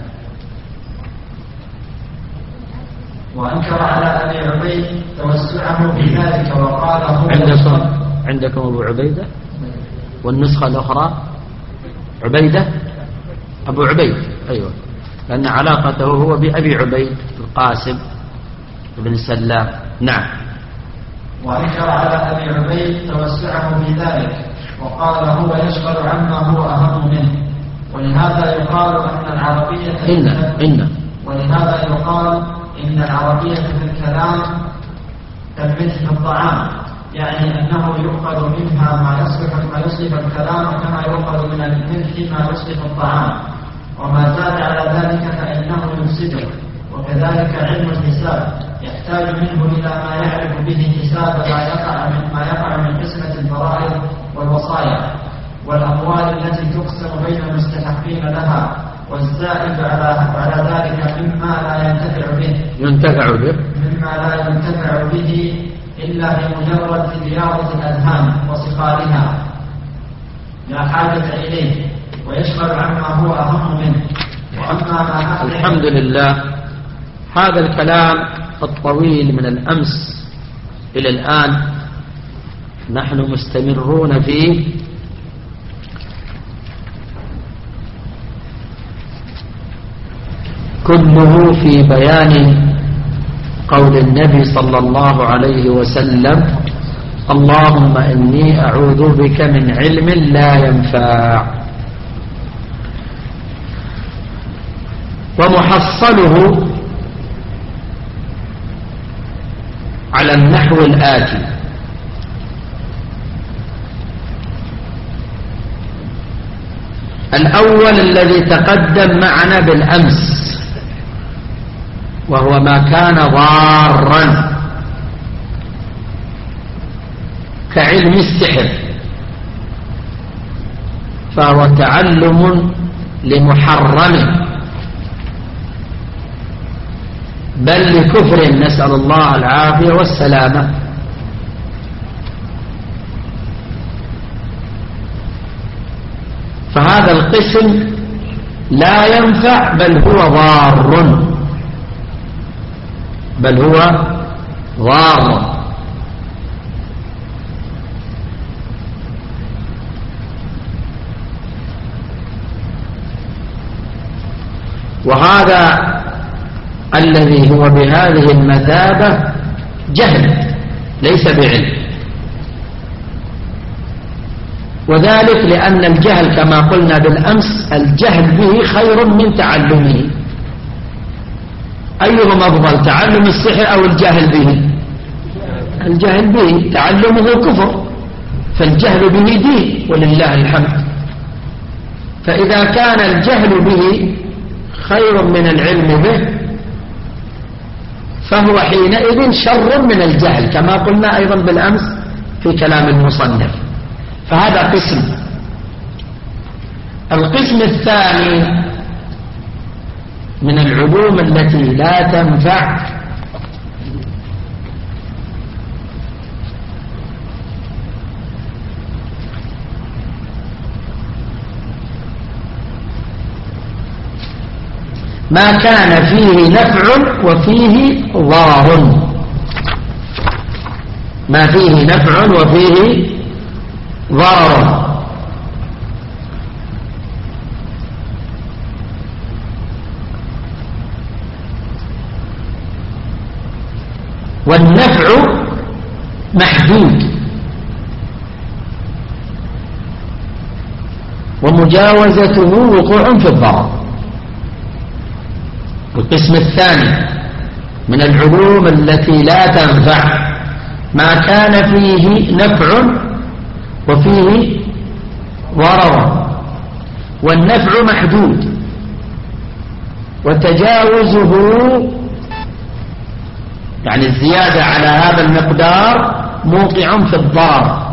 وأنكر على أبي عبيد توسعه في ذلك، وقال: هو عندكم عندكم أبو عبيدة، والنسخة الأخرى عبيدة أبو عبيد، أيوة، لأن علاقته هو بأبي عبيد القاسم بن سلام. نعم. وأنكر على أبي عبيد توسعه في ذلك، وقال: هو يشغل عما هو أهم منه. ولهذا يقال أن العربية إن إن ولهذا يقال إن العربية في الكلام كالملح في الطعام، يعني أنه يؤخذ منها ما يصلح ما يصلح الكلام كما يؤخذ من الملح ما يصلح الطعام، وما زاد على ذلك فإنه يفسده. وكذلك علم الحساب يحتاج منه إلى ما يعرف به حساب ما يقع من ما يقع من قسمة الفرائض والوصايا والأموال التي تقسم بين المستحقين لها، والزائد على على ذلك مما لا ينتفع به ينتفع به مما لا ينتفع به إلا بمجرد رياضة الأذهان وصقالها لا حاجة إليه، ويشغل عما هو أهم منه. وأما ما الحمد لله، هذا الكلام الطويل من الأمس إلى الآن نحن مستمرون فيه، كله في بيان قول النبي صلى الله عليه وسلم: اللهم إني أعوذ بك من علم لا ينفع. ومحصله على النحو الآتي: الأول الذي تقدم معنا بالأمس، وهو ما كان ضارا كعلم السحر، فهو تعلم لمحرم بل لكفر، نسأل الله العافية والسلامة. فهذا القسم لا ينفع بل هو ضار، بل هو ضار. وهذا الذي هو بهذه المثابة جهل ليس بعلم، وذلك لأن الجهل كما قلنا بالأمس الجهل به خير من تعلمه. أيهما أفضل، تعلم السحر أو الجهل به؟ الجهل به، تعلمه كفر، فالجهل به دين ولله الحمد. فإذا كان الجهل به خير من العلم به فهو حينئذ شر من الجهل، كما قلنا أيضا بالأمس في كلام المصنف. فهذا قسم. القسم الثاني من العلوم التي لا تنفع ما كان فيه نفع وفيه ضرر، ما فيه نفع وفيه ضرر. والنفع محدود، ومجاوزته وقوع في الضرر. القسم الثاني من العلوم التي لا تنفع ما كان فيه نفع وفيه ضرر، والنفع محدود وتجاوزه يعني الزيادة على هذا المقدار موقع في الضرر.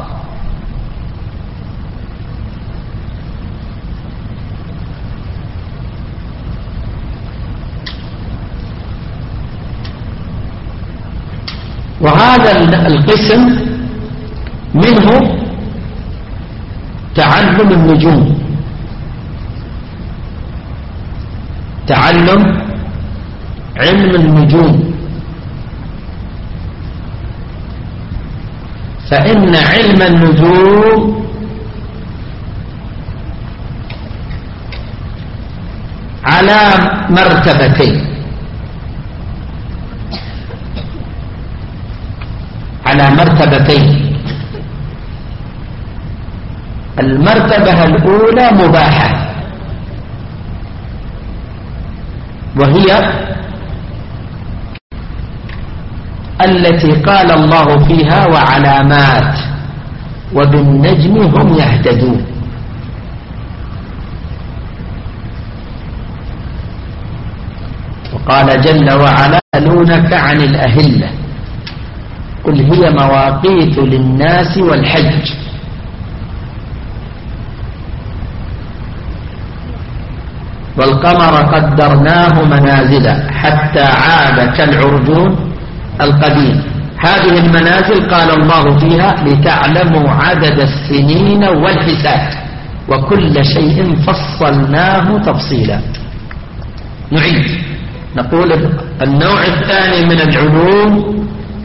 وهذا القسم منه تعلم النجوم، تعلم علم النجوم. فإن علم النجوم على مرتبتين، على مرتبتين. المرتبة الأولى مباحة، وهي التي قال الله فيها وعلامات وبالنجم هم يهتدون. وقال جل وعلا يسألونك عن الأهلة قل هي مواقيت للناس والحج والقمر قدرناه منازل حتى عاد كالعرجون القديم. هذه المنازل قال الله فيها لتعلموا عدد السنين والحساب وكل شيء فصلناه تفصيلا. نعيد نقول النوع الثاني من العلوم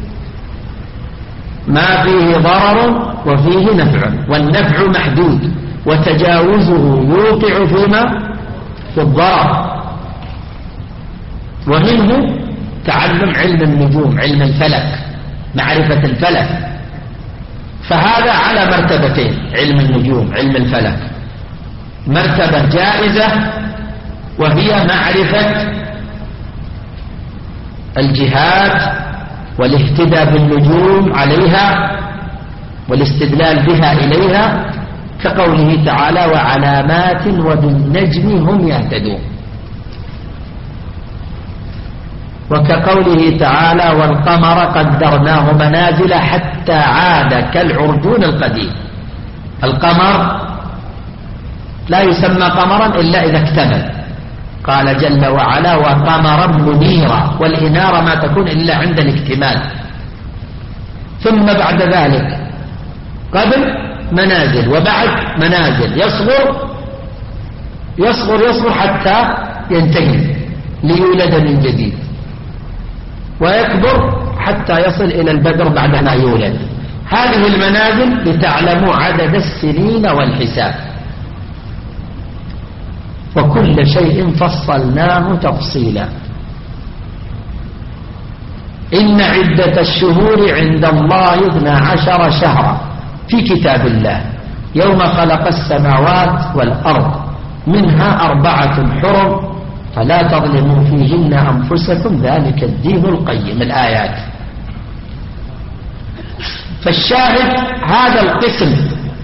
ما فيه ضرر وفيه نفع، والنفع محدود وتجاوزه يوقع فيما في الضرر. ومنه تعلم علم النجوم، علم الفلك، معرفة الفلك، فهذا على مرتبتين: علم النجوم، علم الفلك. مرتبة جائزة وهي معرفة الجهات والاهتداء بالنجوم عليها والاستدلال بها إليها، كقوله تعالى وعلامات وبالنجم هم يهتدون، وكقوله تعالى والقمر قدرناه منازل حتى عاد كالعرجون القديم. القمر لا يسمى قمرا إلا إذا اكتمل، قال جل وعلا وقمرا منيرا، والإنارة ما تكون إلا عند الاكتمال. ثم بعد ذلك قبل منازل وبعد منازل، يصغر يصغر يصغر حتى ينتهي ليولد من جديد، ويكبر حتى يصل إلى البدر بعد ما يولد. هذه المنازل لتعلموا عدد السنين والحساب وكل شيء فصلناه تفصيلا. إن عدة الشهور عند الله اثنا عشر شهرا في كتاب الله يوم خلق السماوات والأرض منها أربعة حرم فلا تظلموا فيهن أنفسكم ذلك الدين القيم. الآيات. فالشاهد هذا القسم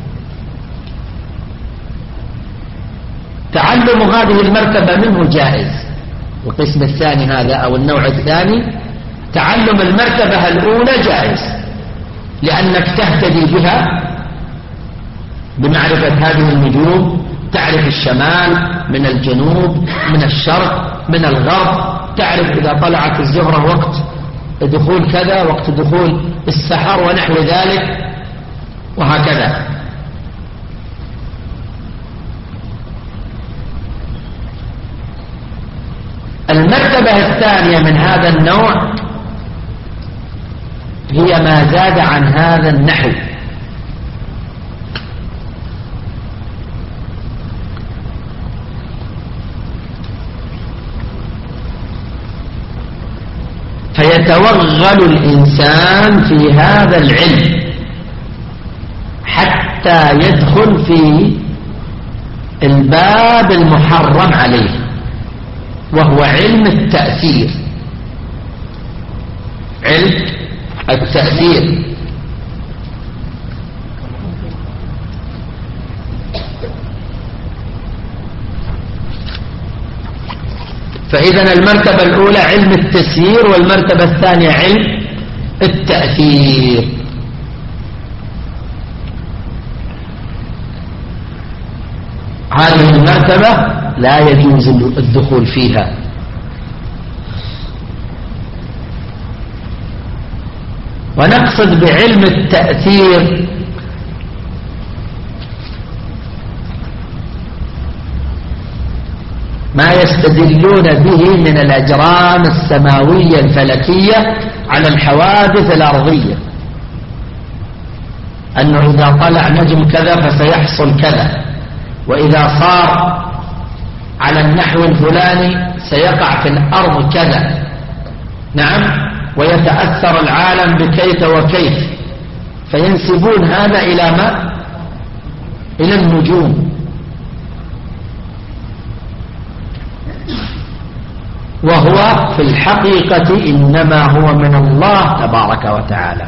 تعلم هذه المرتبة منه جائز. القسم الثاني هذا أو النوع الثاني تعلم المرتبة الأولى جائز، لأنك تهتدي بها بمعرفة هذه النجوم، تعرف الشمال من الجنوب، من الشرق من الغرب، تعرف إذا طلعت الزهرة وقت دخول كذا، وقت دخول السحر ونحو ذلك، وهكذا. المرتبة الثانية من هذا النوع هي ما زاد عن هذا النحو، فيتوغل الإنسان في هذا العلم حتى يدخل في الباب المحرم عليه، وهو علم التأثير. علم التأثير فإذا المرتبة الأولى علم التسيير، والمرتبة الثانية علم التأثير. هذه المرتبة لا يجوز الدخول فيها، ونقصد بعلم التأثير ما يستدلون به من الأجرام السماوية الفلكية على الحوادث الأرضية، أنه إذا طلع نجم كذا فسيحصل كذا، وإذا صار على النحو الفلاني سيقع في الأرض كذا. نعم، ويتأثر العالم بكيف وكيف، فينسبون هذا إلى ما؟ إلى النجوم. وهو في الحقيقة إنما هو من الله تبارك وتعالى.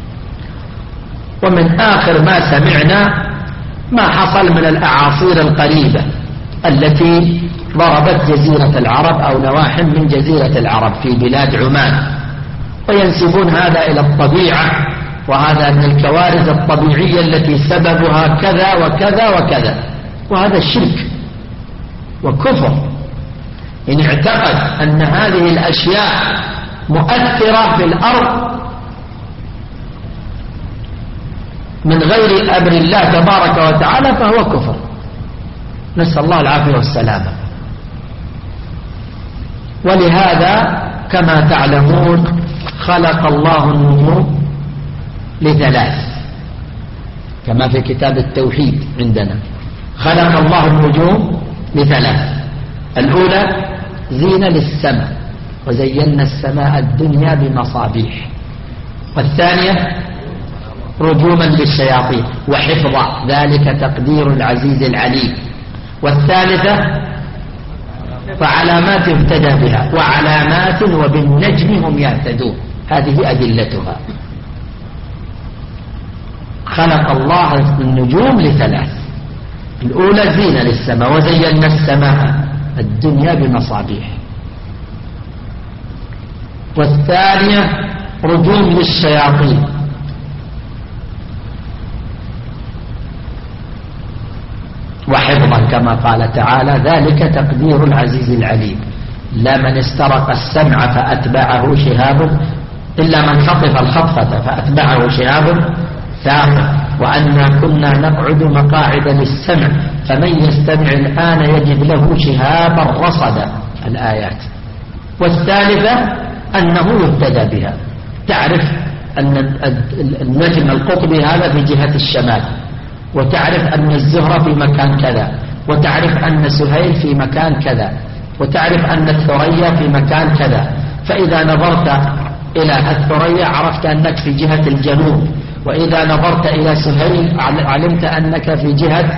ومن آخر ما سمعنا ما حصل من الأعاصير القريبة التي ضربت جزيرة العرب أو نواحٍ من جزيرة العرب في بلاد عمان، وينسبون هذا إلى الطبيعة، وهذا من الكوارث الطبيعية التي سببها كذا وكذا وكذا، وهذا الشرك وكفر إن اعتقد أن هذه الأشياء مؤثرة في الأرض من غير أمر الله تبارك وتعالى فهو كفر، نسأل الله العافية والسلامة. ولهذا كما تعلمون خلق الله النجوم لثلاث، كما في كتاب التوحيد عندنا، خلق الله النجوم لثلاث: الأولى زينة للسماء وزينا السماء الدنيا بمصابيح، والثانية رجوما للشياطين وحفظا، ذلك تقدير العزيز العليم، والثالثة فعلامات اهتدى بها، وعلامات وبالنجم هم يهتدون، هذه أدلتها. خلق الله النجوم لثلاث: الأولى زينة للسماء وزينا السماء الدنيا بمصابيح، والثانية رجوم للشياطين، وحفظا كما قال تعالى ذلك تقدير العزيز العليم. لا من استرق السمع فأتبعه شهاب إلا من خطف الخطفة فأتبعه شهاب ثاقب، وأنا كنا نقعد مقاعد للسمع فمن يستمع الآن يجد له شهابا رصدا، الآيات. والثالثة أنه يهتدى بها، تعرف أن النجم القطبي هذا في جهة الشمال، وتعرف أن الزهرة في مكان كذا، وتعرف أن سهيل في مكان كذا، وتعرف أن الثريا في مكان كذا، فإذا نظرت إلى الثريا عرفت أنك في جهة الجنوب، وإذا نظرت إلى سهيل علمت أنك في جهة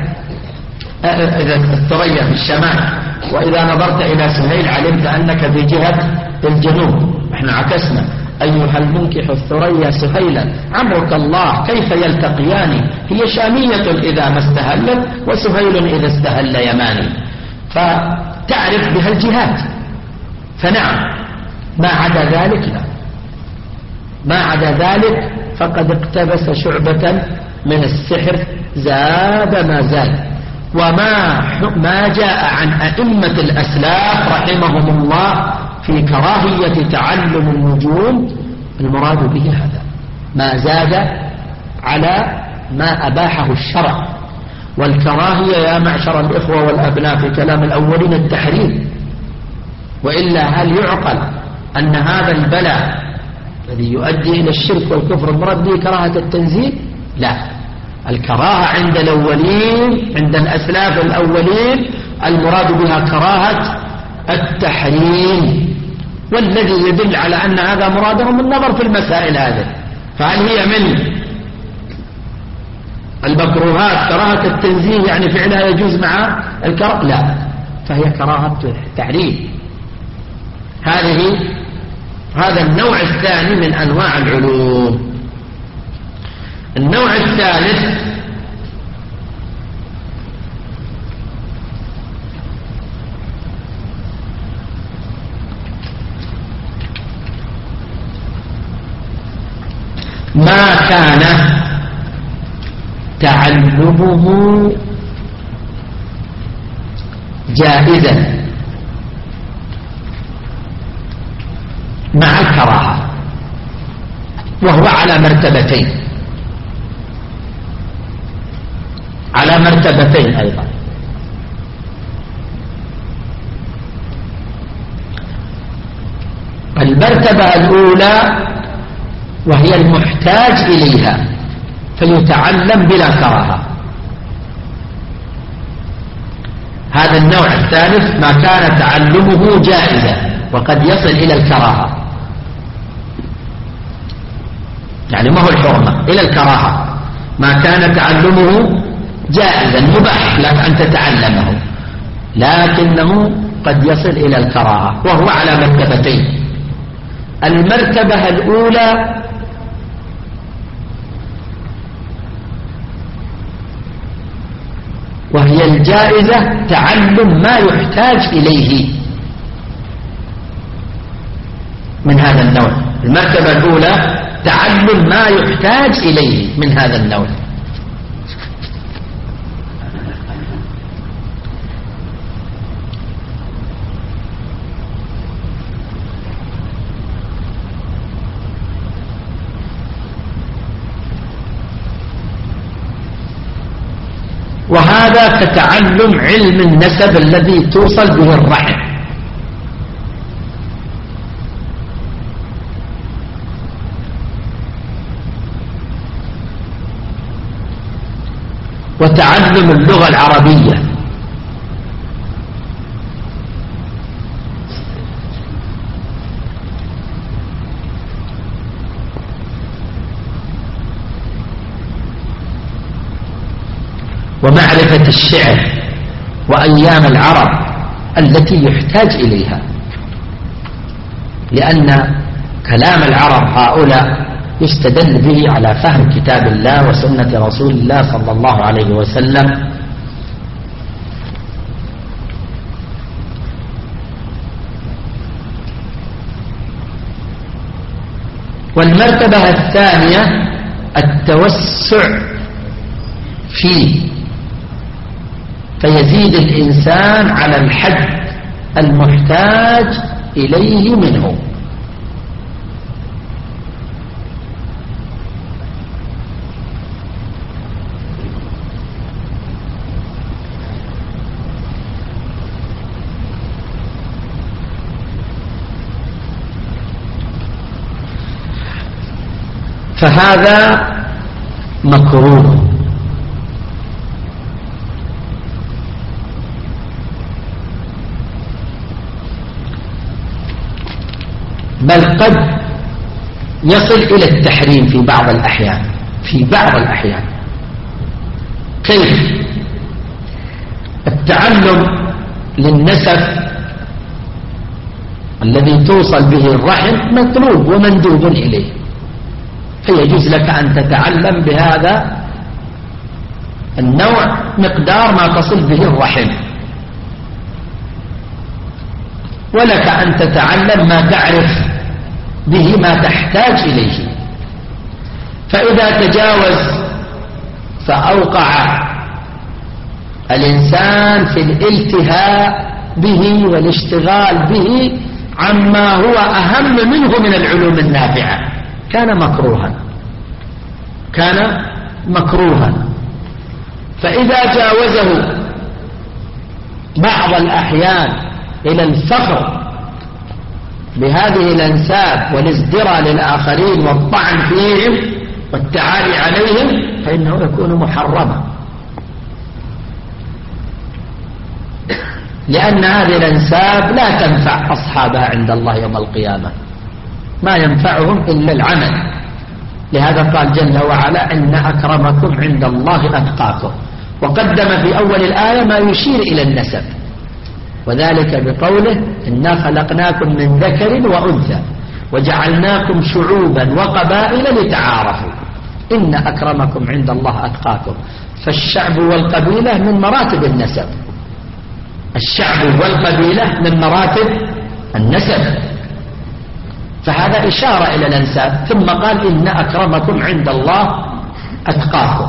الثريا في الشمال، وإذا نظرت إلى سهيل علمت أنك في جهة الجنوب. احنا عكسنا: أيها المنكح الثريا سهيلا عمرك الله كيف يلتقيان، هي شامية إذا ما استهلت وسهيل إذا استهل يماني، فتعرف بها الجهات. فنعم، ما عدا ذلك لا، ما عدا ذلك فقد اقتبس شعبة من السحر زاد ما زاد. وما ما جاء عن أئمة الأسلاف رحمهم الله في كراهية تعلم النجوم المراد به هذا، ما زاد على ما أباحه الشرع. والكراهية يا معشر الإخوة والأبناء في كلام الأولين التحريم، وإلا هل يعقل أن هذا البلاء الذي يؤدي إلى الشرك والكفر المراد به كراهة التنزيل؟ لا، الكراهة عند الأولين عند الأسلاف الأولين المراد بها كراهة التحريم، والذي يدل على أن هذا مرادهم النظر في المسائل هذه. فهل هي من المكروهات كراهة التنزيه يعني فعلها يجوز مع الكراهة؟ لا، فهي كراهة التحريم. هذه هذا النوع الثاني من أنواع العلوم. النوع الثالث ما كان تعلمه جائزا مع الكراهة، وهو على مرتبتين على مرتبتين أيضا. المرتبة الأولى وهي المحتاج إليها فيتعلم بلا كراهة. هذا النوع الثالث ما كان تعلمه جائزا وقد يصل إلى الكراهة، يعني ما هو الحرمة، إلى الكراهة. ما كان تعلمه جائزا مباح لك أن تتعلمه، لكنه قد يصل إلى الكراهة، وهو على مرتبتين. المرتبة الأولى وهي الجائزة، تعلم ما يحتاج إليه من هذا النوع. المرتبة الأولى تعلم ما يحتاج إليه من هذا النوع. وهذا كتعلم علم النسب الذي توصل به الرحم، وتعلم اللغة العربية، ومعرفة الشعر وأيام العرب التي يحتاج إليها، لأن كلام العرب هؤلاء يستدل به على فهم كتاب الله وسنة رسول الله صلى الله عليه وسلم. والمرتبة الثانية التوسع فيه، فيزيد الإنسان على الحد المحتاج إليه منه. فهذا مكروه. بل قد يصل إلى التحريم في بعض الأحيان، في بعض الأحيان. كيف؟ التعلم للنسب الذي توصل به الرحم مطلوب ومندوب إليه، فيجوز لك أن تتعلم بهذا النوع مقدار ما تصل به الرحم، ولك أن تتعلم ما تعرف به ما تحتاج إليه. فإذا تجاوز فأوقع الإنسان في الالتهاء به والاشتغال به عما هو أهم منه من العلوم النافعة، كان مكروها، كان مكروها. فإذا جاوزه بعض الأحيان إلى الفخر بهذه الأنساب والازدراء للآخرين والطعن فيهم والتعالي عليهم، فإنه يكون محرما، لأن هذه الأنساب لا تنفع أصحابها عند الله يوم القيامة، ما ينفعهم إلا العمل. لهذا قال جل وعلا إن أكرمكم عند الله أتقاكم، وقدم في أول الآية ما يشير إلى النسب، وذلك بقوله إنا خلقناكم من ذكر وأنثى وجعلناكم شعوبا وقبائل لتعارفوا إن أكرمكم عند الله أتقاكم. فالشعب والقبيلة من مراتب النسب، الشعب والقبيلة من مراتب النسب، فهذا إشارة إلى الأنساب. ثم قال إن أكرمكم عند الله أتقاكم،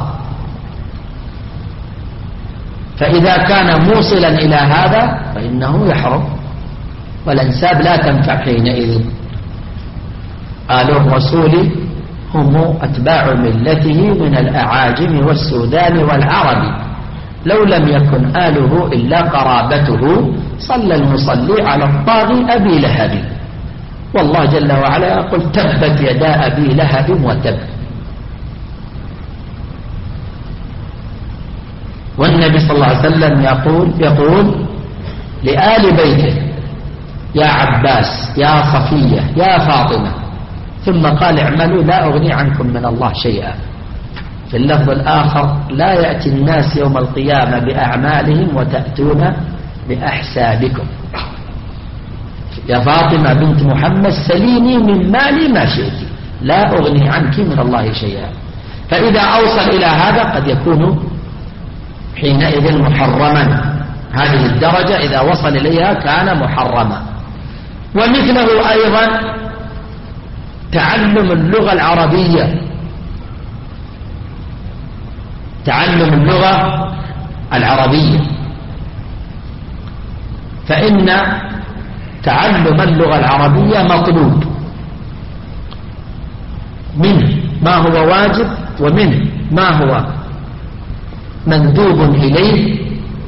فإذا كان موصلا إلى هذا فإنه يحرم، والأنساب لا تنفع حينئذ. آل الرسول هم أتباع ملته من الأعاجم والسودان والعرب، لو لم يكن آله إلا قرابته صلى المصلي على الطاغي أبي لهب. والله جل وعلا يقول تبت يدا أبي لهب وتب. والنبي صلى الله عليه وسلم يقول يقول لآل بيته يا عباس يا صفية يا فاطمة، ثم قال اعملوا لا أغني عنكم من الله شيئا. في اللفظ الآخر لا يأتي الناس يوم القيامة بأعمالهم وتأتون بأحسابكم. يا فاطمة بنت محمد سليني من مالي ما شئت لا أغني عنك من الله شيئا. فإذا أوصل إلى هذا قد يكون حينئذ محرما، هذه الدرجة إذا وصل إليها كان محرما. ومثله أيضا تعلم اللغة العربية، تعلم اللغة العربية، فإن تعلم اللغة العربية مطلوب، منه ما هو واجب ومنه ما هو مندوب إليه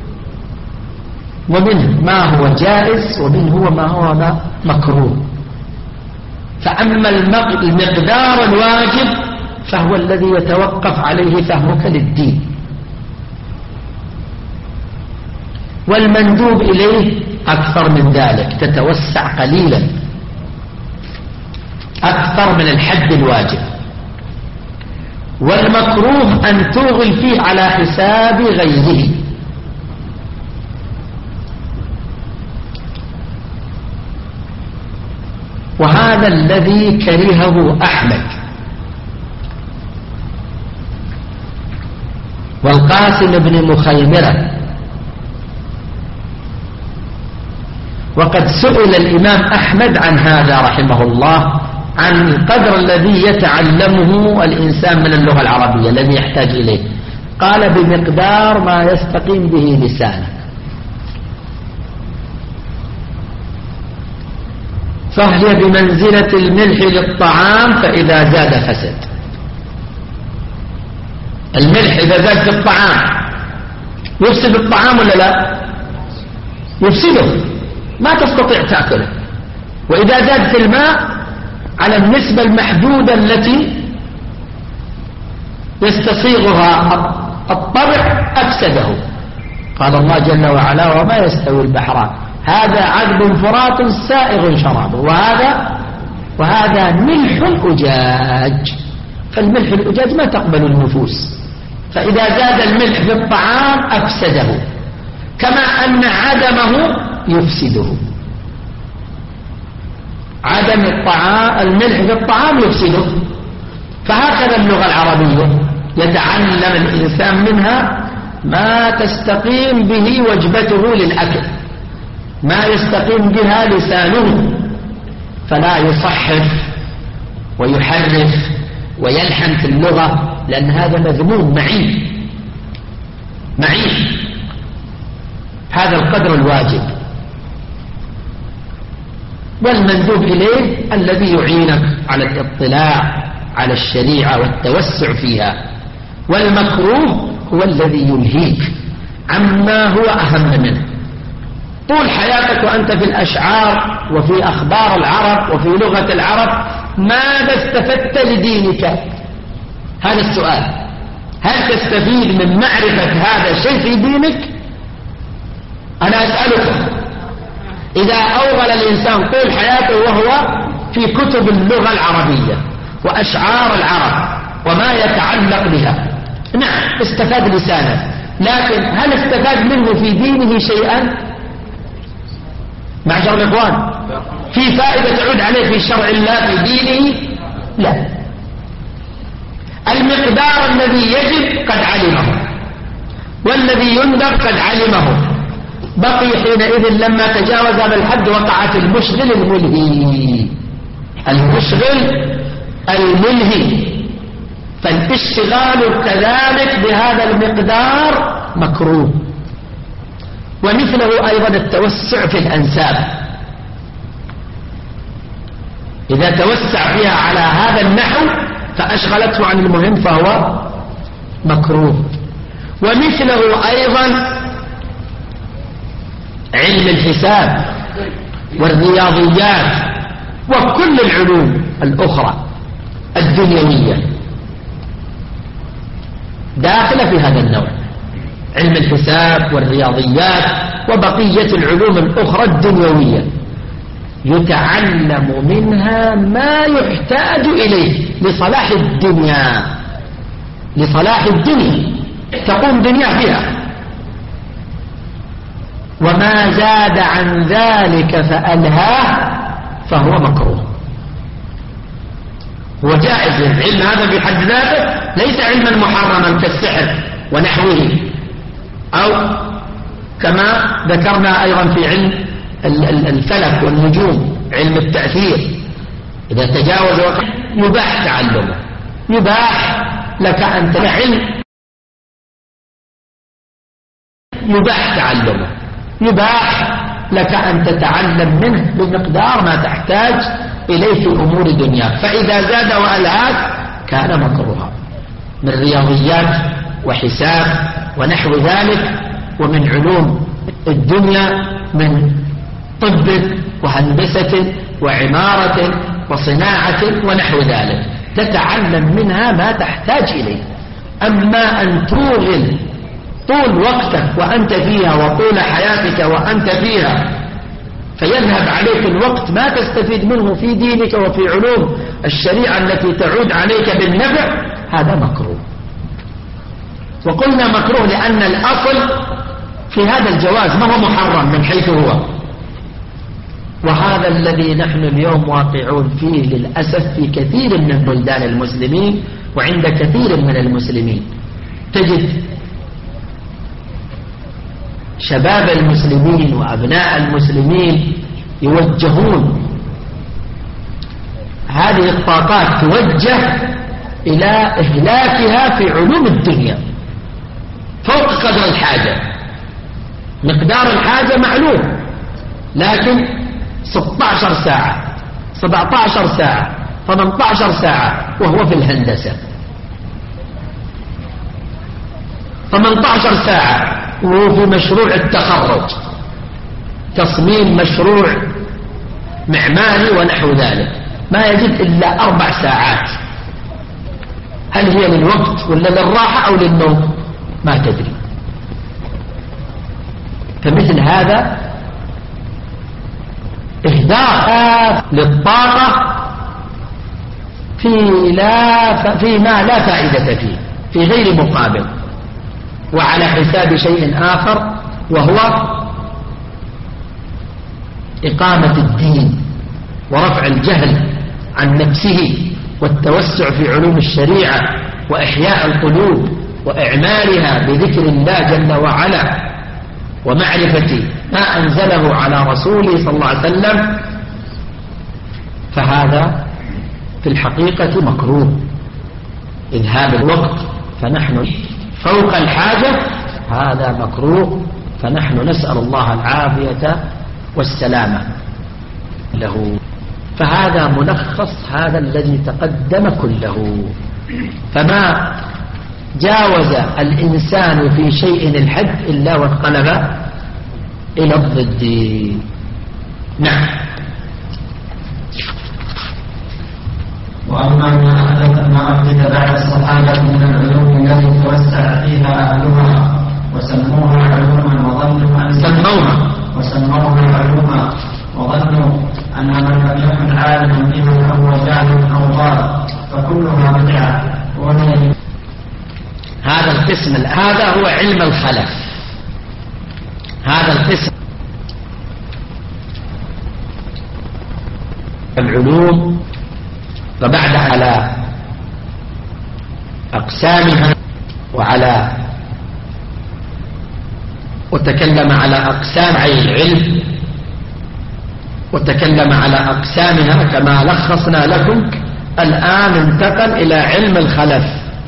ومنه ما هو جائز ومنه ما هو مكروه. فأما المقدار الواجب فهو الذي يتوقف عليه فهمك للدين، والمندوب إليه أكثر من ذلك، تتوسع قليلا أكثر من الحد الواجب. والمكروه أن توغل فيه على حساب غيره. وهذا الذي كرهه أحمد والقاسم بن مخيمرة. وقد سئل الإمام أحمد عن هذا رحمه الله، عن القدر الذي يتعلمه الإنسان من اللغة العربية الذي يحتاج إليه، قال بمقدار ما يستقيم به لسانه. فهي بمنزلة الملح للطعام، فإذا زاد فسد. الملح إذا زاد في الطعام يفسد الطعام ولا لا؟ يفسده، ما تستطيع تأكله. وإذا زاد في الماء على النسبة المحدودة التي يستصيغها الطبع أفسده. قال الله جل وعلا: وما يستوي البحران هذا عذب فرات سائغ شرابه وهذا وهذا ملح أجاج. فالملح الأجاج ما تقبل النفوس، فإذا زاد الملح في الطعام أفسده، كما أن عدمه يفسده. عدم الطعام الملح في الطعام يفسده. فهكذا اللغة العربية يتعلم الإنسان منها ما تستقيم به وجبته للأكل، ما يستقيم بها لسانه، فلا يصحف ويحرف ويلحن في اللغة، لأن هذا مذموم معيب معيب. هذا القدر الواجب. والمندوب إليه الذي يعينك على الاطلاع على الشريعة والتوسع فيها. والمكروه هو الذي يلهيك عما هو أهم منه. طول حياتك وأنت في الأشعار وفي أخبار العرب وفي لغة العرب، ماذا استفدت لدينك؟ هذا السؤال. هل تستفيد من معرفة هذا الشيء في دينك؟ أنا أسألكم، إذا أوغل الإنسان طول حياته وهو في كتب اللغة العربية وأشعار العرب وما يتعلق بها، نعم استفاد لسانه، لكن هل استفاد منه في دينه شيئا؟ معشر الإخوان، في فائدة تعود عليه في شرع الله في دينه؟ لا. المقدار الذي يجب قد علمه، والذي يندب قد علمه. بقي حينئذ لما تجاوز هذا الحد وقعت المشغل الملهي، المشغل الملهي. فالاشتغال كذلك بهذا المقدار مكروه. ومثله أيضا التوسع في الأنساب، إذا توسع فيها على هذا النحو فأشغلته عن المهم فهو مكروه. ومثله أيضا علم الحساب والرياضيات وكل العلوم الأخرى الدنيوية داخلة في هذا النوع. علم الحساب والرياضيات وبقية العلوم الأخرى الدنيوية يتعلم منها ما يحتاج إليه لصلاح الدنيا، لصلاح الدنيا تقوم دنيا فيها. وما زاد عن ذلك فألهاه فهو مكروه. هو جائز، العلم هذا بحد ذاته ليس علما محرما كالسحر ونحوه، أو كما ذكرنا أيضا في علم الفلك والنجوم، علم التأثير إذا تجاوز وقت يباح تعلمه، يباح لك أن تعلم، يباح تعلمه، يباح لك أن تتعلم منه بمقدار ما تحتاج إليه في أمور دنياك، فإذا زاد وألهاك كان مكروها، من رياضيات وحساب ونحو ذلك، ومن علوم الدنيا من طب وهندسة وعمارة وصناعة ونحو ذلك، تتعلم منها ما تحتاج إليه. أما أن توغل طول وقتك وأنت فيها وطول حياتك وأنت فيها فيذهب عليك الوقت ما تستفيد منه في دينك وفي علوم الشريعة التي تعود عليك بالنفع، هذا مكروه. وقلنا مكروه لأن الأصل في هذا الجواز، ما هو محرم من حيث هو، وهذا الذي نحن اليوم واقعون فيه للأسف في كثير من بلدان المسلمين وعند كثير من المسلمين. تجد شباب المسلمين وأبناء المسلمين يوجهون هذه الطاقات، توجه إلى إهلاكها في علوم الدنيا فوق قدر الحاجة. مقدار الحاجة معلوم، لكن ستة عشر ساعة سبعة عشر ساعة ثمانية عشر ساعة وهو في الهندسة، ثمانية عشر ساعة وهو في مشروع التخرج، تصميم مشروع معماري ونحو ذلك، ما يجد إلا أربع ساعات. هل هي للوقت ولا للراحة أو للنوم؟ ما تدري. فمثل هذا إهدار للطاقة في لا فيما لا فائدة فيه، في غير مقابل، وعلى حساب شيء آخر وهو إقامة الدين ورفع الجهل عن نفسه والتوسع في علوم الشريعة وإحياء القلوب وإعمالها بذكر الله جل وعلا ومعرفة ما أنزله على رسوله صلى الله عليه وسلم، فهذا في الحقيقة مكروه. إذهاب الوقت فنحن فوق الحاجة هذا مكروه، فنحن نسأل الله العافية والسلامة له. فهذا ملخص هذا الذي تقدم كله. فما جاوز الإنسان في شيء الحد إلا وانقلب إلى الضد. نعم. وأما ما أحدث ما أحدث بعد الصحابة من العلوم التي توسع فيها أهلها وسموها علوما وظنوا أن سموها وسموها علوما وظنوا أن من لم يكن عالما بها فهو جاهل أو ضال فكلها بدعة. هذا القسم هذا هو علم الخلف. هذا القسم العلوم وبعد على أقسامها وعلى وتكلم على أقسام أي العلم وتكلم على أقسامها كما لخصنا لكم. الآن انتقل إلى علم الخلف.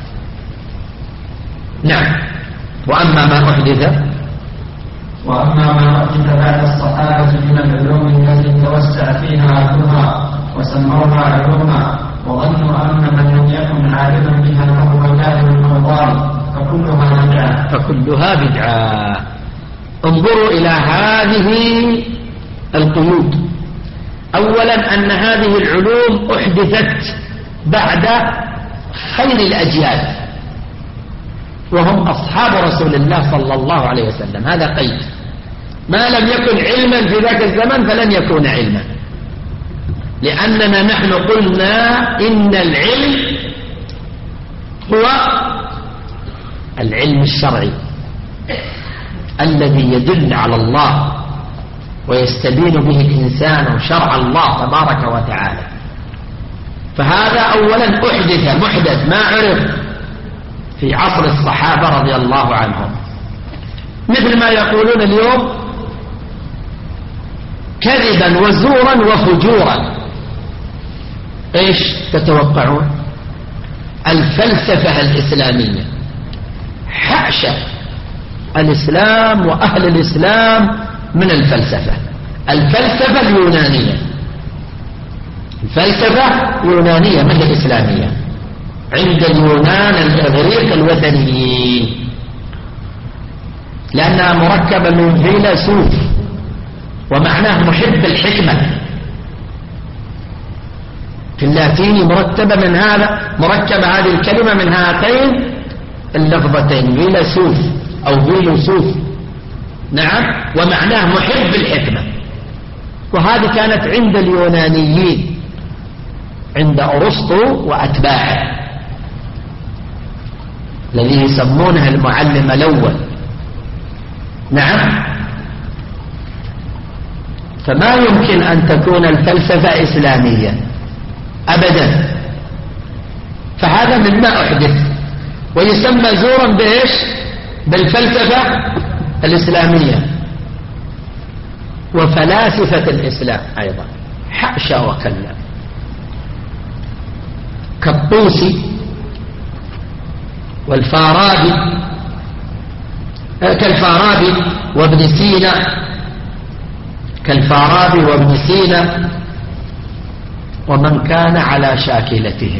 نعم. وأما ما أحدث وأما ما أحدث بعد الصحابة من العلوم التي توسع فيها أهلها وسموها علوما وظنوا أن من لم يكن عالما بها فهو جاهل أو ضال فكلها بدعة. فكلها بدعة. انظروا إلى هذه القيود. أولا أن هذه العلوم أحدثت بعد خير الأجيال وهم أصحاب رسول الله صلى الله عليه وسلم. هذا قيد. ما لم يكن علما في ذاك الزمن فلن يكون علما، لأننا نحن قلنا إن العلم هو العلم الشرعي الذي يدل على الله ويستبين به الإنسان شرع الله تبارك وتعالى. فهذا أولا أحدث محدث ما عرف في عصر الصحابة رضي الله عنهم، مثل ما يقولون اليوم كذبا وزورا وفجورا. ايش تتوقعون؟ الفلسفة الإسلامية. حاشا الإسلام وأهل الإسلام من الفلسفة. الفلسفة اليونانية، الفلسفة يونانية من الإسلامية عند اليونان الإغريق الوثنيين، لأنها مركبة من فيلسوف ومعناه محب الحكمة. في اللاتيني مرتبة من هذا مركبة هذه الكلمة من هاتين اللفظتين فيلسوف أو فيلسوف، نعم، ومعناه محب الحكمة. وهذه كانت عند اليونانيين عند أرسطو وأتباعه الذي يسمونه المعلم الأول، نعم. فما يمكن أن تكون الفلسفة إسلامية أبدا. فهذا مما أحدث ويسمى زورا بإيش؟ بالفلسفة الإسلامية وفلاسفة الإسلام أيضا. حاشا وكلا، كالطوسي والفارابي كالفارابي وابن سينا كالفارابي وابن سينا ومن كان على شاكلتهم.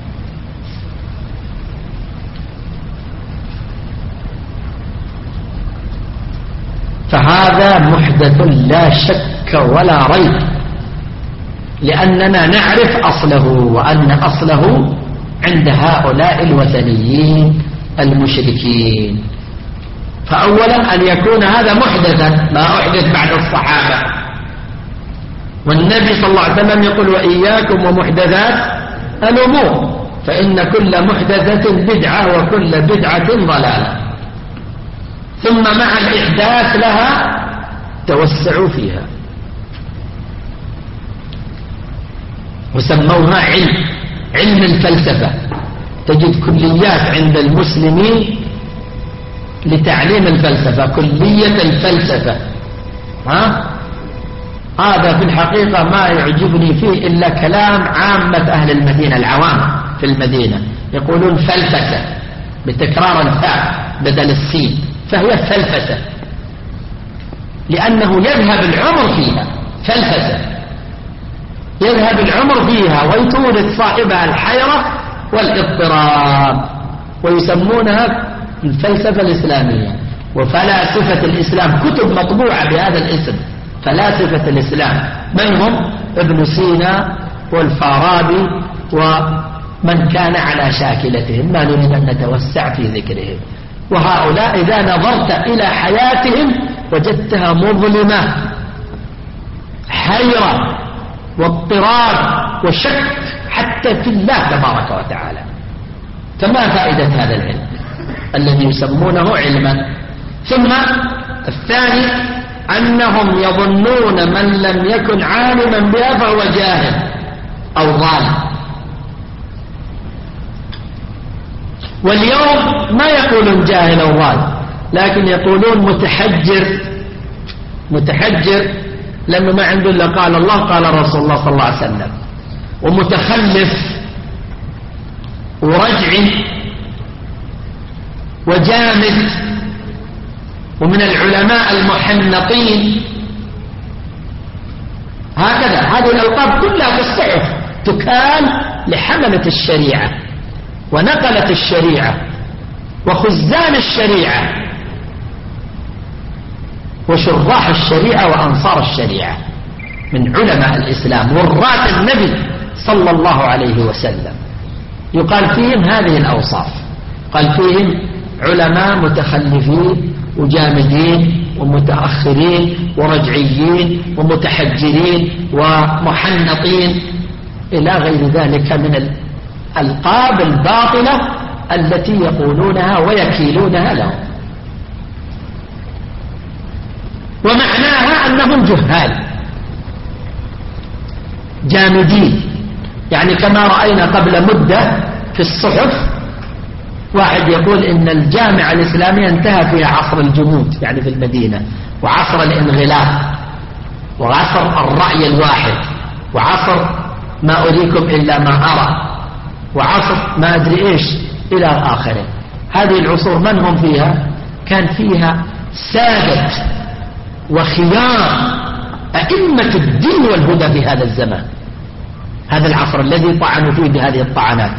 فهذا محدث لا شك ولا ريب، لأننا نعرف أصله، وأن أصله عند هؤلاء الوثنيين المشركين. فأولا أن يكون هذا محدثا ما أحدث بعد الصحابة، والنبي صلى الله عليه وسلم يقول وإياكم ومحدثات الأمور فإن كل محدثة بدعة وكل بدعة ضلالة. ثم مع الإحداث لها توسعوا فيها وسموها علم علم الفلسفة. تجد كليات عند المسلمين لتعليم الفلسفة، كلية الفلسفة. ها؟ هذا في الحقيقة ما يعجبني فيه إلا كلام عامة أهل المدينة العوام في المدينة، يقولون فلسفة بتكرار الفاء بدل السين، فهي فلسفة لأنه يذهب العمر فيها. فلسفة يذهب العمر فيها ويتورث صاحبها الحيرة والاضطراب، ويسمونها الفلسفة الإسلامية. وفلاسفة الإسلام كتب مطبوعة بهذا الاسم، فلاسفة الإسلام، من هم؟ ابن سينا والفارابي ومن كان على شاكلتهم، ما نريد أن نتوسع في ذكرهم. وهؤلاء إذا نظرت إلى حياتهم وجدتها مظلمة، حيرة واضطراب وشك حتى في الله تبارك وتعالى. فما فائدة هذا العلم الذي يسمونه علما؟ ثم الثاني أنهم يظنون من لم يكن عالما بها فهو جاهل أو ضال. واليوم ما يقولون جاهل أو ضال، لكن يقولون متحجر. متحجر لأنه ما عنده إلا قال الله قال رسول الله صلى الله عليه وسلم، ومتخلف ورجعي وجامد، ومن العلماء المحنطين. هكذا هذه الألقاب كلها في الصحف تكال لحملة الشريعة ونقلة الشريعة وخزان الشريعة وشراح الشريعة وأنصار الشريعة من علماء الإسلام وراث النبي صلى الله عليه وسلم. يقال فيهم هذه الأوصاف، قال فيهم علماء متخلفين وجامدين ومتأخرين ورجعيين ومتحجرين ومحنطين إلى غير ذلك من الألقاب الباطلة التي يقولونها ويكيلونها لهم. ومعناها أنهم جهال جامدين. يعني كما رأينا قبل مدة في الصحف واحد يقول إن الجامعة الإسلامية انتهى فيها عصر الجمود، يعني في المدينة، وعصر الانغلاق، وعصر الرأي الواحد، وعصر ما أريكم إلا ما أرى، وعصر ما أدري إيش إلى آخره. هذه العصور من هم فيها؟ كان فيها سادة وخيار أئمة الدين والهدى في هذا الزمان، هذا العصر الذي طعنوا فيه بهذه الطعنات.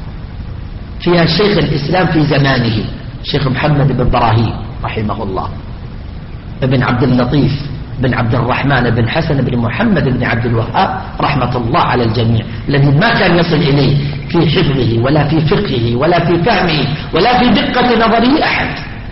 فيها شيخ الإسلام في زمانه شيخ محمد بن براهيم رحمه الله، ابن عبد اللطيف بن عبد الرحمن بن حسن بن محمد بن عبد الوهاب رحمة الله على الجميع، الذي ما كان يصل إليه في حفظه ولا في فقهه ولا في فهمه ولا في دقة نظره أحد.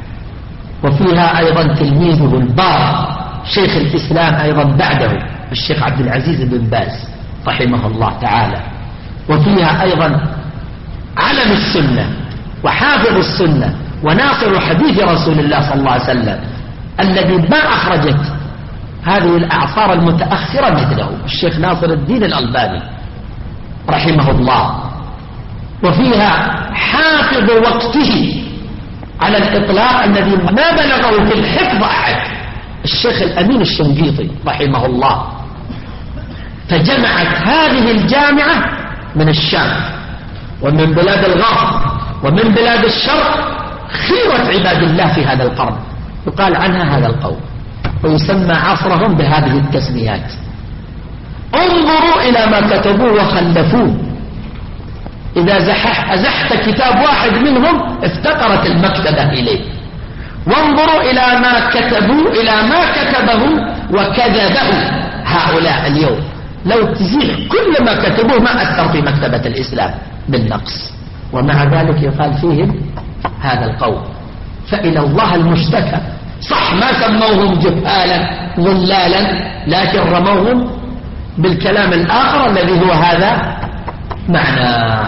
وفيها أيضا تلميذه البار شيخ الإسلام أيضا بعده الشيخ عبد العزيز بن باز رحمه الله تعالى. وفيها أيضا علم السنة وحافظ السنة وناصر حديث رسول الله صلى الله عليه وسلم، الذي ما أخرجت هذه الأعصار المتأخرة مثله الشيخ ناصر الدين الألباني رحمه الله. وفيها حافظ وقته على الإطلاق الذي ما بلغه في الحفظ أحد الشيخ الأمين الشنقيطي رحمه الله. فجمعت هذه الجامعة من الشام ومن بلاد الغرب ومن بلاد الشرق خيرة عباد الله في هذا القرن، يقال عنها هذا القول، ويسمى عصرهم بهذه التسميات. انظروا إلى ما كتبوه وخلفوه. إذا زحح أزحت كتاب واحد منهم افتقرت المكتبة إليه. وانظروا إلى ما كتبوا إلى ما كتبه وكذبه هؤلاء اليوم. لو تزيح كل ما كتبوه ما أثر في مكتبة الإسلام بالنقص، ومع ذلك يقال فيهم هذا القول. فإلى الله المشتكى. صح ما سموهم جهالا ضلالا، لكن رموهم بالكلام الآخر الذي هو هذا معناه.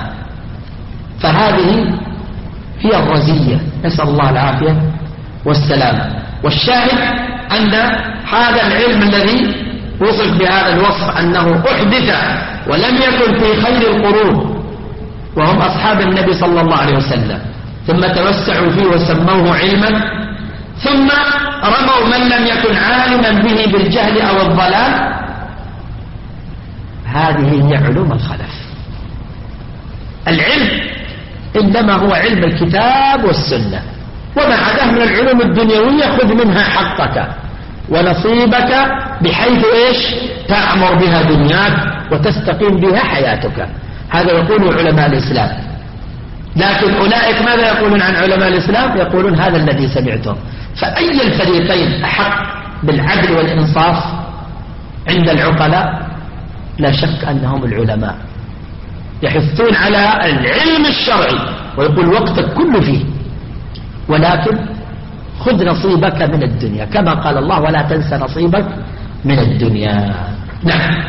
فهذه هي الرزية، نسأل الله العافية والسلام. والشاهد أن هذا العلم الذي وصف بهذا الوصف أنه أحدث ولم يكن في خير القرون وهم أصحاب النبي صلى الله عليه وسلم، ثم توسعوا فيه وسموه علما، ثم رموا من لم يكن عالما به بالجهل أو الضلال. هذه هي علوم الخلف. العلم إنما هو علم الكتاب والسنة، وما عداه من العلوم الدنيوية خذ منها حقك ونصيبك بحيث إيش تعمر بها دنياك وتستقيم بها حياتك. هذا يقول علماء الإسلام. لكن أولئك ماذا يقولون عن علماء الإسلام؟ يقولون هذا الذي سمعتم. فأي الفريقين أحق بالعدل والإنصاف عند العقلاء؟ لا شك أنهم العلماء، يحثون على العلم الشرعي ويقول وقتك كله فيه، ولكن خذ نصيبك من الدنيا كما قال الله ولا تنس نصيبك من الدنيا. نعم.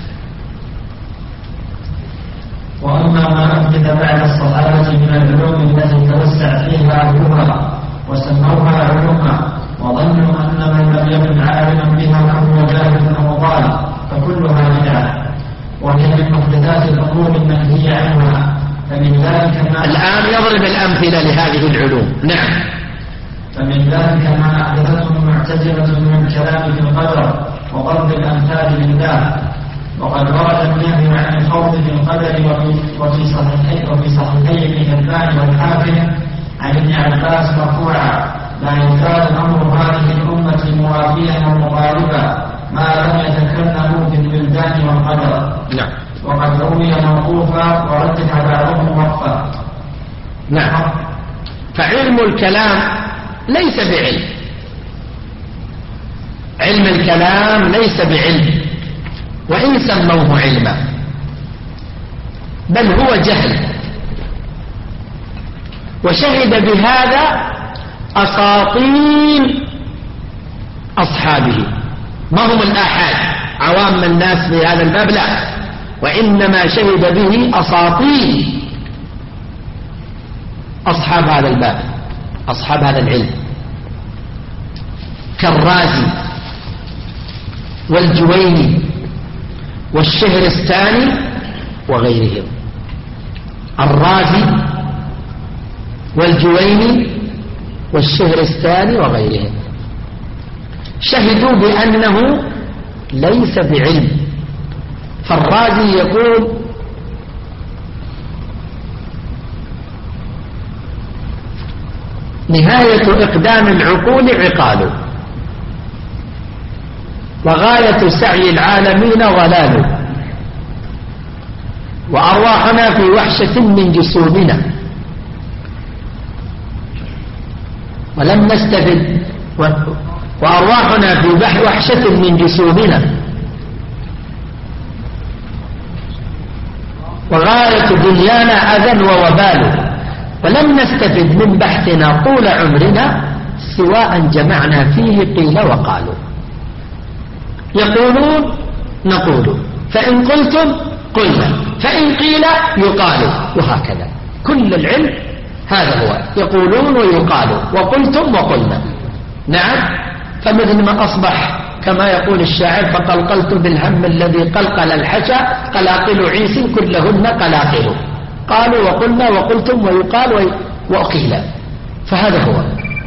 وأما ما أحدث بعد الصحابة من العلوم التي توسع فيها أهلها وسموها علوما وظنوا أن من لم يكن عالما بها فهو جاهل أو ضال فكلها بدعة، وهي من محدثات الأمور المنهي عنها. فمن ذلك ما الآن يضرب الأمثلة لهذه العلوم. نعم. فمن ذلك ما أحدثته المعتزلة من الكلام في القدر وضرب الأمثال لله، وقد ورد النهي عن الخوض في القدر وفي صحيحي وفي صحيحي ابن حبان والحاكم عن ابن عباس مرفوعا لا يزال أمر هذه الأمة موافيا ومغالبا ما لم يتكلموا في البلدان والقدر. نعم. وقد روي موقوفا ورجح بعضهم وقفا. نعم. فعلم الكلام ليس بعلم، علم الكلام ليس بعلم وإن سموه علما، بل هو جهل. وشهد بهذا أساطين أصحابه، ما هم الآحاد عوام الناس في هذا الباب، لا، وإنما شهد به أساطين أصحاب هذا الباب، أصحاب هذا العلم، كالرازي والجويني والشهرستاني وغيرهم. الرازي والجويني والشهرستاني وغيرهم شهدوا بأنه ليس بعلم. فالرازي يقول نهاية إقدام العقول عقال، وغاية سعي العالمين ضلال، وأرواحنا في وحشة من جسومنا ولم نستفد، وأرواحنا في وحشة من جسومنا، وغاية دنيانا أذى ووبال، ولم نستفد من بحثنا طول عمرنا سواء جمعنا فيه قيل وقالوا. يقولون نقول، فإن قلتم قلنا، فإن قيل يقال، وهكذا. كل العلم هذا هو، يقولون ويقالوا، وقلتم وقلنا. نعم. فمثل ما أصبح كما يقول الشاعر فقلقلت بالهم الذي قلقل الحشا قلاقل عيس كلهن قلاقل. قالوا وقلنا وقلتم ويقال وقيل. فهذا هو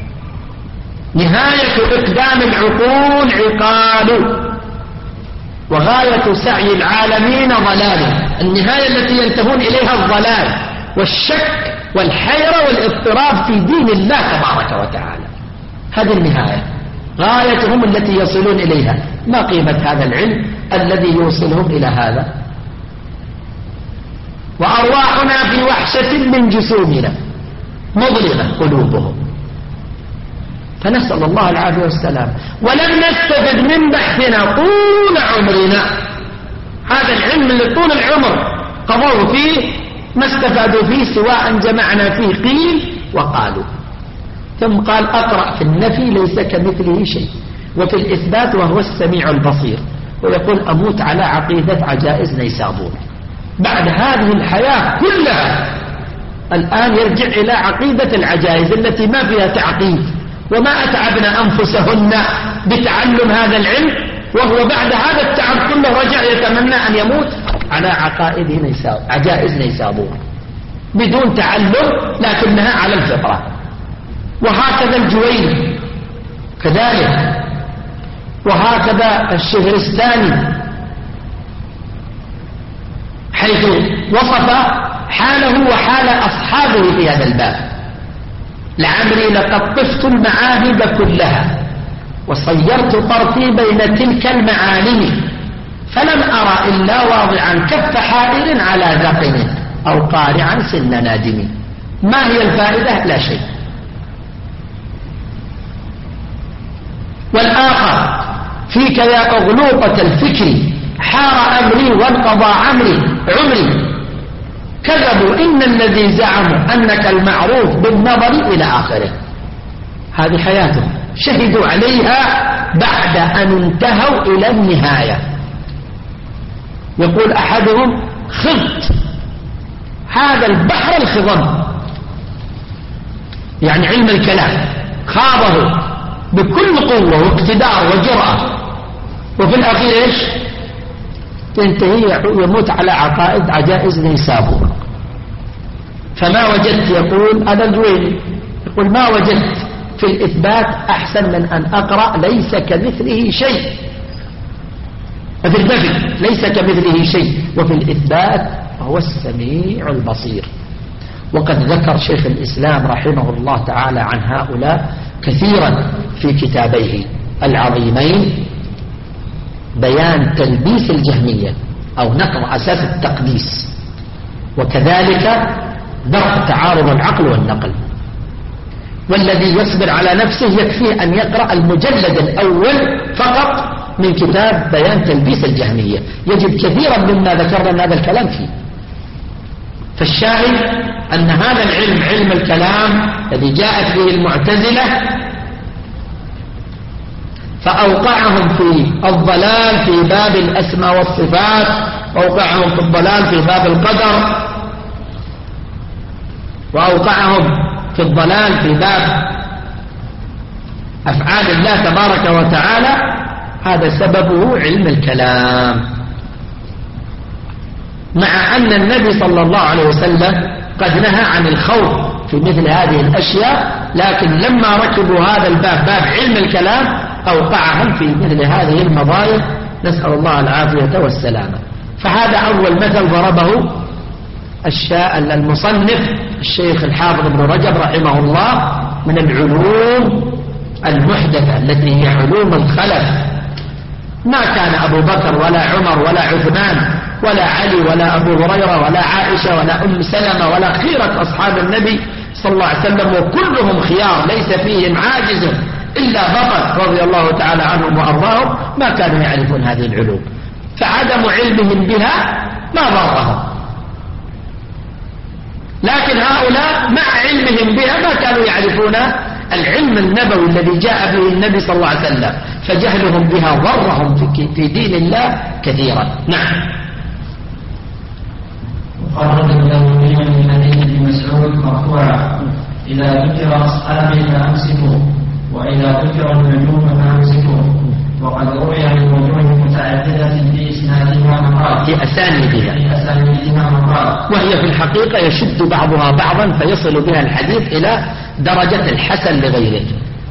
نهاية إقدام العقول عقال، وغاية سعي العالمين ضلال. النهاية التي ينتهون إليها الضلال والشك والحيرة والاضطراب في دين الله تبارك وتعالى. هذه النهاية، غايتهم التي يصلون إليها. ما قيمة هذا العلم الذي يوصلهم إلى هذا؟ وأرواحنا في وحشة من جسومنا مظلمة قلوبهم. فنسأل الله العافية والسلام. ولم نستفد من بحثنا طول عمرنا. هذا العلم اللي طول العمر قضوا فيه ما استفادوا فيه سواء جمعنا فيه قيل وقالوا. ثم قال أقرأ في النفي ليس كمثله شيء، وفي الإثبات وهو السميع البصير. ويقول أموت على عقيدة عجائز نيسابور. بعد هذه الحياة كلها الآن يرجع إلى عقيدة العجائز التي ما فيها تعقيد، وما أتعبنا أنفسهن بتعلم هذا العلم، وهو بعد هذا التعب كله رجع يتمنى أن يموت على عقائد نيسابور، عجائز نيسابور، بدون تعلم لكنها على الفطرة. وهكذا الجويني كذلك، وهكذا الشهرستاني، حيث وصف حاله وحال أصحابه في هذا الباب. لعمري لقد طفت المعاهد كلها وصيرت طرفي بين تلك المعالم، فلم أرى إلا واضعا كف حائر على ذقن أو قارعا سن نادم. ما هي الفائدة؟ لا شيء. والآخر فيك يا أغلوطة الفكر حار أمري وانقضى عمري عمري، كذبوا إن الذي زعموا أنك المعروف بالنظر إلى آخره. هذه حياتهم، شهدوا عليها بعد أن انتهوا إلى النهاية. يقول أحدهم خضت هذا البحر الخضم، يعني علم الكلام، خاضه بكل قوة واقتدار وجرأة، وفي الأخير إيش؟ تنتهي يموت على عقائد عجائز نيسابور. فما وجدت، يقول أنا الجويني يقول ما وجدت في الإثبات أحسن من أن أقرأ ليس كمثله شيء. في النفي ليس كمثله شيء، وفي الإثبات هو السميع البصير. وقد ذكر شيخ الإسلام رحمه الله تعالى عن هؤلاء كثيرا في كتابيه العظيمين، بيان تلبيس الجهمية أو نقض أساس التقديس، وكذلك درء تعارض العقل والنقل. والذي يصبر على نفسه يكفيه أن يقرأ المجلد الأول فقط من كتاب بيان تلبيس الجهمية، يجد كثيرا مما ذكرنا من هذا الكلام فيه. فالشاهد أن هذا العلم، علم الكلام الذي جاءت به المعتزلة، فأوقعهم في الضلال في باب الأسماء والصفات، وأوقعهم في الضلال في باب القدر، وأوقعهم في الضلال في باب أفعال الله تبارك وتعالى، هذا سببه علم الكلام، مع أن النبي صلى الله عليه وسلم قد نهى عن الخوض في مثل هذه الأشياء، لكن لما ركبوا هذا الباب باب علم الكلام أوقعهم في مثل هذه المضايق، نسأل الله العافية والسلامة. فهذا أول مثل ضربه المصنف الشيخ الحافظ ابن رجب رحمه الله من العلوم المحدثة التي هي علوم الخلف. ما كان أبو بكر ولا عمر ولا عثمان ولا علي ولا أبو هريرة ولا عائشة ولا أم سلمة ولا خيرة أصحاب النبي صلى الله عليه وسلم، وكلهم خيار ليس فيهم عاجز إلا بطل رضي الله تعالى عنهم وأرضاهم، ما كانوا يعرفون هذه العلوم، فعدم علمهم بها ما ضرهم. لكن هؤلاء مع علمهم بها ما كانوا يعرفون العلم النبوي الذي جاء به النبي صلى الله عليه وسلم، فجهلهم بها ضرهم في دين الله كثيرا. نعم. وخرج الداودي من حديث ابن مسعود مرفوعا: إذا ذكر أصحابي فأمسكوا، وإذا ذكر النجوم فأمسكوا. وقد روي من وجوه متعددة في إسنادها مقال في أسانيدها في أسانيدها مقال وهي في الحقيقة يشد بعضها بعضا فيصل بها الحديث إلى درجة الحسن لغيره.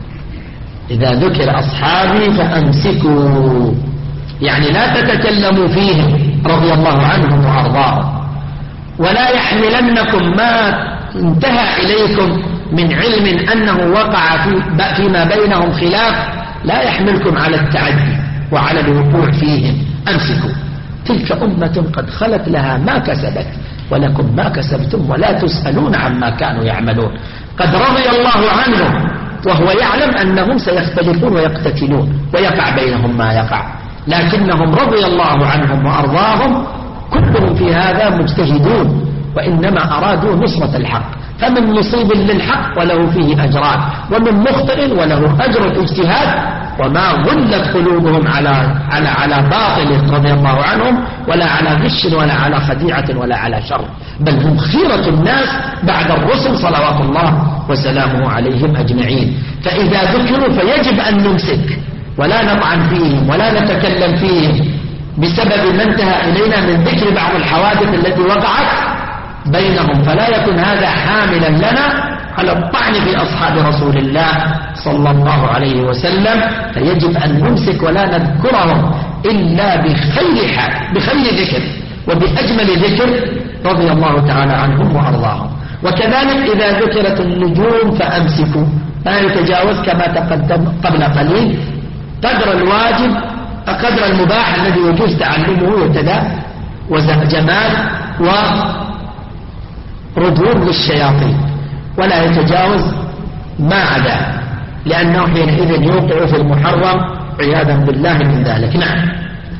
إذا ذكر أصحابي فأمسكوا، يعني لا تتكلموا فيهم رضي الله عنهم وأرضاهم، ولا يحملنكم ما انتهى إليكم من علم أنه وقع في فيما بينهم خلاف، لا يحملكم على التعدي وعلى الوقوع فيهم. أمسكوا، تلك أمة قد خلت لها ما كسبت ولكم ما كسبتم ولا تسألون عما كانوا يعملون. قد رضي الله عنهم وهو يعلم أنهم سيختلفون ويقتتلون ويقع بينهم ما يقع، لكنهم رضي الله عنهم وأرضاهم كلهم في هذا مجتهدون، وإنما أرادوا نصرة الحق، فمن مصيب للحق وله فيه أجران، ومن مخطئ وله أجر الاجتهاد، وما غلت قلوبهم على على على باطل رضي الله عنهم، ولا على غش ولا على خديعة ولا على شر، بل هم خيرة الناس بعد الرسل صلوات الله وسلامه عليهم أجمعين. فإذا ذكروا فيجب أن نمسك ولا نطعن فيهم ولا نتكلم فيهم بسبب ما انتهى إلينا من ذكر بعض الحوادث التي وقعت بينهم، فلا يكن هذا حاملا لنا على الطعن في أصحاب رسول الله صلى الله عليه وسلم. فيجب أن نمسك ولا نذكرهم إلا بخير حال بخير ذكر وبأجمل ذكر رضي الله تعالى عنهم وأرضاهم. وكذلك إذا ذكرت النجوم فأمسكوا، لا يتجاوز كما تقدم قبل قليل قدر الواجب قدر المباح الذي يجوز تعلمه وتدا وزمجمات وردود للشياطين، ولا يتجاوز ما عدا، لأنه حينئذ يوقع في المحرم عياذا بالله من ذلك. نعم.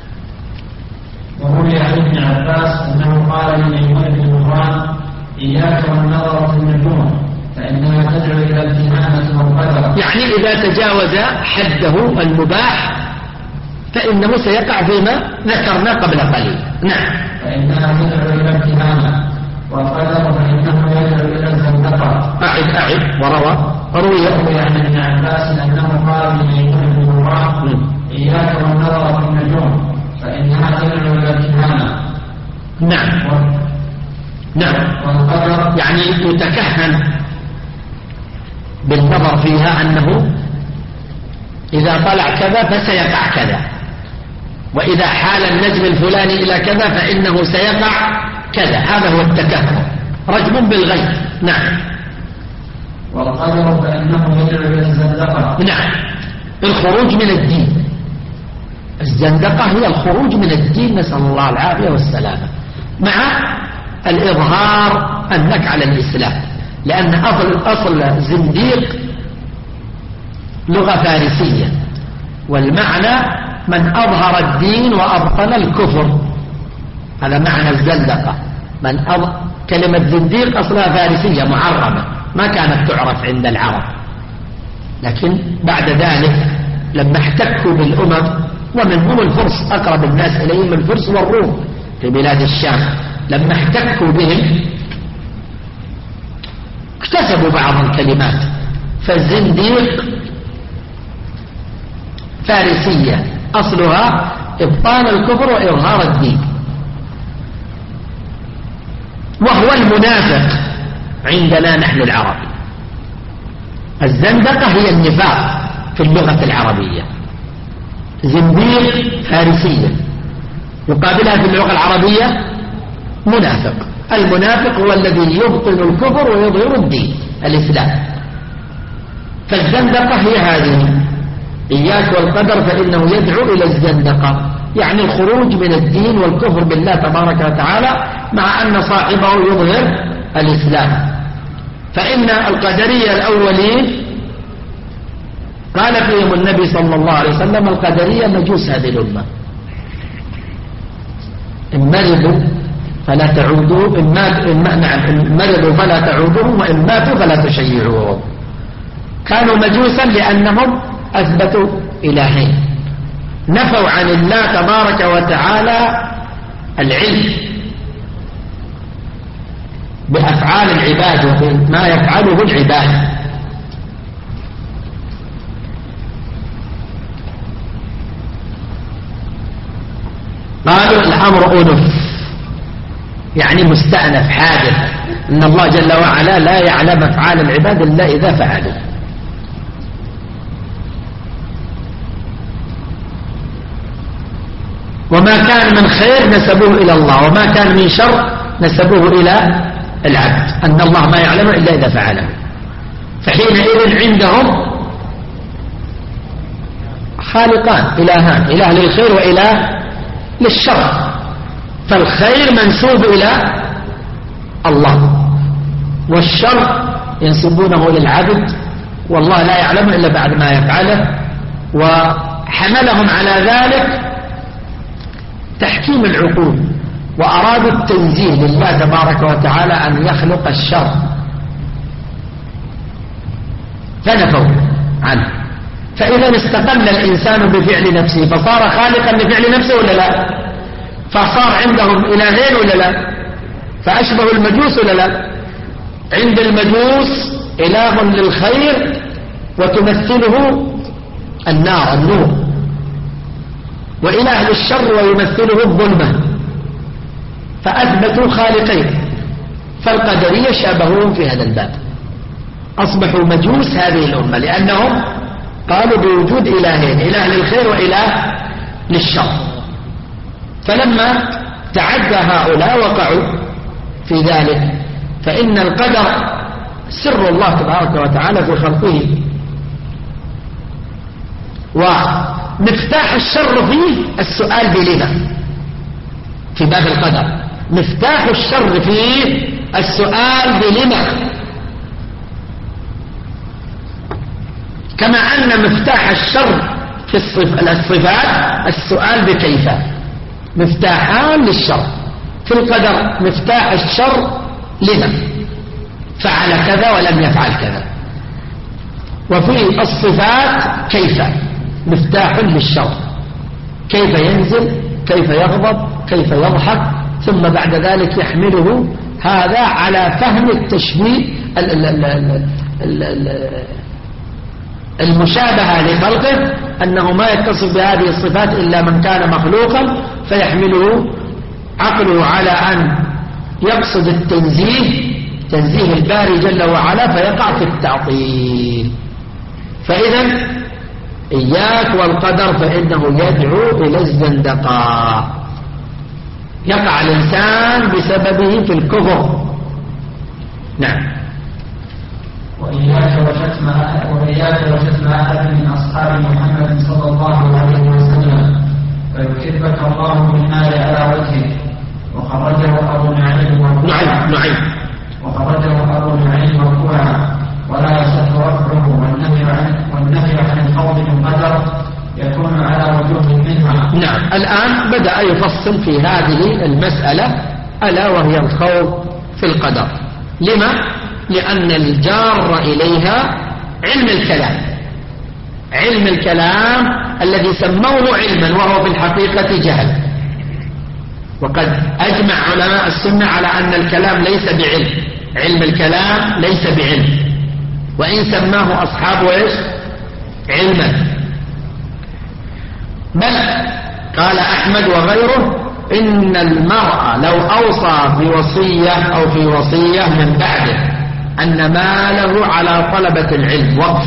وروي عن ابن عباس أنه قال لميمون بن مهران: إياك والنظر في النجوم فإنها تدعو إلى التهامة والقدر، يعني إذا تجاوز حده المباح فإنه سيقع فيما ذكرنا قبل قليل. نعم. فإنها تدعو إلى التهامة والقدر فإنه يدعو إلى الزندقة. أعد أعد وروى روي عن ابن عباس أنه قال لميمون بن مهران: إياك والنظر في النجوم فإنها تدعو إلى التهامة. نعم. نعم. والقدر يعني يتكهن بالنظر فيها أنه إذا طلع كذا فسيقع كذا، وإذا حال النجم الفلاني إلى كذا فإنه سيقع كذا، هذا هو التكهن، رجم بالغيب. نعم. والقدر فإنه يدعو إلى الزندقة. نعم، الخروج من الدين. الزندقة هي الخروج من الدين، نسأل الله العافية والسلامة، مع الإظهار أنك على الإسلام، لأن أصل أصل زنديق لغة فارسية، والمعنى من أظهر الدين وأبطن الكفر، هذا معنى الزندقة. من أظ... كلمة زنديق أصلها فارسية معربة، ما كانت تعرف عند العرب، لكن بعد ذلك لما احتكوا بالأمم، ومنهم الفرس، أقرب الناس إليهم الفرس والروم في بلاد الشام، لما احتكوا بهم اكتسبوا بعض الكلمات، فالزنديق فارسية أصلها إبطال الكفر وإظهار الدين، وهو المنافق عندنا نحن العرب. الزندقة هي النفاق في اللغة العربية، زنديق فارسية، يقابلها في اللغة العربية منافق. المنافق هو الذي يبطل الكفر ويظهر الدين الإسلام. فالزندقة هي هذه، إياك والقدر فإنه يدعو إلى الزندقة، يعني الخروج من الدين والكفر بالله تبارك وتعالى، مع أن صاحبه يظهر الإسلام. فإن القدرية الأولين قال فيهم النبي صلى الله عليه وسلم القدرية مجوس هذه الأمة، إن مرضوا فلا تعودوا، إن نعم إن مرضوا فلا تعودوهم، وإن ماتوا فلا تشيعوهم. كانوا مجوسا لأنهم أثبتوا إلهين، نفوا عن الله تبارك وتعالى العلم بأفعال العباد وما يفعله العباد. قالوا الأمر أنف، يعني مستأنف حادث، إن الله جل وعلا لا يعلم أفعال العباد إلا إذا فعلوا. وما كان من خير نسبوه إلى الله، وما كان من شر نسبوه إلى العبد، أن الله ما يعلمه إلا إذا فعله. فحينئذ عندهم خالقان، إلهان، إله للخير وإله للشر. فالخير منسوب إلى الله، والشر ينسبونه للعبد، والله لا يعلمه إلا بعد ما يفعله. وحملهم على ذلك تحكيم العقول، وأرادوا التنزيه لله تبارك وتعالى أن يخلق الشر، فنفوا عنه. فإذا استقل الإنسان بفعل نفسه فصار خالقا لفعل نفسه ولا لا؟ فصار عندهم إلهين ولا لا؟ فأشبه المجوس ولا لا؟ عند المجوس إله للخير وتمثله النار النور، وإله للشر ويمثله الظلمة، فأثبتوا خالقين. فالقدرية شابهون في هذا الباب، أصبحوا مجوس هذه الأمة، لأنهم قالوا بوجود إلهين، إله للخير وإله للشر. فلما تعدى هؤلاء وقعوا في ذلك. فإن القدر سر الله تبارك وتعالى في خلقه، ومفتاح الشر فيه السؤال بلما. في باب القدر مفتاح الشر فيه السؤال بلما، كما أن مفتاح الشر في الصفات السؤال بكيف. مفتاحان للشر. في القدر مفتاح الشر لما فعل كذا ولم يفعل كذا، وفي الصفات كيف مفتاح للشر، كيف ينزل، كيف يغضب، كيف يضحك، ثم بعد ذلك يحمله هذا على فهم التشبيه المشابهة لخلقه، أنه ما يتصف بهذه الصفات إلا من كان مخلوقا، فيحمله عقله على أن يقصد التنزيه، تنزيه الباري جل وعلا، فيقع في التعطيل. فإذا إياك والقدر فإنه يدعو إلى الزندقة، يقع الإنسان بسببه في الكفر. نعم. وإياك وشتم وإياك وشتم أحد من أصحاب محمد صلى الله عليه وسلم فيكبك الله بالنار على وجهه. وخرجه أبو نعيم مرفوعا نعيم وخرجه أبو نعيم مرفوعا ولا يصح رفعه، والنهي عن والنهي عن الخوض بالقدر يكون على وجوه منها. نعم. الآن بدأ يفصل في هذه المسألة، ألا وهي الخوض في القدر. لما؟ لأن الجار إليها علم الكلام، علم الكلام الذي سموه علما وهو في الحقيقة جهل. وقد أجمع علماء السنة على أن الكلام ليس بعلم، علم الكلام ليس بعلم، وإن سماه أصحابه إيش؟ علما. بل قال أحمد وغيره إن المرء لو أوصى بوصية أو في وصية من بعده أن ماله على طلبة العلم وقف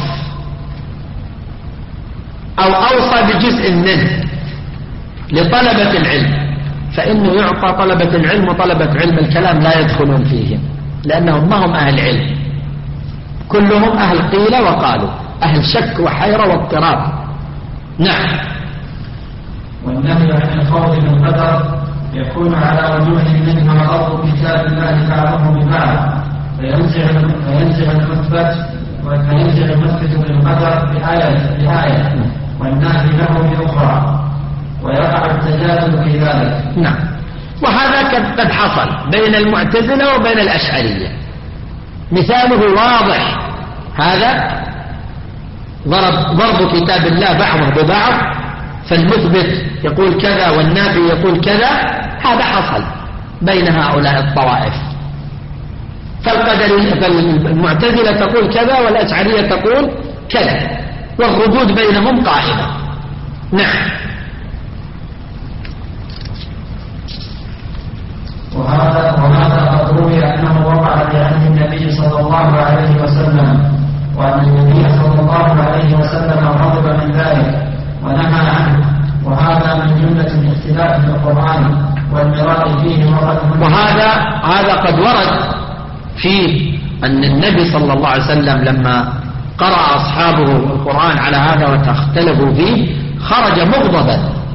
أو أوصى بجزء منه لطلبة العلم فإنه يعطى طلبة العلم، وطلبة علم الكلام لا يدخلون فيهم لأنهم ما هم أهل علم، كلهم أهل قيل وقالوا، أهل شك وحيرة واضطراب. نعم. والنهي عن الخوض في القدر يكون على وجوه منها خلق كتاب الله بعضه ببعض فينزع فينزع المثبت فينزع المثبت بالقدر بآية بآية والنهي له بأخرى ويقع التجادل في ذلك. نعم. وهذا قد حصل بين المعتزلة وبين الأشعرية، مثاله واضح، هذا ضرب ضرب كتاب الله بعضه ببعض، فالمثبت يقول كذا والنافي يقول كذا، هذا حصل بين هؤلاء الطوائف. فالمعتزلة تقول كذا والأشعرية تقول كذا، والردود بينهم قائمة. نعم. وهذا وهذا قد روي أنه وقع في عهد النبي صلى الله عليه وسلم، وأن النبي صلى الله عليه وسلم غضب من ذلك ونهى عنه، وهذا من جملة الاختلاف في القرآن والمراء فيه مرة. وهذا هذا قد ورد فيه أن النبي صلى الله عليه وسلم لما قرأ أصحابه القرآن على هذا وتختلفوا فيه خرج مغضبا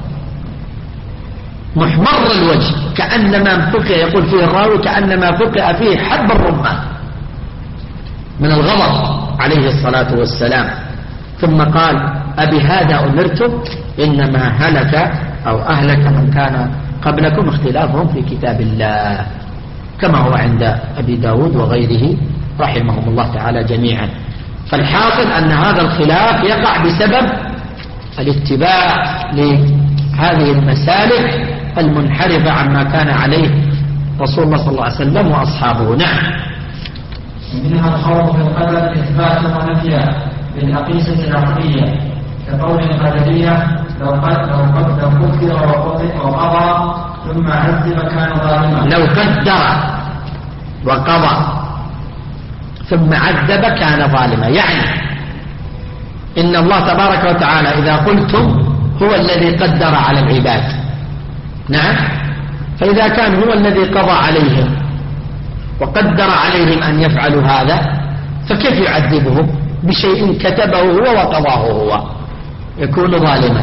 محمر الوجه كأنما فقع، يقول فيه الراوي كأنما فقع فيه حب الرمان من الغضب عليه الصلاة والسلام، ثم قال أبي هذا أمرتم؟ إنما هلك أو أهلك من كان قبلكم اختلافهم في كتاب الله، كما هو عند أبي داود وغيره رحمهم الله تعالى جميعا. فالحاصل أن هذا الخلاف يقع بسبب الاتباع لهذه المسالك المنحرفة عما كان عليه رسول الله صلى الله عليه وسلم وأصحابه. نعم. منها الخوف في القدر إثباتا ونفيا بالأقيسة العقلية كقول القدرية لو قد لو قد لو قدر وقضى ثم عذب كان ظالما. لو قدر وقضى ثم عذب كان ظالما، يعني إن الله تبارك وتعالى إذا قلتم هو الذي قدر على العباد. نعم. فإذا كان هو الذي قضى عليهم وقدر عليهم أن يفعلوا هذا، فكيف يعذبهم بشيء كتبه هو وقضاه هو؟ يكون ظالما.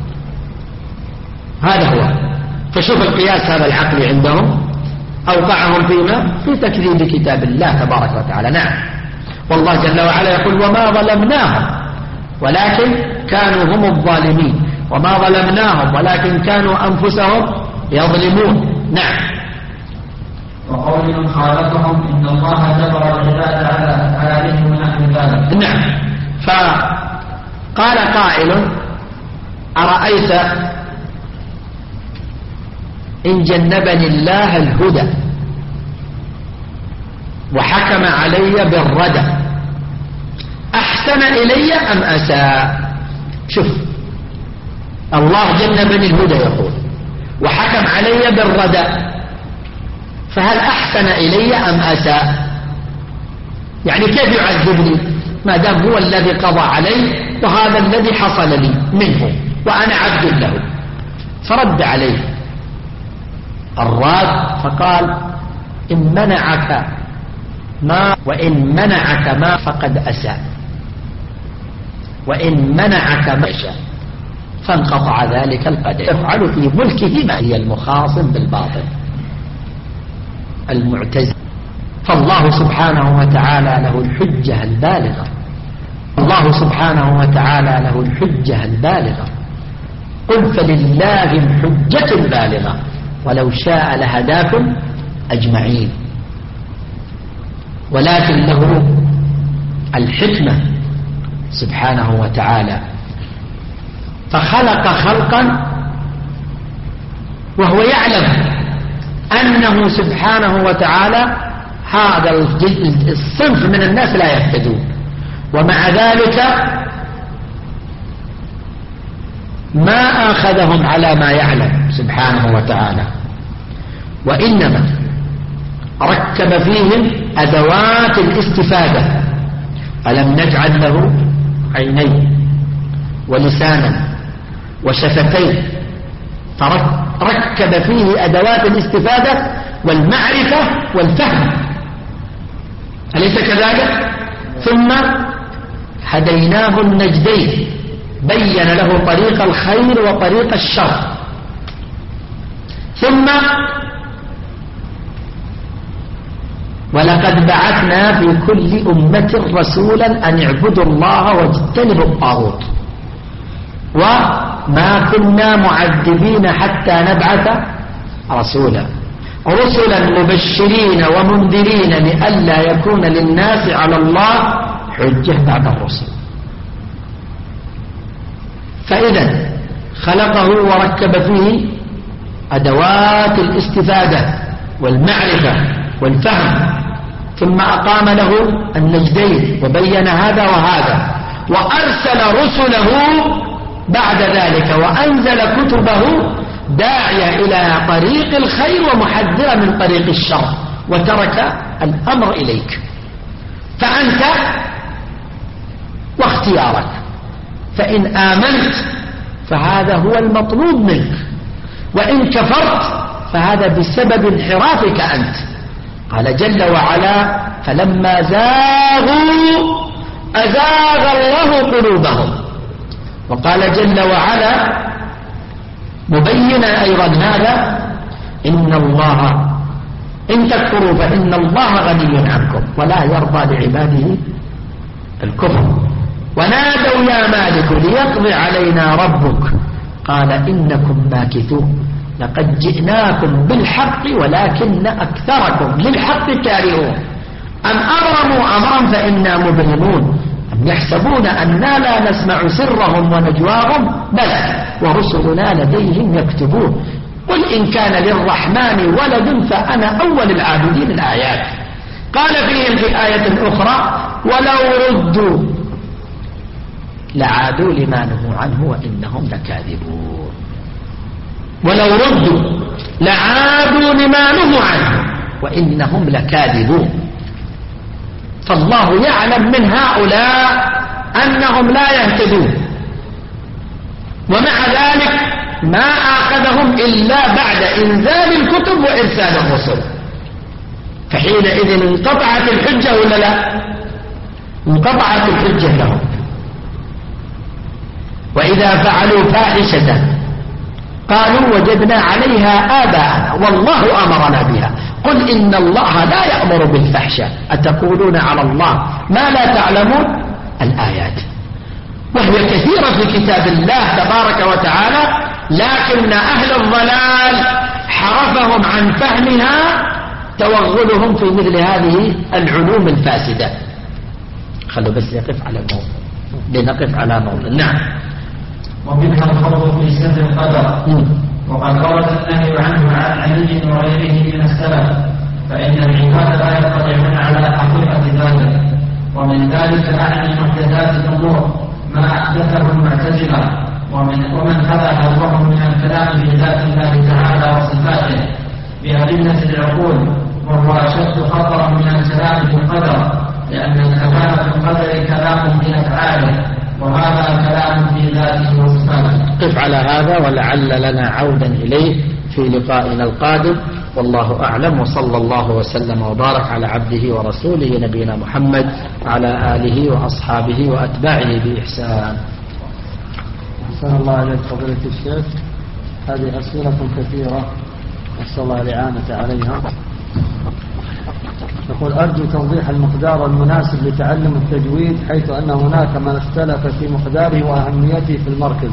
هذا هو. فشوف القياس هذا العقل عندهم أوقعهم فيما في تكذيب كتاب الله تبارك وتعالى. نعم. والله جل وعلا يقول وما ظلمناهم ولكن كانوا هم الظالمين، وما ظلمناهم ولكن كانوا أنفسهم يظلمون. نعم. وقول من خالفهم إن الله جبر العباد على عليهم من أهل ذلك. نعم. فقال قائل أرأيت إن جنبني الله الهدى وحكم علي بالردى أحسن إلي أم أساء؟ شوف، الله جنبني الهدى يقول وحكم علي بالردى، فهل أحسن إلي أم أساء؟ يعني كيف يعذبني ما دام هو الذي قضى علي وهذا الذي حصل لي منه وأنا عبد له؟ فرد عليه الراد فقال إن منعك ما وإن منعك ما فقد أساء، وإن منعك ما شاء فانقطع ذلك القدر. يفعل في ملكه ما هي المخاصم بالباطل المعتزل. فالله سبحانه وتعالى له الحجة البالغة، الله سبحانه وتعالى له الحجة البالغة. قل فلله الحجة البالغة ولو شاء لهداكم أجمعين، ولكن له الحكمة سبحانه وتعالى، فخلق خلقا وهو يعلم أنه سبحانه وتعالى هذا الصنف من الناس لا يهتدون، ومع ذلك ما آخذهم على ما يعلم سبحانه وتعالى، وإنما ركب فيهم أدوات الاستفادة. ألم نجعل له عينين ولسانا وشفتين، فركب فيه أدوات الاستفادة والمعرفة والفهم، أليس كذلك؟ ثم هديناه النجدين، بين له طريق الخير وطريق الشر. ثم ولقد بعثنا في كل أمة رسولا أن اعبدوا الله واجتنبوا الطاغوت وما كنا معذبين حتى نبعث رسولا رسلا مبشرين ومنذرين لئلا يكون للناس على الله حجة بعد الرسل. فإذا خلقه وركب فيه أدوات الاستفادة والمعرفة والفهم، ثم أقام له النجدين وبين هذا وهذا، وأرسل رسله بعد ذلك وأنزل كتبه داعية إلى طريق الخير ومحذرة من طريق الشر، وترك الأمر إليك، فأنت واختيارك. فإن آمنت فهذا هو المطلوب منك، وإن كفرت فهذا بسبب انحرافك أنت. قال جل وعلا: فلما زاغوا أزاغ الله قلوبهم. وقال جل وعلا مبينا أيضا هذا: إن الله إن تكفروا فإن الله غني عنكم ولا يرضى لعباده الكفر. ونادوا يا مالك ليقضي علينا ربك قال إنكم ماكثون لقد جئناكم بالحق ولكن أكثركم للحق كارهون أم أبرموا أمرا فإنا مبرمون أم يحسبون أننا لا نسمع سرهم ونجواهم بلى ورسلنا لديهم يكتبون قل إن كان للرحمن ولد فأنا أول العابدين. الآيات. قال فيهم في آية أخرى: ولو ردوا لعادوا لما نهوا عنه وإنهم لكاذبون. ولو ردوا لعادوا لما نهوا عنه وإنهم لكاذبون. فالله يعلم من هؤلاء أنهم لا يهتدون، ومع ذلك ما آخذهم إلا بعد إنزال الكتب وإرسال الرسل، فحينئذ انقطعت الحجة ولا لا؟ انقطعت الحجة لهم. وإذا فعلوا فاحشة قالوا وجدنا عليها آباءنا والله أمرنا بها قل إن الله لا يأمر بالفحشاء أتقولون على الله ما لا تعلمون. الآيات. وهي كثيرة في كتاب الله تبارك وتعالى، لكن أهل الضلال حرفهم عن فهمها توغلهم في مثل هذه العلوم الفاسدة. خلوا بس يقف على الموضوع لنقف على موضوع. نعم. ومنها الخوض في سر القدر، وقد ورد النهي عنه عن علي وغيره من السلف، فإن العباد لا يطلعون على حقيقة ذلك. ومن ذلك أعني محدثات الأمور ما أحدثه المعتزلة، ومن ومن هذا حظه من الكلام في ذات الله تعالى وصفاته بأدلة العقول، وهو أشد خطرا من الكلام في القدر، لأن الكلام في القدر كلام في أفعاله، وهذا كلام في ذاته وصفاته. قف على هذا ولعل لنا عودا إليه في لقائنا القادم، والله أعلم. وصلى الله وسلم وبارك على عبده ورسوله نبينا محمد على آله وأصحابه وأتباعه بإحسان. أحسن الله عليك فضيلة الشيخ. هذه أسئلة كثيرة نسأل الله الإعانة عليها. يقول: أرجو توضيح المقدار المناسب لتعلم التجويد، حيث أن هناك من اختلف في مقداره وأهميته في المركز.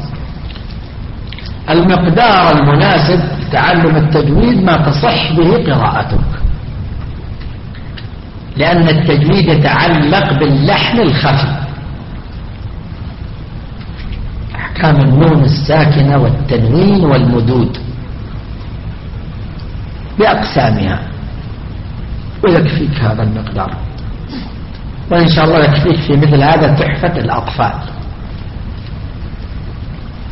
المقدار المناسب لتعلم التجويد ما تصح به قراءتك، لأن التجويد يتعلق باللحن الخفي، أحكام النون الساكنة والتنوين والمدود بأقسامها، ويكفيك هذا المقدار. وإن شاء الله يكفيك في مثل هذا تحفة الأطفال،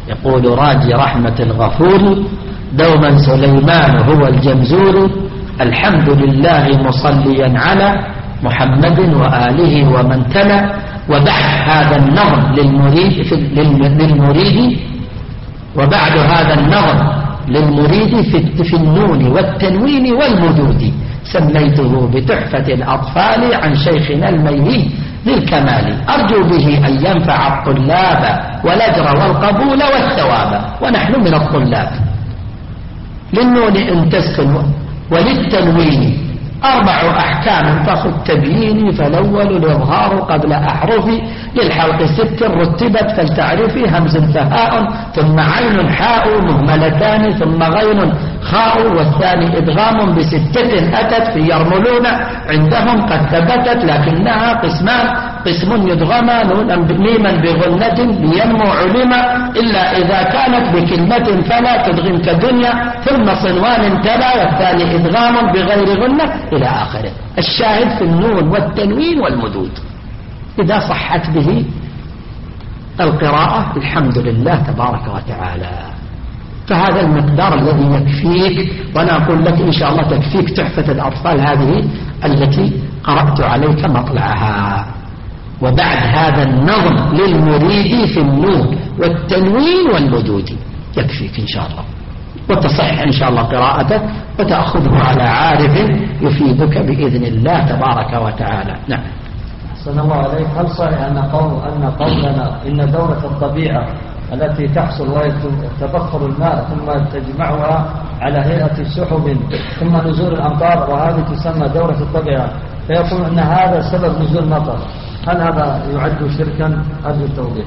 يقول راجي رحمة الغفور دوما سليمان هو الجمزور الحمد لله مصليا على محمد وآله ومن تلا. وبعد هذا النظم للمريد, للمريد وبعد هذا النظم للمريد في, في النون والتنوين والمدود سميته بتحفة الأطفال عن شيخنا الميهي ذي الكمال أرجو به أن ينفع الطلاب والأجر والقبول والثواب. ونحن من الطلاب. للنون إن تسكن وللتنوين أربع أحكام فخذ تبييني فالأول الإظهار قبل أحرفي للحلق ست رتبت فلتعرفي همز فهاء ثم عين حاء مهملتان ثم غين خاء والثاني إدغام بستة أتت في يرملون عندهم قد ثبتت لكنها قسمان قسم يدغم نونا ميما بغنة لينمو علما إلا إذا كانت بكلمة فلا تدغم كدنيا ثم صنوان تلا والثاني إدغام بغير غنة إلى آخره. الشاهد في النون والتنوين والمدود إذا صحت به القراءة الحمد لله تبارك وتعالى. فهذا المقدار الذي يكفيك. وأنا أقول لك إن شاء الله تكفيك تحفة الأطفال هذه التي قرأت عليك مطلعها. وبعد هذا النظم للمريد في النون والتنوين والمدود يكفيك إن شاء الله. وتصح إن شاء الله قراءتك وتأخذه على عارف يفيدك بإذن الله تبارك وتعالى. نعم. أحسن الله عليك. هل صحيح أن قول أن قولنا إن دورة الطبيعة التي تحصل وهي تبخر الماء ثم تجمعها على هيئة سحب ثم نزول الأمطار وهذه تسمى دورة الطبيعة فيقول أن هذا سبب نزول المطر، هل هذا يعد شركا؟ أرجو التوضيح.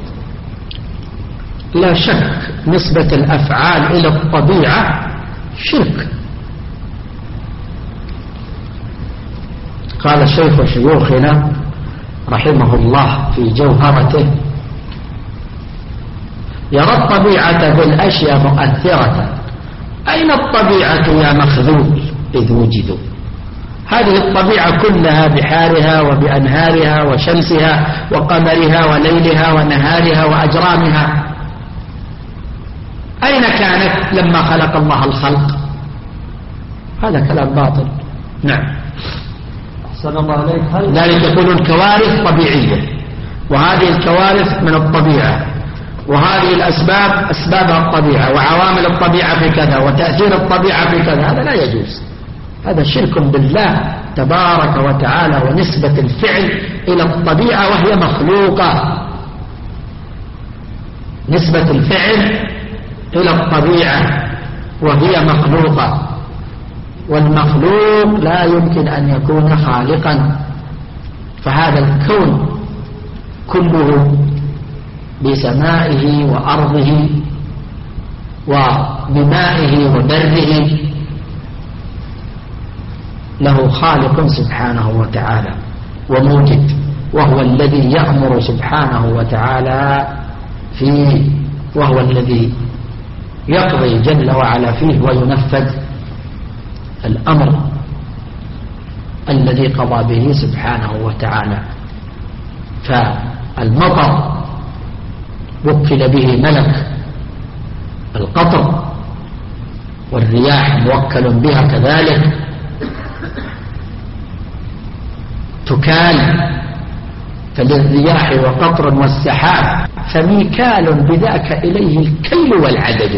لا شك نسبة الأفعال إلى الطبيعة شرك. قال شيخ شيوخنا رحمه الله في جوهرته يرى الطبيعة بالأشياء مؤثرة. أين الطبيعة يا مخذول إذ وجدوا؟ هذه الطبيعة كلها بحارها وبأنهارها وشمسها وقمرها وليلها ونهارها وأجرامها أين كانت لما خلق الله الخلق؟ هذا كلام باطل. نعم. أحسن الله عليك. هل ذلك يقولون كوارث طبيعية وهذه الكوارث من الطبيعة وهذه الأسباب أسبابها الطبيعة وعوامل الطبيعة في كذا وتأثير الطبيعة في كذا. هذا لا يجوز. هذا شرك بالله تبارك وتعالى ونسبة الفعل إلى الطبيعة وهي مخلوقة. نسبة الفعل إلى الطبيعة وهي مخلوقة والمخلوق لا يمكن أن يكون خالقا. فهذا الكون كله بسمائه وأرضه وبمائه وبره له خالق سبحانه وتعالى وموجد، وهو الذي يأمر سبحانه وتعالى فيه، وهو الذي يقضي جل وعلا فيه وينفذ الأمر الذي قضى به سبحانه وتعالى. فالمطر وكل به ملك القطر والرياح موكل بها كذلك تكال فللرياح وقطر والسحاب فميكال بذاك إليه الكيل والعدد.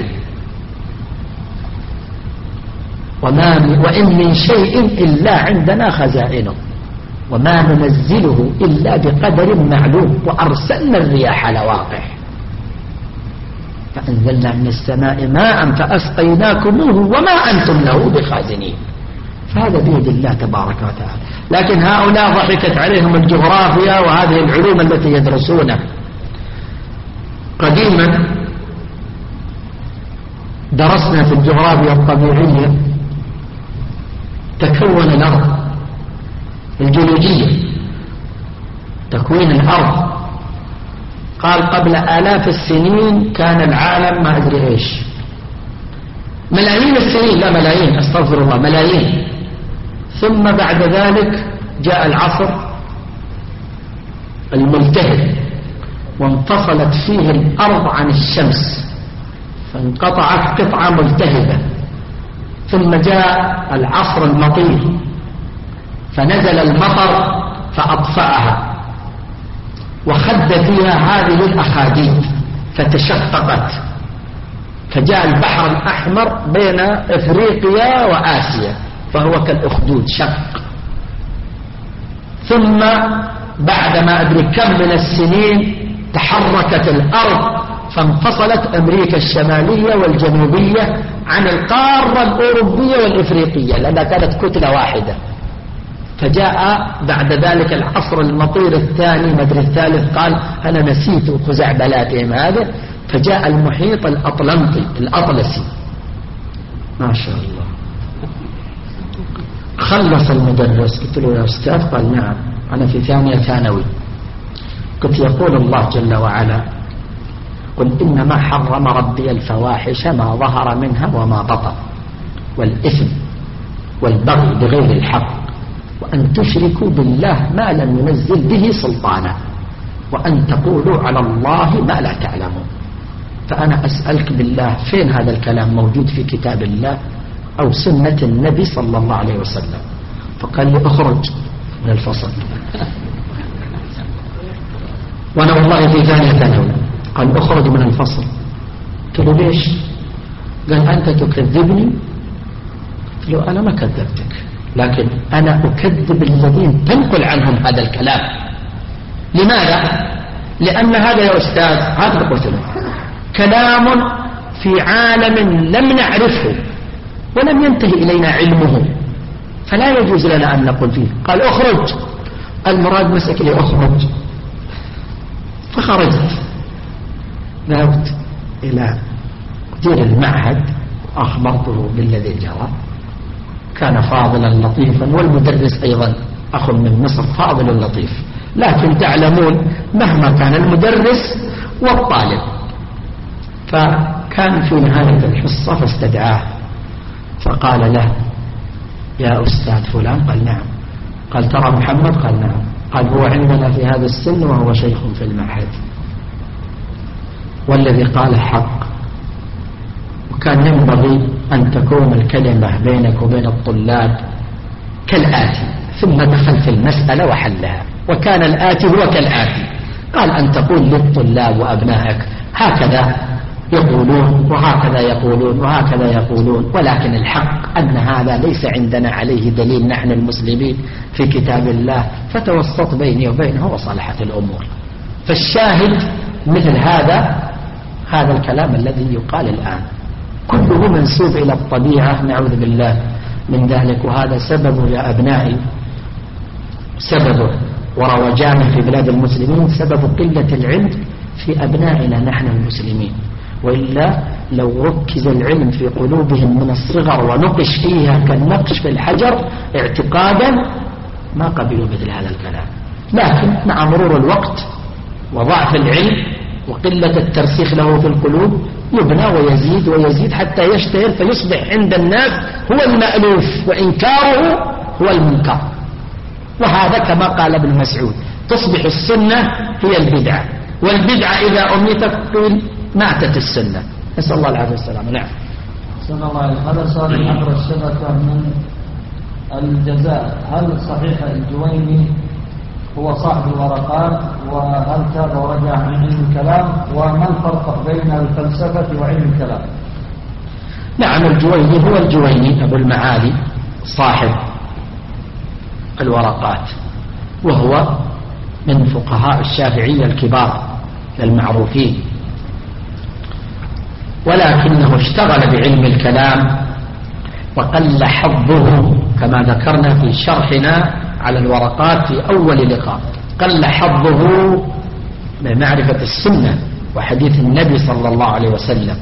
وما وإن من شيء إلا عندنا خزائنه وما ننزله إلا بقدر معلوم وأرسلنا الرياح لواقح فأنزلنا من السماء ماء فأسقيناكموه وما أنتم له بخازنين. فهذا بيد الله تبارك وتعالى. لكن هؤلاء ضحكت عليهم الجغرافيا وهذه العلوم التي يدرسونها. قديما درسنا في الجغرافيا الطبيعية تكون الأرض الجيولوجية تكوين الأرض. قال قبل آلاف السنين كان العالم ما أدري إيش ملايين السنين لا ملايين أستغفر الله ملايين. ثم بعد ذلك جاء العصر الملتهب وانفصلت فيه الأرض عن الشمس فانقطعت قطعة ملتهبة. ثم جاء العصر المطير فنزل المطر فأطفأها وخد فيها هذه الأخاديد فتشققت، فجاء البحر الأحمر بين إفريقيا وآسيا فهو كالأخدود شق. ثم بعدما أدري كم من السنين تحركت الأرض فانفصلت أمريكا الشمالية والجنوبية عن القارة الأوروبية والإفريقية لأنها كانت كتلة واحدة. فجاء بعد ذلك العصر المطير الثاني مدري الثالث، قال أنا نسيت خزعبلاتهم هذا، فجاء المحيط الأطلنطي الأطلسي. ما شاء الله. خلص المدرس قلت له يا أستاذ؟ قال نعم أنا في ثانية ثانوي. قلت يقول الله جل وعلا قل إنما حرم ربي الفواحش ما ظهر منها وما بطن والإثم والبغي بغير الحق وأن تشركوا بالله ما لم ينزل به سلطانا وأن تقولوا على الله ما لا تعلمون. فأنا أسألك بالله فين هذا الكلام موجود في كتاب الله أو سنة النبي صلى الله عليه وسلم؟ فقال لي اخرج من الفصل. وأنا والله في ثانية ثانوي. قال اخرج من الفصل. قلت له ليش؟ قال أنت تكذبني. قلت له أنا ما كذبتك، لكن أنا أكذب الذين تنقل عنهم هذا الكلام. لماذا؟ لأن هذا يا أستاذ هذا قلت له كلام في عالم لم نعرفه ولم ينتهي إلينا علمه، فلا يجوز لنا أن نقول فيه. قال اخرج. المراد مسك لي اخرج. فخرجت، ذهبت إلى مدير المعهد وأخبرته بالذي جرى. كان فاضلا لطيفا، والمدرس أيضا أخ من مصر فاضل لطيف، لكن تعلمون مهما كان المدرس والطالب. فكان في نهاية الحصة فاستدعاه فقال له يا أستاذ فلان؟ قال نعم. قال ترى محمد؟ قال نعم. قال هو عندنا في هذا السن وهو شيخ في المعهد، والذي قال حق، وكان ينبغي أن تكون الكلمة بينك وبين الطلاب كالآتي. ثم دخل في المسألة وحلها، وكان الآتي هو كالآتي. قال أن تقول للطلاب وأبنائك هكذا يقولون وهكذا يقولون وهكذا يقولون، ولكن الحق أن هذا ليس عندنا عليه دليل نحن المسلمين في كتاب الله، فتوسط بيني وبينه وصلحت الأمور. فالشاهد مثل هذا هذا الكلام الذي يقال الآن كله منسوب إلى الطبيعة، نعوذ بالله من ذلك. وهذا سببه يا أبنائي، سببه وروجانه في بلاد المسلمين سبب قلة العلم في أبنائنا نحن المسلمين. وإلا لو ركز العلم في قلوبهم من الصغر ونقش فيها كالنقش في الحجر اعتقادا ما قبلوا مثل هذا الكلام. لكن مع مرور الوقت وضعف العلم وقلة الترسيخ له في القلوب يبنى ويزيد ويزيد حتى يشتهر فيصبح عند الناس هو المألوف وإنكاره هو المنكر. وهذا كما قال ابن مسعود تصبح السنة هي البدعة، والبدعة إذا أميتت قيل ماتت السنة. نسأل الله العافية والسلامة. نعم. صلى الله عليه وسلم. هذا سؤال عبر الشبكة من الجزائر. هل صحيح الجويني هو صاحب الورقات، وهل تاب ورجع عن علم الكلام، وما الفرق بين الفلسفة وعلم الكلام؟ نعم الجويني هو الجويني أبو المعالي صاحب الورقات، وهو من فقهاء الشافعية الكبار المعروفين، ولكنه اشتغل بعلم الكلام وقل حظه كما ذكرنا في شرحنا على الورقات في أول لقاء، قل حظه بمعرفة السنة وحديث النبي صلى الله عليه وسلم.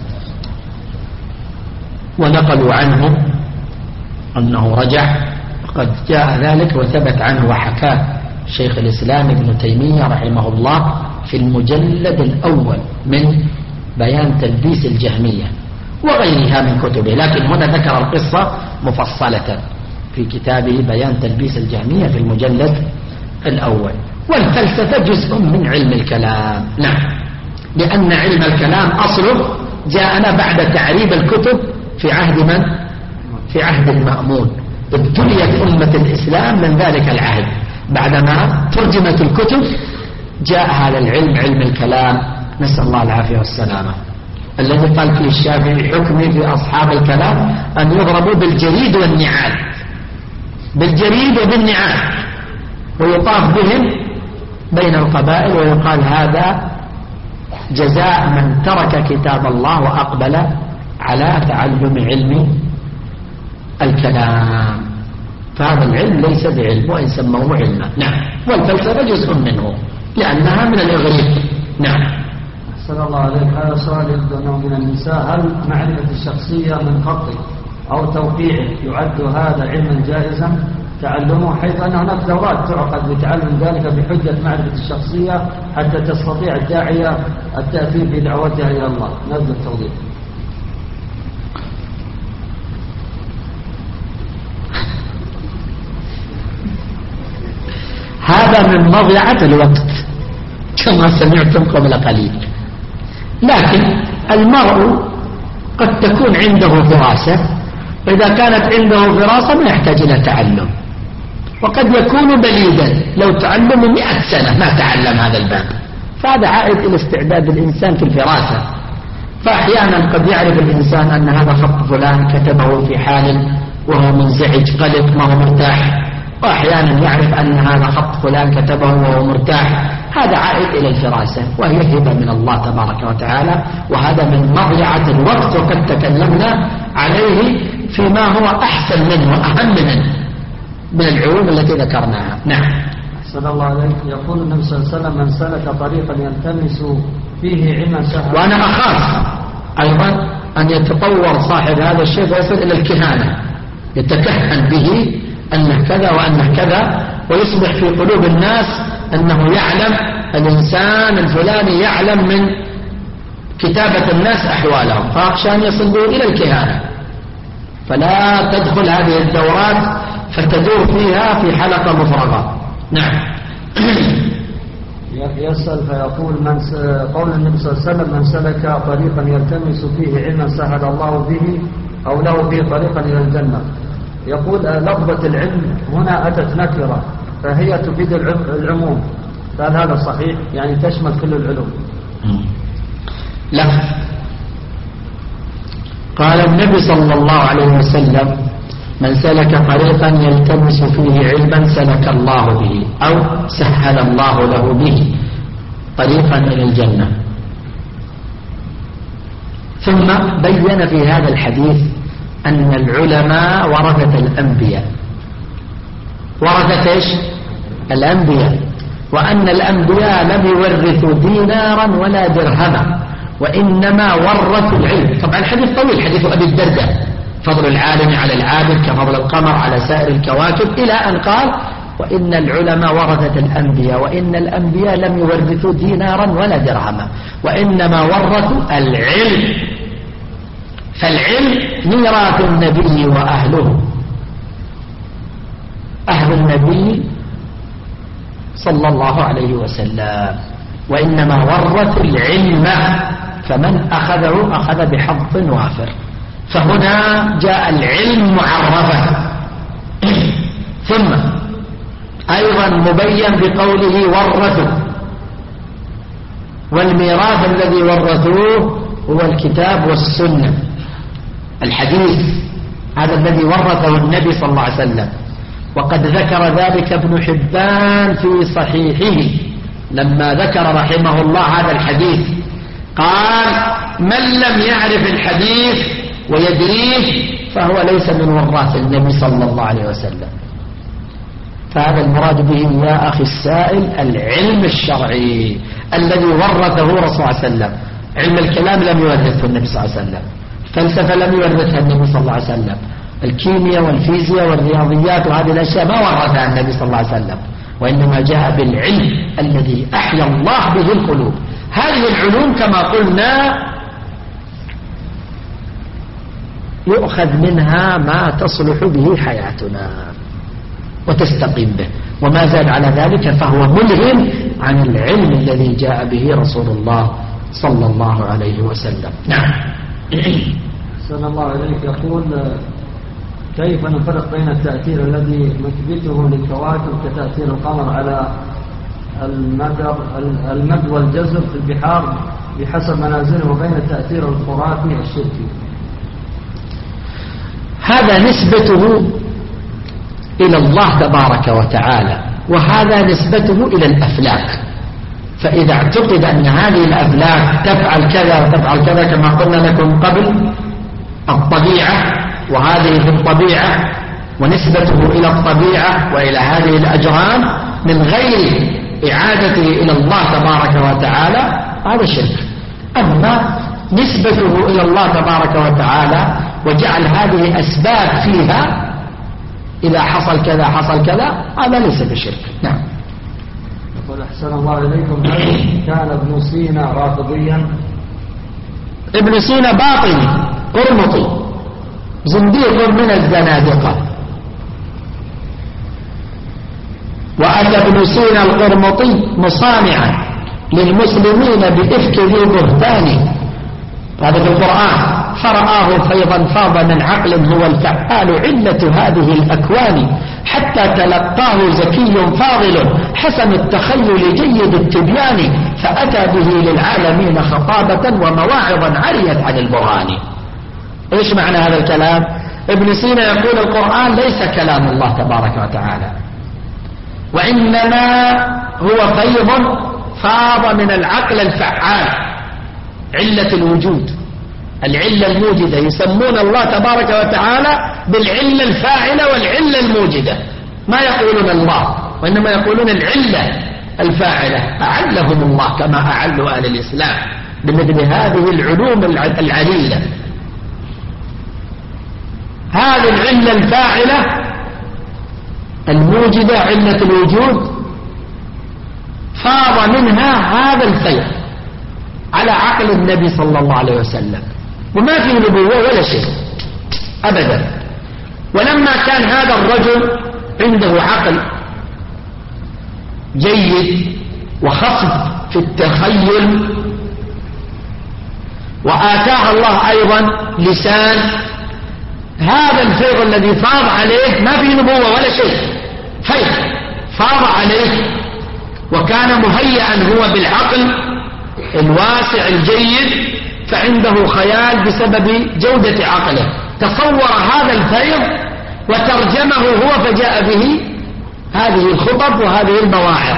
ونقلوا عنه أنه رجع، وقد جاء ذلك وثبت عنه وحكاه شيخ الإسلام ابن تيمية رحمه الله في المجلد الأول من بيان تلبيس الجهمية وغيرها من كتبه، لكن هنا ذكر القصة مفصلة في كتابه بيان تلبيس الجهمية في المجلد الأول. والفلسفة جزء من علم الكلام، نعم، لأن علم الكلام أصله جاءنا بعد تعريب الكتب في عهد من؟ في عهد المأمون. ابتليت أمة الإسلام من ذلك العهد، بعدما ترجمت الكتب جاء هذا العلم، علم الكلام، نسأل الله العافية والسلامة، الذي قال فيه الشافعي حكمي في أصحاب الكلام أن يضربوا بالجريد والنعال، بالجريد وبالنعال، ويطاف بهم بين القبائل ويقال هذا جزاء من ترك كتاب الله وأقبل على تعلم علم الكلام. فهذا العلم ليس بعلم وإن سموه علما. نعم. والفلسفة جزء منه لأنها من الإغريق. نعم. أحسن الله عليك. هذا سؤال يبدو أنه من النساء: هل معرفة الشخصية من خطه أو توقيعه يعد هذا علما جائزا تعلمه، حيث أن هناك دورات تعقد لتعلم ذلك بحجة معرفة الشخصية حتى تستطيع الداعية التأثير في دعوتها إلى الله؟ نرجو التوضيح. هذا من مضيعة الوقت كما سمعتم قبل قليل. لكن المرء قد تكون عنده فراسة، إذا كانت عنده فراسة ما يحتاج إلى تعلم، وقد يكون بليدا لو تعلم مئة سنة ما تعلم هذا الباب، فهذا عائد إلى استعداد الإنسان في الفراسة. فأحيانا قد يعرف الإنسان أن هذا خط فلان كتبه في حال وهو منزعج قلق ما هو مرتاح، وأحيانا يعرف أن هذا خط فلان كتبه وهو مرتاح، هذا عائد إلى الفراسة، وهي هبة من الله تبارك وتعالى، وهذا من مضيعة الوقت، وقد تكلمنا عليه فيما هو أحسن منه وأهم منه من العلوم التي ذكرناها. نعم. أحسن الله عليك. يقول النبي صلى الله عليه وسلم: من سلك طريقا يلتمس فيه علما سهل. وأنا أخاف أيضا أن يتطور صاحب هذا الشيء ويصل إلى الكهانة، يتكهن به أنه كذا وأنه كذا، ويصبح في قلوب الناس أنه يعلم، الإنسان الفلاني يعلم من كتابة الناس أحوالهم، فأخشى أن يصلوا إلى الكهانة. فلا تدخل هذه الدورات فتدور فيها في حلقة مفرغة. نعم. يسأل فيقول: من س... قول النبي صلى الله عليه وسلم: من سلك طريقا يلتمس فيه علما سهل الله به أو له به طريقا إلى الجنة. يقول لفظة العلم هنا أتت نكرة فهي تفيد العموم، فهل هذا صحيح؟ يعني تشمل كل العلوم؟ لا. قال النبي صلى الله عليه وسلم: من سلك طريقا يلتمس فيه علما سلك الله به أو سهل الله له به طريقا إلى الجنة. ثم بين في هذا الحديث أن العلماء ورثة الأنبياء، ورثة إيش؟ الأنبياء، وأن الأنبياء لم يورثوا دينارا ولا درهما، وإنما ورثوا العلم. طبعا الحديث طويل، حديث أبي الدرداء: فضل العالم على العابد كفضل القمر على سائر الكواكب، إلى أن قال: وإن العلماء ورثة الأنبياء، وإن الأنبياء لم يورثوا دينارا ولا درهما، وإنما ورثوا العلم. فالعلم ميراث النبي وأهله، أهل النبي صلى الله عليه وسلم، وإنما ورثوا العلم، فمن أخذه أخذ بحظ وافر. فهنا جاء العلم معرفا. ثم أيضا مبين بقوله ورثوا، والميراث الذي ورثوه هو الكتاب والسنة، الحديث، هذا الذي ورثه النبي صلى الله عليه وسلم. وقد ذكر ذلك ابن حبان في صحيحه لما ذكر رحمه الله هذا الحديث، قال: من لم يعرف الحديث ويدريه فهو ليس من وراث النبي صلى الله عليه وسلم. فهذا المراد به يا أخي السائل العلم الشرعي الذي ورثه رسول الله صلى الله عليه وسلم. علم الكلام لم يورثه النبي صلى الله عليه وسلم، فلسفة لم يورثها النبي صلى الله عليه وسلم، الكيمياء والفيزياء والرياضيات وهذه الأشياء ما ورثها النبي صلى الله عليه وسلم، وإنما جاء بالعلم الذي أحيا الله به القلوب. هذه العلوم كما قلنا يؤخذ منها ما تصلح به حياتنا وتستقيم به، وما زاد على ذلك فهو ملهم عن العلم الذي جاء به رسول الله صلى الله عليه وسلم. نعم. أحسن الله إليك. يقول كيف نفرق بين التأثير الذي نثبته للكواكب كتأثير القمر على المدر المد والجزر في البحار بحسب منازله وبين التأثير الخرافي الشركي؟ هذا نسبته إلى الله تبارك وتعالى، وهذا نسبته إلى الأفلاك. فإذا اعتقد أن هذه الأفلاك تفعل كذا وتفعل كذا كما قلنا لكم قبل، الطبيعة، وهذه في الطبيعة ونسبته إلى الطبيعة وإلى هذه الأجرام من غير إعادته إلى الله تبارك وتعالى، هذا شرك. أما نسبته إلى الله تبارك وتعالى وجعل هذه أسباب فيها، إذا حصل كذا حصل كذا، هذا ليس بشرك. نعم. يقول أحسن الله إليكم، هل كان ابن سينا رافضيا؟ ابن سينا باطني قرمطي زنديق من الزنادقة. وأتى ابن سينا القرمطي مصانعا للمسلمين بإفك ذي بهتان، هذا في القرآن، فرآه فيضا فاض من عقل هو الفعال علة هذه الأكوان، حتى تلقاه زكي فاضل حسن التخيل جيد التبيان، فأتى به للعالمين خطابة ومواعظا عريت عن البرهان. إيش معنى هذا الكلام؟ ابن سينا يقول القرآن ليس كلام الله تبارك وتعالى، وإنما هو فيض فاض من العقل الفعال، علة الوجود، العلة الموجدة. يسمون الله تبارك وتعالى بالعلة الفاعلة والعلة الموجدة، ما يقولون الله، وإنما يقولون العلة الفاعلة. أعلهم الله كما أعلوا أهل الإسلام بمثل هذه العلوم العليلة. هذه العلة الفاعلة الموجدة، علة الوجود، فاض منها هذا الفيض على عقل النبي صلى الله عليه وسلم، وما في نبوة ولا شيء أبدا. ولما كان هذا الرجل عنده عقل جيد وخصب في التخيل، وآتاه الله أيضا لسان، هذا الفيض الذي فاض عليه ما في نبوة ولا شيء، فيض فاض عليه، وكان مهيئا هو بالعقل الواسع الجيد، فعنده خيال بسبب جودة عقله، تصور هذا الفيض وترجمه هو فجاء به هذه الخطب وهذه المواعظ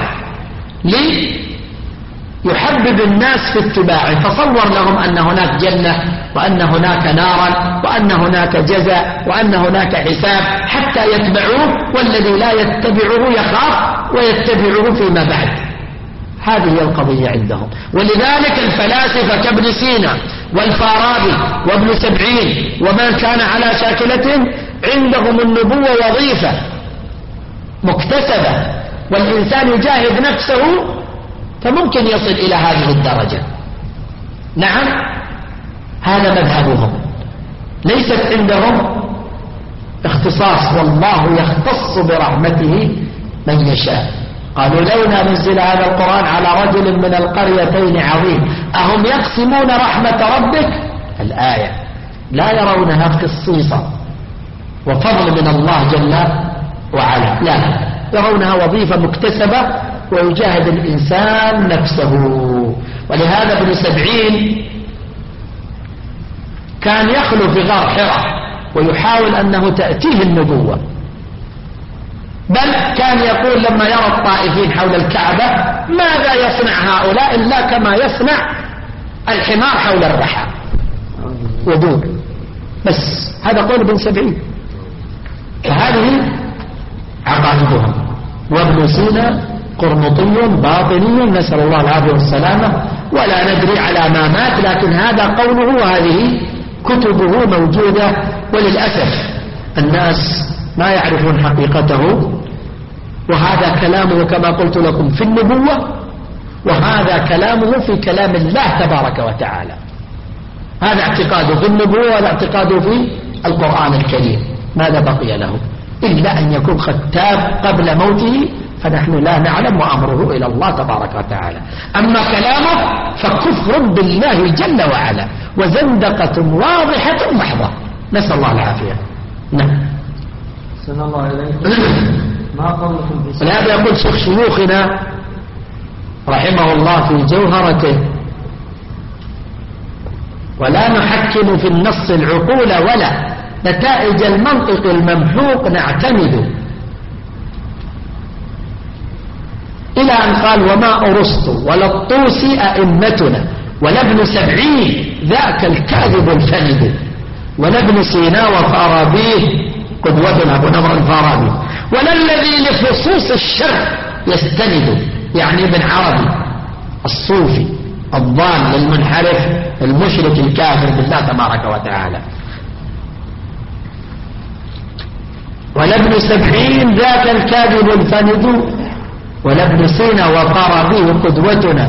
ليحبب الناس في اتباعه، فصور لهم أن هناك جنة وأن هناك نارا وأن هناك جزاء وأن هناك حساب حتى يتبعوه، والذي لا يتبعه يخاف ويتبعه فيما بعد. هذه هي القضية عندهم. ولذلك الفلاسفة كابن سينا والفارابي وابن سبعين ومن كان على شاكلتهم عندهم النبوة وظيفة مكتسبة، والإنسان يجاهد نفسه فممكن يصل إلى هذه الدرجة. نعم، هذا مذهبهم، ليست عندهم اختصاص، والله يختص برحمته من يشاء. قالوا لولا نزل هذا القرآن على رجل من القريتين عظيم أهم يقسمون رحمة ربك، الآية لا يرونها خصيصا وفضل من الله جل وعلا، لا، يرونها وظيفة مكتسبة ويجاهد الإنسان نفسه. ولهذا ابن سبعين كان يخلو في غار حراء ويحاول أنه تأتيه النبوة، بل كان يقول لما يرى الطائفين حول الكعبة ماذا يصنع هؤلاء إلا كما يصنع الحمار حول الرحى ودور. بس هذا قول ابن سبعين، فهذه عقائدهم. وابن سينا قرمطي باطني نسأل الله العافية والسلامة، ولا ندري على ما مات، لكن هذا قوله وهذه كتبه موجودة. وللأسف الناس ما يعرفون حقيقته، وهذا كلامه كما قلت لكم في النبوة، وهذا كلامه في كلام الله تبارك وتعالى. هذا اعتقاده في النبوة وهذا اعتقاده في القرآن الكريم. ماذا بقي له إلا أن يكون قد تاب قبل موته فنحن لا نعلم وأمره إلى الله تبارك وتعالى. أما كلامه فكفر بالله جل وعلا وزندقة واضحة محضة، نسأل الله العافية. نعم. سن الله إليكم. ما قولكم في سنة؟ ولهذا يقول شيخ شيوخنا رحمه الله في جوهرته: ولا نحكم في النص العقول ولا نتائج المنطق الممحوق نعتمد، إلى أن قال: وما أرسط ولا الطوسي أئمتنا ولا ابن سبعين ذاك الكاذب الفند ولا ابن سينا وفارابيه قدوتنا أبو نمر الفارابي ولا الذي لفصوص الشر يستند، يعني ابن عربي الصوفي الضال المنحرف المشرك الكافر بالله تبارك وتعالى، ولا ابن سبعين ذاك الكاذب الفند ولا ابن سينا وفارابيه قدوتنا،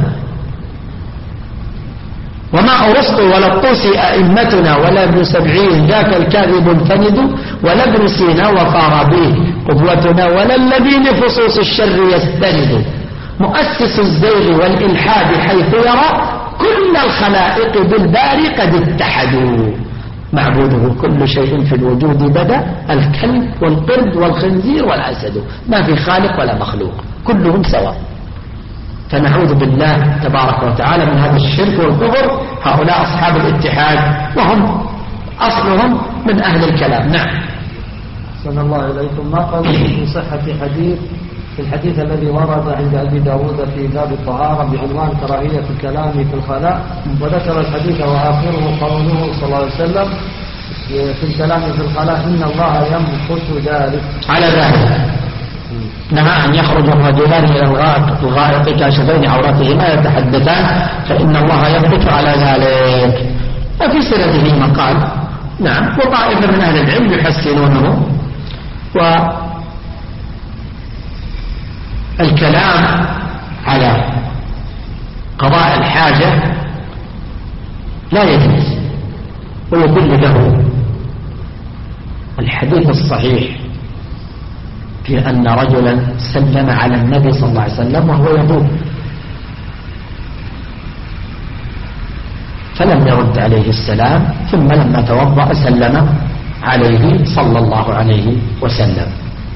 وما أرسط ولا الطوسي أئمتنا ولا ابن سبعين ذاك الكاذب الفند ولا ابن سينا وفارابيه قدوتنا ولا الذي لفصوص الشر يستند، مؤسس الزيغ والإلحاد حيث يرى كل الخلائق بالباري قد اتحدوا، معبوده كل شيء في الوجود بدا الكلب والقرد والخنزير والأسد، ما في خالق ولا مخلوق كلهم سواء. فنعوذ بالله تبارك وتعالى من هذا الشرك والكفر. هؤلاء أصحاب الاتحاد وهم أصلهم من أهل الكلام. نعم. صلى الله إليكم. ما قولكم في صحة حديث في الحديث الذي ورد عند أبي داود في باب الطهارة بعنوان كراهية الكلام في الخلاء، وذكر الحديث وآخره قوله صلى الله عليه وسلم في الكلام في الخلاء إن الله يمقت ذلك على ذلك نهى أن يخرج الرجلان إلى الغائط كاشفين عوراتهما يتحدثان فإن الله يمقت على ذلك. وفي سنده مقال نعم، وطائفة من أهل العلم يحسنونه. والكلام على قضاء الحاجة لا يجوز، ويدل له الحديث الصحيح في أن رجلا سلم على النبي صلى الله عليه وسلم وهو يبول فلم يرد عليه السلام، ثم لما توضأ سلم عليه صلى الله عليه وسلم.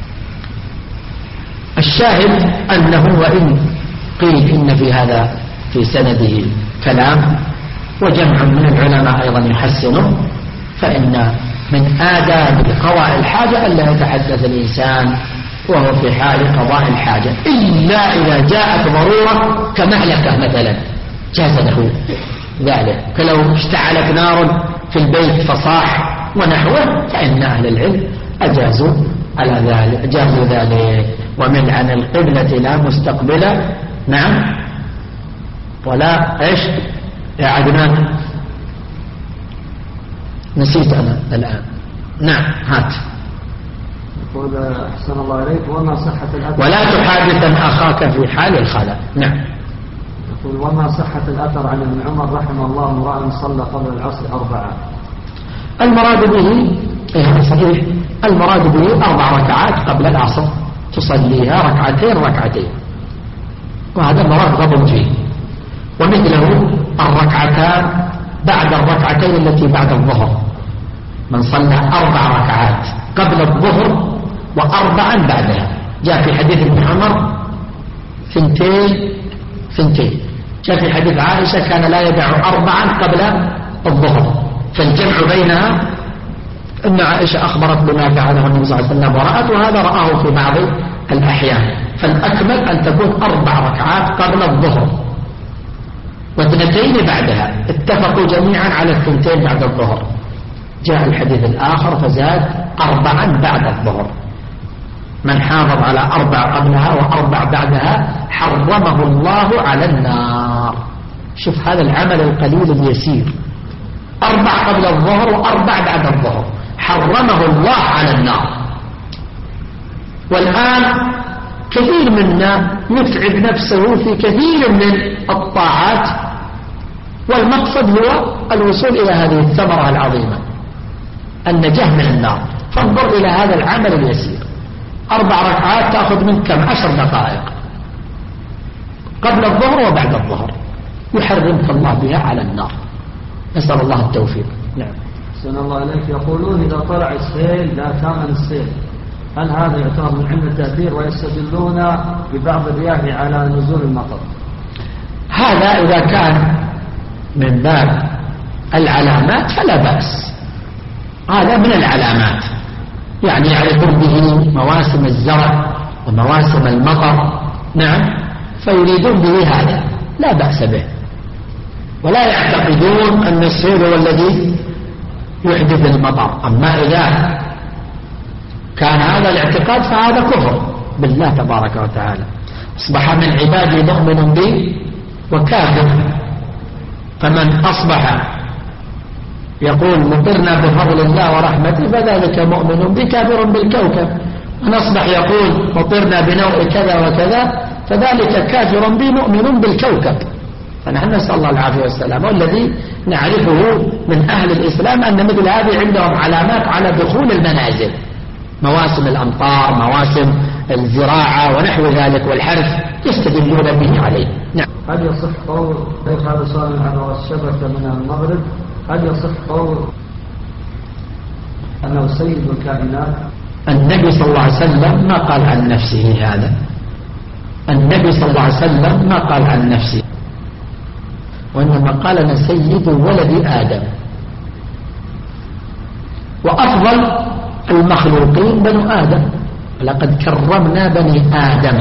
الشاهد أنه وإن قيل إن في هذا في سنده كلام وجمع من العلماء أيضا يحسنه، فإن من آداب قضاء الحاجة ألا يتحدث الإنسان وهو في حال قضاء الحاجة إلا إذا جاءت ضرورة كمهلكة مثلا جاز له ذلك، كلو اشتعلت نار في البيت فصاح ونحوه، فإن أهل العلم أجازوا على ذلك أجازوا ذلك. ومن عن القبلة لا مستقبلة نعم ولا إيش يا عدنان نسيت أنا الآن. نعم هات. يقول أحسن الله عليك وما صحة الأثر ولا تحادثا أخاك في حال الخلاء. نعم. يقول وما صحة الأثر عن ابن عمر رحمه الله امرأ صلى قبل العصر أربعة. المراد به إيه صحيح، المراد به أربع ركعات قبل العصر تصليها ركعتين ركعتين، وهذا المراد ضبط فيه. ومثله الركعتان بعد الركعتين التي بعد الظهر، من صلى أربع ركعات قبل الظهر وأربعا بعدها، جاء في حديث ابن عمر ثنتين ثنتين، جاء في حديث عائشة كان لا يدع أربعا قبل الظهر، فالجمع بينها أن عائشة أخبرت بما فعله النبي صلى الله عليه وسلم ورأت، وهذا رآه في بعض الأحيان، فالأكمل أن تكون أربع ركعات قبل الظهر واثنتين بعدها، اتفقوا جميعا على الثنتين بعد الظهر. جاء الحديث الآخر فزاد أربعا بعد الظهر، من حافظ على أربع قبلها وأربع بعدها حرمه الله على النار. شوف هذا العمل القليل اليسير، أربع قبل الظهر وأربع بعد الظهر حرمه الله على النار. والآن كثير منا يتعب نفسه في كثير من الطاعات، والمقصد هو الوصول إلى هذه الثمرة العظيمة النجاة من النار. فانظر إلى هذا العمل اليسير، أربع ركعات تأخذ منك كم؟ عشر دقائق قبل الظهر وبعد الظهر، يحرمك الله بها على النار. نسأل الله التوفيق. نعم. سن الله عليك. يقولون إذا طلع السيل لا تامن السيل، هل هذا يعتبر من علم التأثير؟ ويستدلون ببعض الرياح على نزول المطر. هذا إذا كان من باب العلامات فلا بأس، هذا من العلامات، يعني يعرفون به مواسم الزرع ومواسم المطر. نعم. فيريدون به هذا لا بأس به، ولا يعتقدون أن السيل هو الذي يحدث المطر. أما إذا كان هذا الاعتقاد فهذا كفر بالله تبارك وتعالى. أصبح من عبادي مؤمن بي وكافر. فمن أصبح يقول مطرنا بفضل الله ورحمته فذلك مؤمن بي كافر بالكوكب. من أصبح يقول مطرنا بنوع كذا وكذا فذلك كافر بي مؤمن بالكوكب. فنحن نسأل الله العافية والسلام. والذي نعرفه من أهل الإسلام أن مثل هذه عندهم علامات على دخول المنازل، مواسم الأمطار، مواسم الزراعة ونحو ذلك والحرث، يستدلون به عليه. نعم. هل يصح قول ليس هذا سؤال على الشبكة من المغرب، هل يصح قول أنه سيد الكائنات؟ النبي صلى الله عليه وسلم ما قال عن نفسه هذا. النبي صلى الله عليه وسلم ما قال عن نفسه، وإنما قال أنا سيد ولد آدم، وأفضل المخلوقين بنو آدم، لقد كرمنا بني آدم.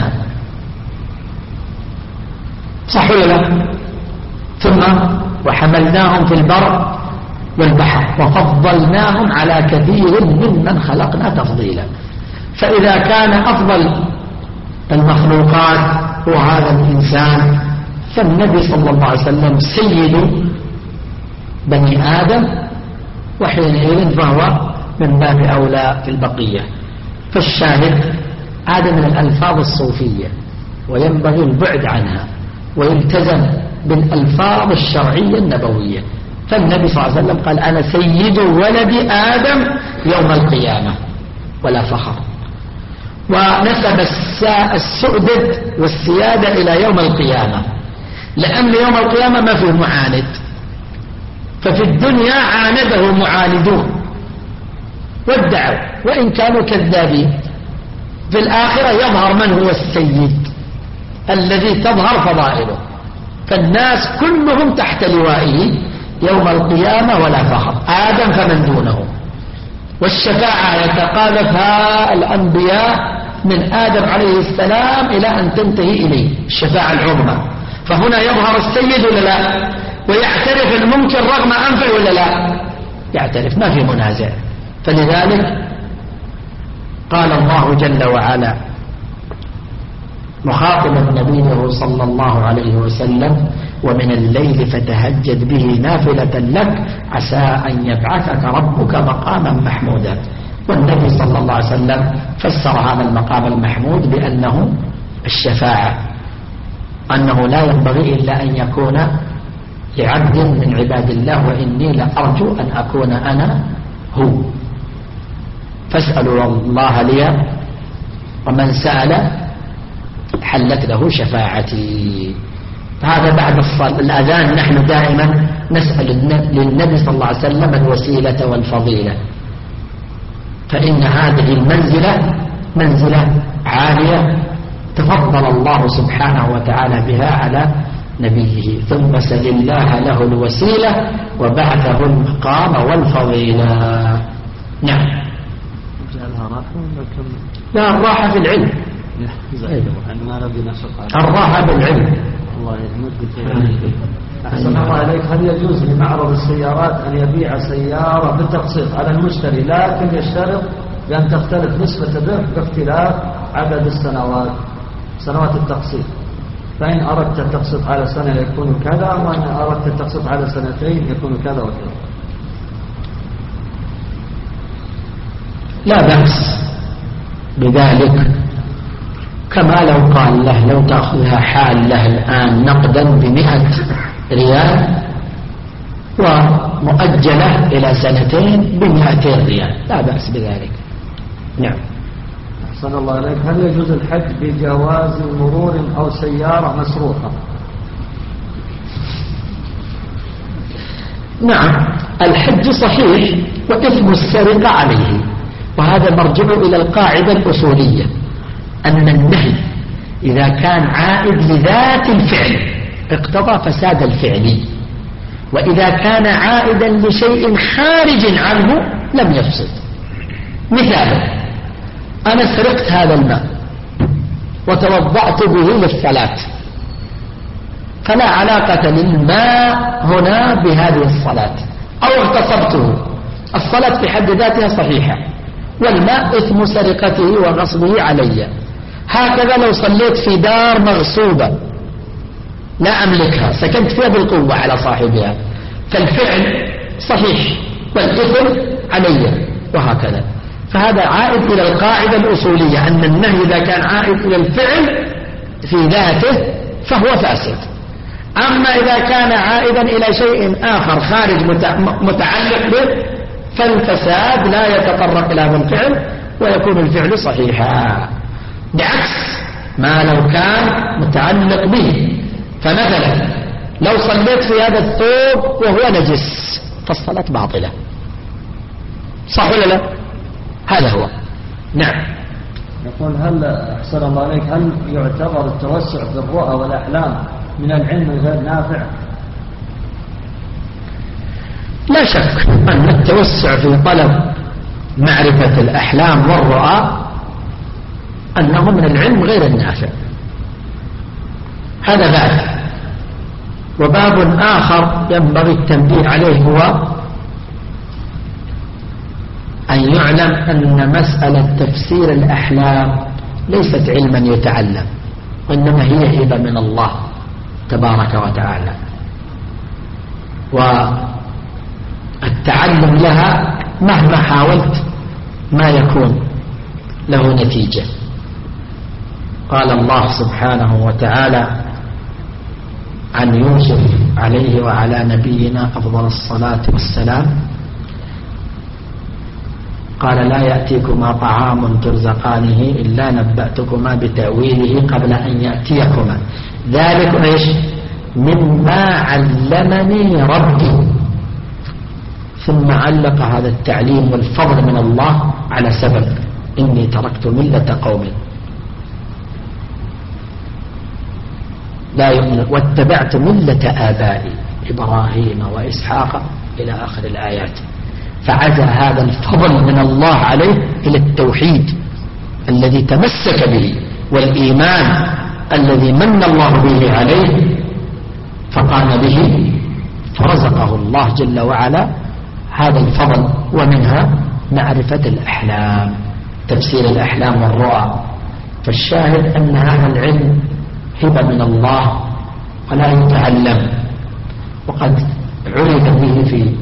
صح ولا لا؟ ثم وحملناهم في البر والبحر وفضلناهم على كثير ممن خلقنا تفضيلا. فإذا كان أفضل المخلوقات هو هذا الإنسان، فالنبي صلى الله عليه وسلم سيد بني آدم، وحينئذ فهو من باب أولى في البقية. فالشاهد هذا من الألفاظ الصوفية، وينبغي البعد عنها ويلتزم بالألفاظ الشرعية النبوية. فالنبي صلى الله عليه وسلم قال أنا سيد ولد آدم يوم القيامة، ولا فخر. ونسب السؤدد والسيادة إلى يوم القيامة، لأن يوم القيامة ما فيه معاند، ففي الدنيا عانده معاندون وادعوا وإن كانوا كذابين. في الآخرة يظهر من هو السيد الذي تظهر فضائله، فالناس كلهم تحت لوائه يوم القيامة ولا فخر، آدم فمن دونه. والشفاعة يتقاذفها الأنبياء من آدم عليه السلام إلى أن تنتهي إليه الشفاعة العظمى. فهنا يظهر السيد ولا لا؟ ويعترف المنكر رغم أنفه ولا لا؟ يعترف، ما في منازع. فلذلك قال الله جل وعلا مخاطبا نبيه صلى الله عليه وسلم ومن الليل فتهجد به نافلة لك عسى أن يبعثك ربك مقاما محمودا. والنبي صلى الله عليه وسلم فسر هذا المقام المحمود بأنه الشفاعة، أنه لا ينبغي إلا أن يكون لعبد من عباد الله، وإني لأرجو أن أكون أنا هو. فاسألوا الله لي ومن سأل حلت له شفاعتي. هذا بعد الأذان نحن دائما نسأل للنبي صلى الله عليه وسلم الوسيلة والفضيلة، فإن هذه المنزلة منزلة عالية تفضل الله سبحانه وتعالى بها على نبيه. ثم سل الله له الوسيلة وبعثه المقام والفضيلة. نعم. لا، الراحة في العلم، الراحة بالعلم. الله يهديك. أحسن الله عليك. هل يجوز لمعرض السيارات أن يبيع سيارة بالتقسيط على المشتري، لكن يشترط بأن تختلف نسبة الربح باختلاف عدد السنوات، سنوات التقسيط؟ فإن أردت التقسيط على سنة يكون كذا، وإن أردت التقسيط على سنتين يكون كذا وكذا. لا بأس بذلك، كما لو قال له لو تأخذها حال له الآن نقدا بمئة ريال ومؤجلة إلى سنتين بمئتين ريال، لا بأس بذلك. نعم. أحسن الله عليك. هل يجوز الحج بجواز مرور أو سيارة مسروقة؟ نعم، الحج صحيح وإثم السرقة عليه، وهذا مرجع إلى القاعدة الأصولية أن النهي إذا كان عائد لذات الفعل اقتضى فساد الفعل، وإذا كان عائدا لشيء خارج عنه لم يفسد. مثال: أنا سرقت هذا الماء وتوضأت به للصلاة، فلا علاقة للماء هنا بهذه الصلاة، أو اغتصبته، الصلاة في حد ذاتها صحيحة، والماء إثم سرقته وغصبه علي. هكذا لو صليت في دار مغصوبة لا أملكها، سكنت فيها بالقوة على صاحبها، فالفعل صحيح والإثم علي، وهكذا. فهذا عائد إلى القاعدة الأصولية أن النهي إذا كان عائد إلى الفعل في ذاته فهو فاسد. أما إذا كان عائدا إلى شيء آخر خارج متعلق به فالفساد لا يتطرق إلى هذا الفعل ويكون الفعل صحيحا، بعكس ما لو كان متعلق به. فمثلا لو صليت في هذا الثوب وهو نجس فالصلاة باطلة، صح ولا لا؟ هذا هو. نعم. يقول: هل أحسن الله عليك هل يعتبر التوسع في الرؤى والأحلام من العلم الغير نافع؟ لا شك أن التوسع في طلب معرفة الأحلام والرؤى أنه من العلم غير النافع، هذا باب. وباب آخر ينبغي التنبيه عليه هو أن يعلم أن مسألة تفسير الأحلام ليست علما يتعلم، وإنما هي هبة من الله تبارك وتعالى، والتعلم لها مهما حاولت ما يكون له نتيجة. قال الله سبحانه وتعالى عن يوسف عليه وعلى نبينا أفضل الصلاة والسلام: قال لا يأتيكما طعام ترزقانه إلا نبأتكما بتأويله قبل أن يأتيكما ذلك إيش مما علمني ربي. ثم علق هذا التعليم والفضل من الله على سبب: إني تركت ملة قوم لا يؤمن واتبعت ملة آبائي إبراهيم وإسحاق إلى آخر الآيات. فعزى هذا الفضل من الله عليه إلى التوحيد الذي تمسك به والإيمان الذي من الله به عليه فقام به، فرزقه الله جل وعلا هذا الفضل. ومنها معرفة الأحلام، تفسير الأحلام والرؤى. فالشاهد أن هذا العلم هبة من الله ولا يتعلم، وقد عرف به في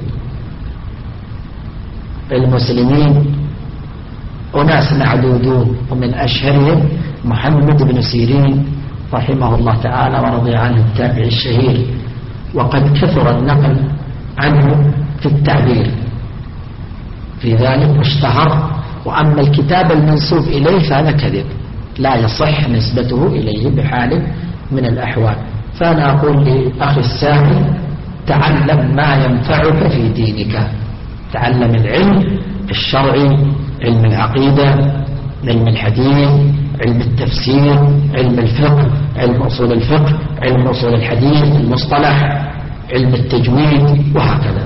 المسلمين أناس معدودون، ومن أشهرهم محمد بن سيرين رحمه الله تعالى ورضي عنه التابعي الشهير، وقد كثر النقل عنه في التعبير في ذلك واشتهر. وأما الكتاب المنسوب إليه فهذا كذب، لا يصح نسبته إليه بحال من الأحوال. فأنا أقول لأخي السائل: تعلم ما ينفعك في دينك، تعلم العلم الشرعي، علم العقيدة، علم الحديث، علم التفسير، علم الفقه، علم أصول الفقه، علم أصول الحديث، المصطلح، علم التجويد، وهكذا.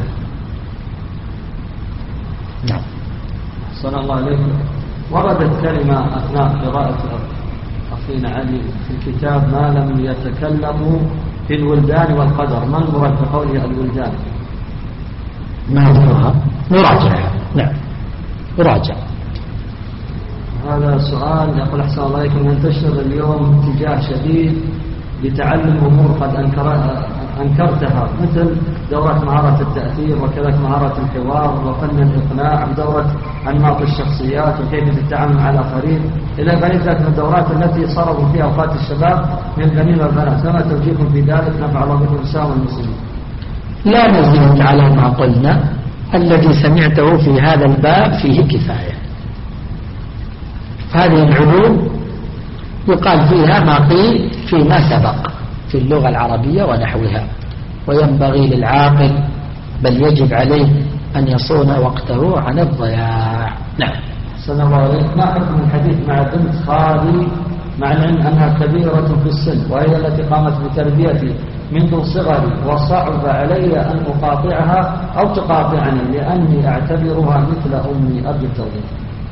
نعم. صلى الله عليه وسلم. وردت كلمة أثناء قراءة أخينا علي في الكتاب: ما لم يتكلموا في الولدان والقدر. ما المراد بقوله الولدان؟ ما هو مراجعة. نعم، مراجعة. هذا سؤال يقول: أحسن الله عليكم، ينتشر اليوم اتجاه شديد لتعلم أمور قد أنكر أنكرتها، مثل دورة مهارة التأثير، وكذلك مهارة الحوار، وفن الإقناع، ودورة أنماط الشخصيات، وكيف التعامل مع الآخرين، إلى غير ذلك من الدورات التي صرفوا فيها أوقات الشباب من البنين والبنات. فما توجيهكم في ذلك؟ نفع الله بكم الإسلام والمسلمين. لا نزيد على ما قلنا، الذي سمعته في هذا الباب فيه كفاية. هذه العلوم يقال فيها ما قيل فيما سبق في اللغة العربية ونحوها، وينبغي للعاقل بل يجب عليه أن يصون وقته عن الضياع. نعم. أحسن الله عليك. ما حكم الحديث مع بنت خالي مع العلم أنها كبيرة في السن وهي التي قامت بتربيتي منذ صغري وصعب علي أن أقاطعها أو تقاطعني لأني أعتبرها مثل أمي؟ أرجو التوضيح.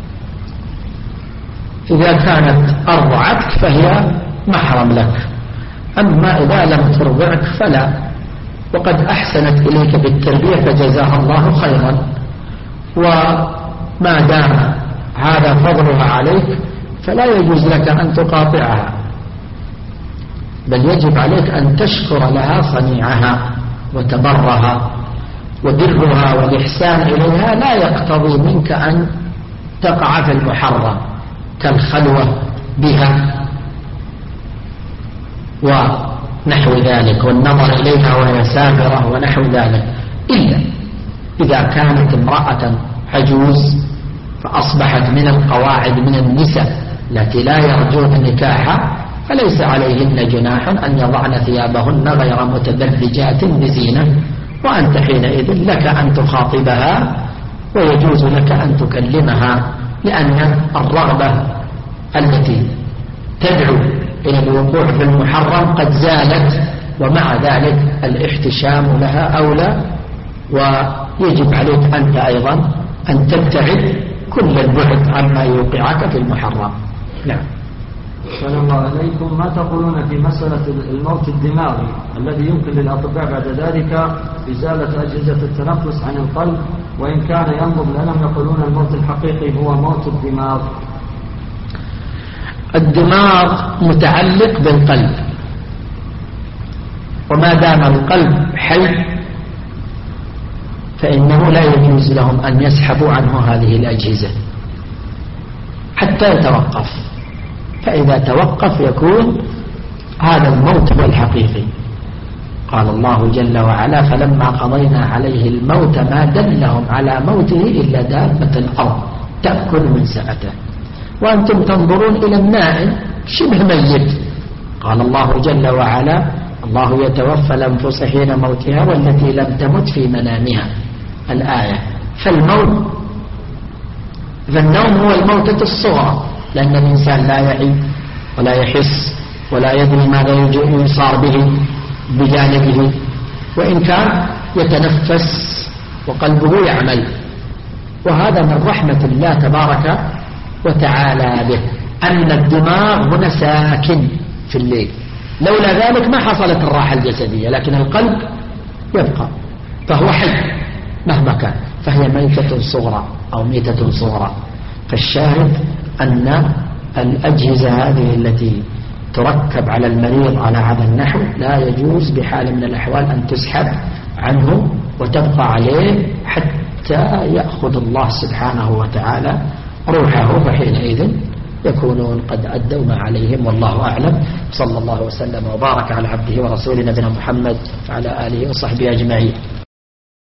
إذا كانت أرضعتك فهي محرم لك، أما إذا لم ترضعك فلا، وقد أحسنت إليك بالتربية فجزاها الله خيرا، وما دام هذا فضلها عليك فلا يجوز لك أن تقاطعها، بل يجب عليك أن تشكر لها صنيعها وتبرها، وبرها والإحسان إليها لا يقتضي منك أن تقع في المحرم كالخلوة بها ونحو ذلك والنظر إليها وهي سافرة ونحو ذلك، إلا إذا كانت امرأة عجوز فأصبحت من القواعد من النساء التي لا يرجون نكاحا، فليس عليهن جناح أن يضعن ثيابهن غير متبرجات بزينة، وأنت حينئذ لك أن تخاطبها ويجوز لك أن تكلمها، لأن الرغبة التي تدعو إلى الوقوع في المحرم قد زالت، ومع ذلك الاحتشام لها أولى، ويجب عليك أنت أيضا أن تبتعد كل البعد عما يوقعك في المحرم. نعم. السلام الله عليكم. ما تقولون في مسألة الموت الدماغي الذي يمكن للأطباء بعد ذلك إزالة أجهزة التنفس عن القلب، وإن كان ينظر لأنهم يقولون الموت الحقيقي هو موت الدماغ؟ الدماغ متعلق بالقلب، وما دام القلب حي فإنه لا يجوز لهم أن يسحبوا عنه هذه الأجهزة حتى يتوقف، فإذا توقف يكون هذا الموت هو الحقيقي. قال الله جل وعلا: فلما قضينا عليه الموت ما دلهم على موته إلا دابة الأرض تأكل من سأته وأنتم تنظرون إلى النائم شبه ميت. قال الله جل وعلا: الله يتوفى الأنفس حين موتها والتي لم تمت في منامها، الآية. فالموت فالنوم هو الموتة الصغرى، لأن الإنسان لا يعي ولا يحس ولا يدري ماذا يصار به بجانبه، وإن كان يتنفس وقلبه يعمل، وهذا من رحمة الله تبارك وتعالى به أن الدماغ هنا ساكن في الليل، لولا ذلك ما حصلت الراحة الجسدية، لكن القلب يبقى فهو حي مهما كان، فهي ميتة صغرى أو ميتة صغرى. فالشاهد أن الأجهزة هذه التي تركب على المريض على هذا النحو لا يجوز بحال من الأحوال أن تسحب عنه وتبقى عليه حتى يأخذ الله سبحانه وتعالى روحه، فحينئذ يكونون قد أدوا ما عليهم، والله أعلم. صلى الله وسلم وبارك على عبده ورسوله نبينا محمد وعلى آله وصحبه أجمعين.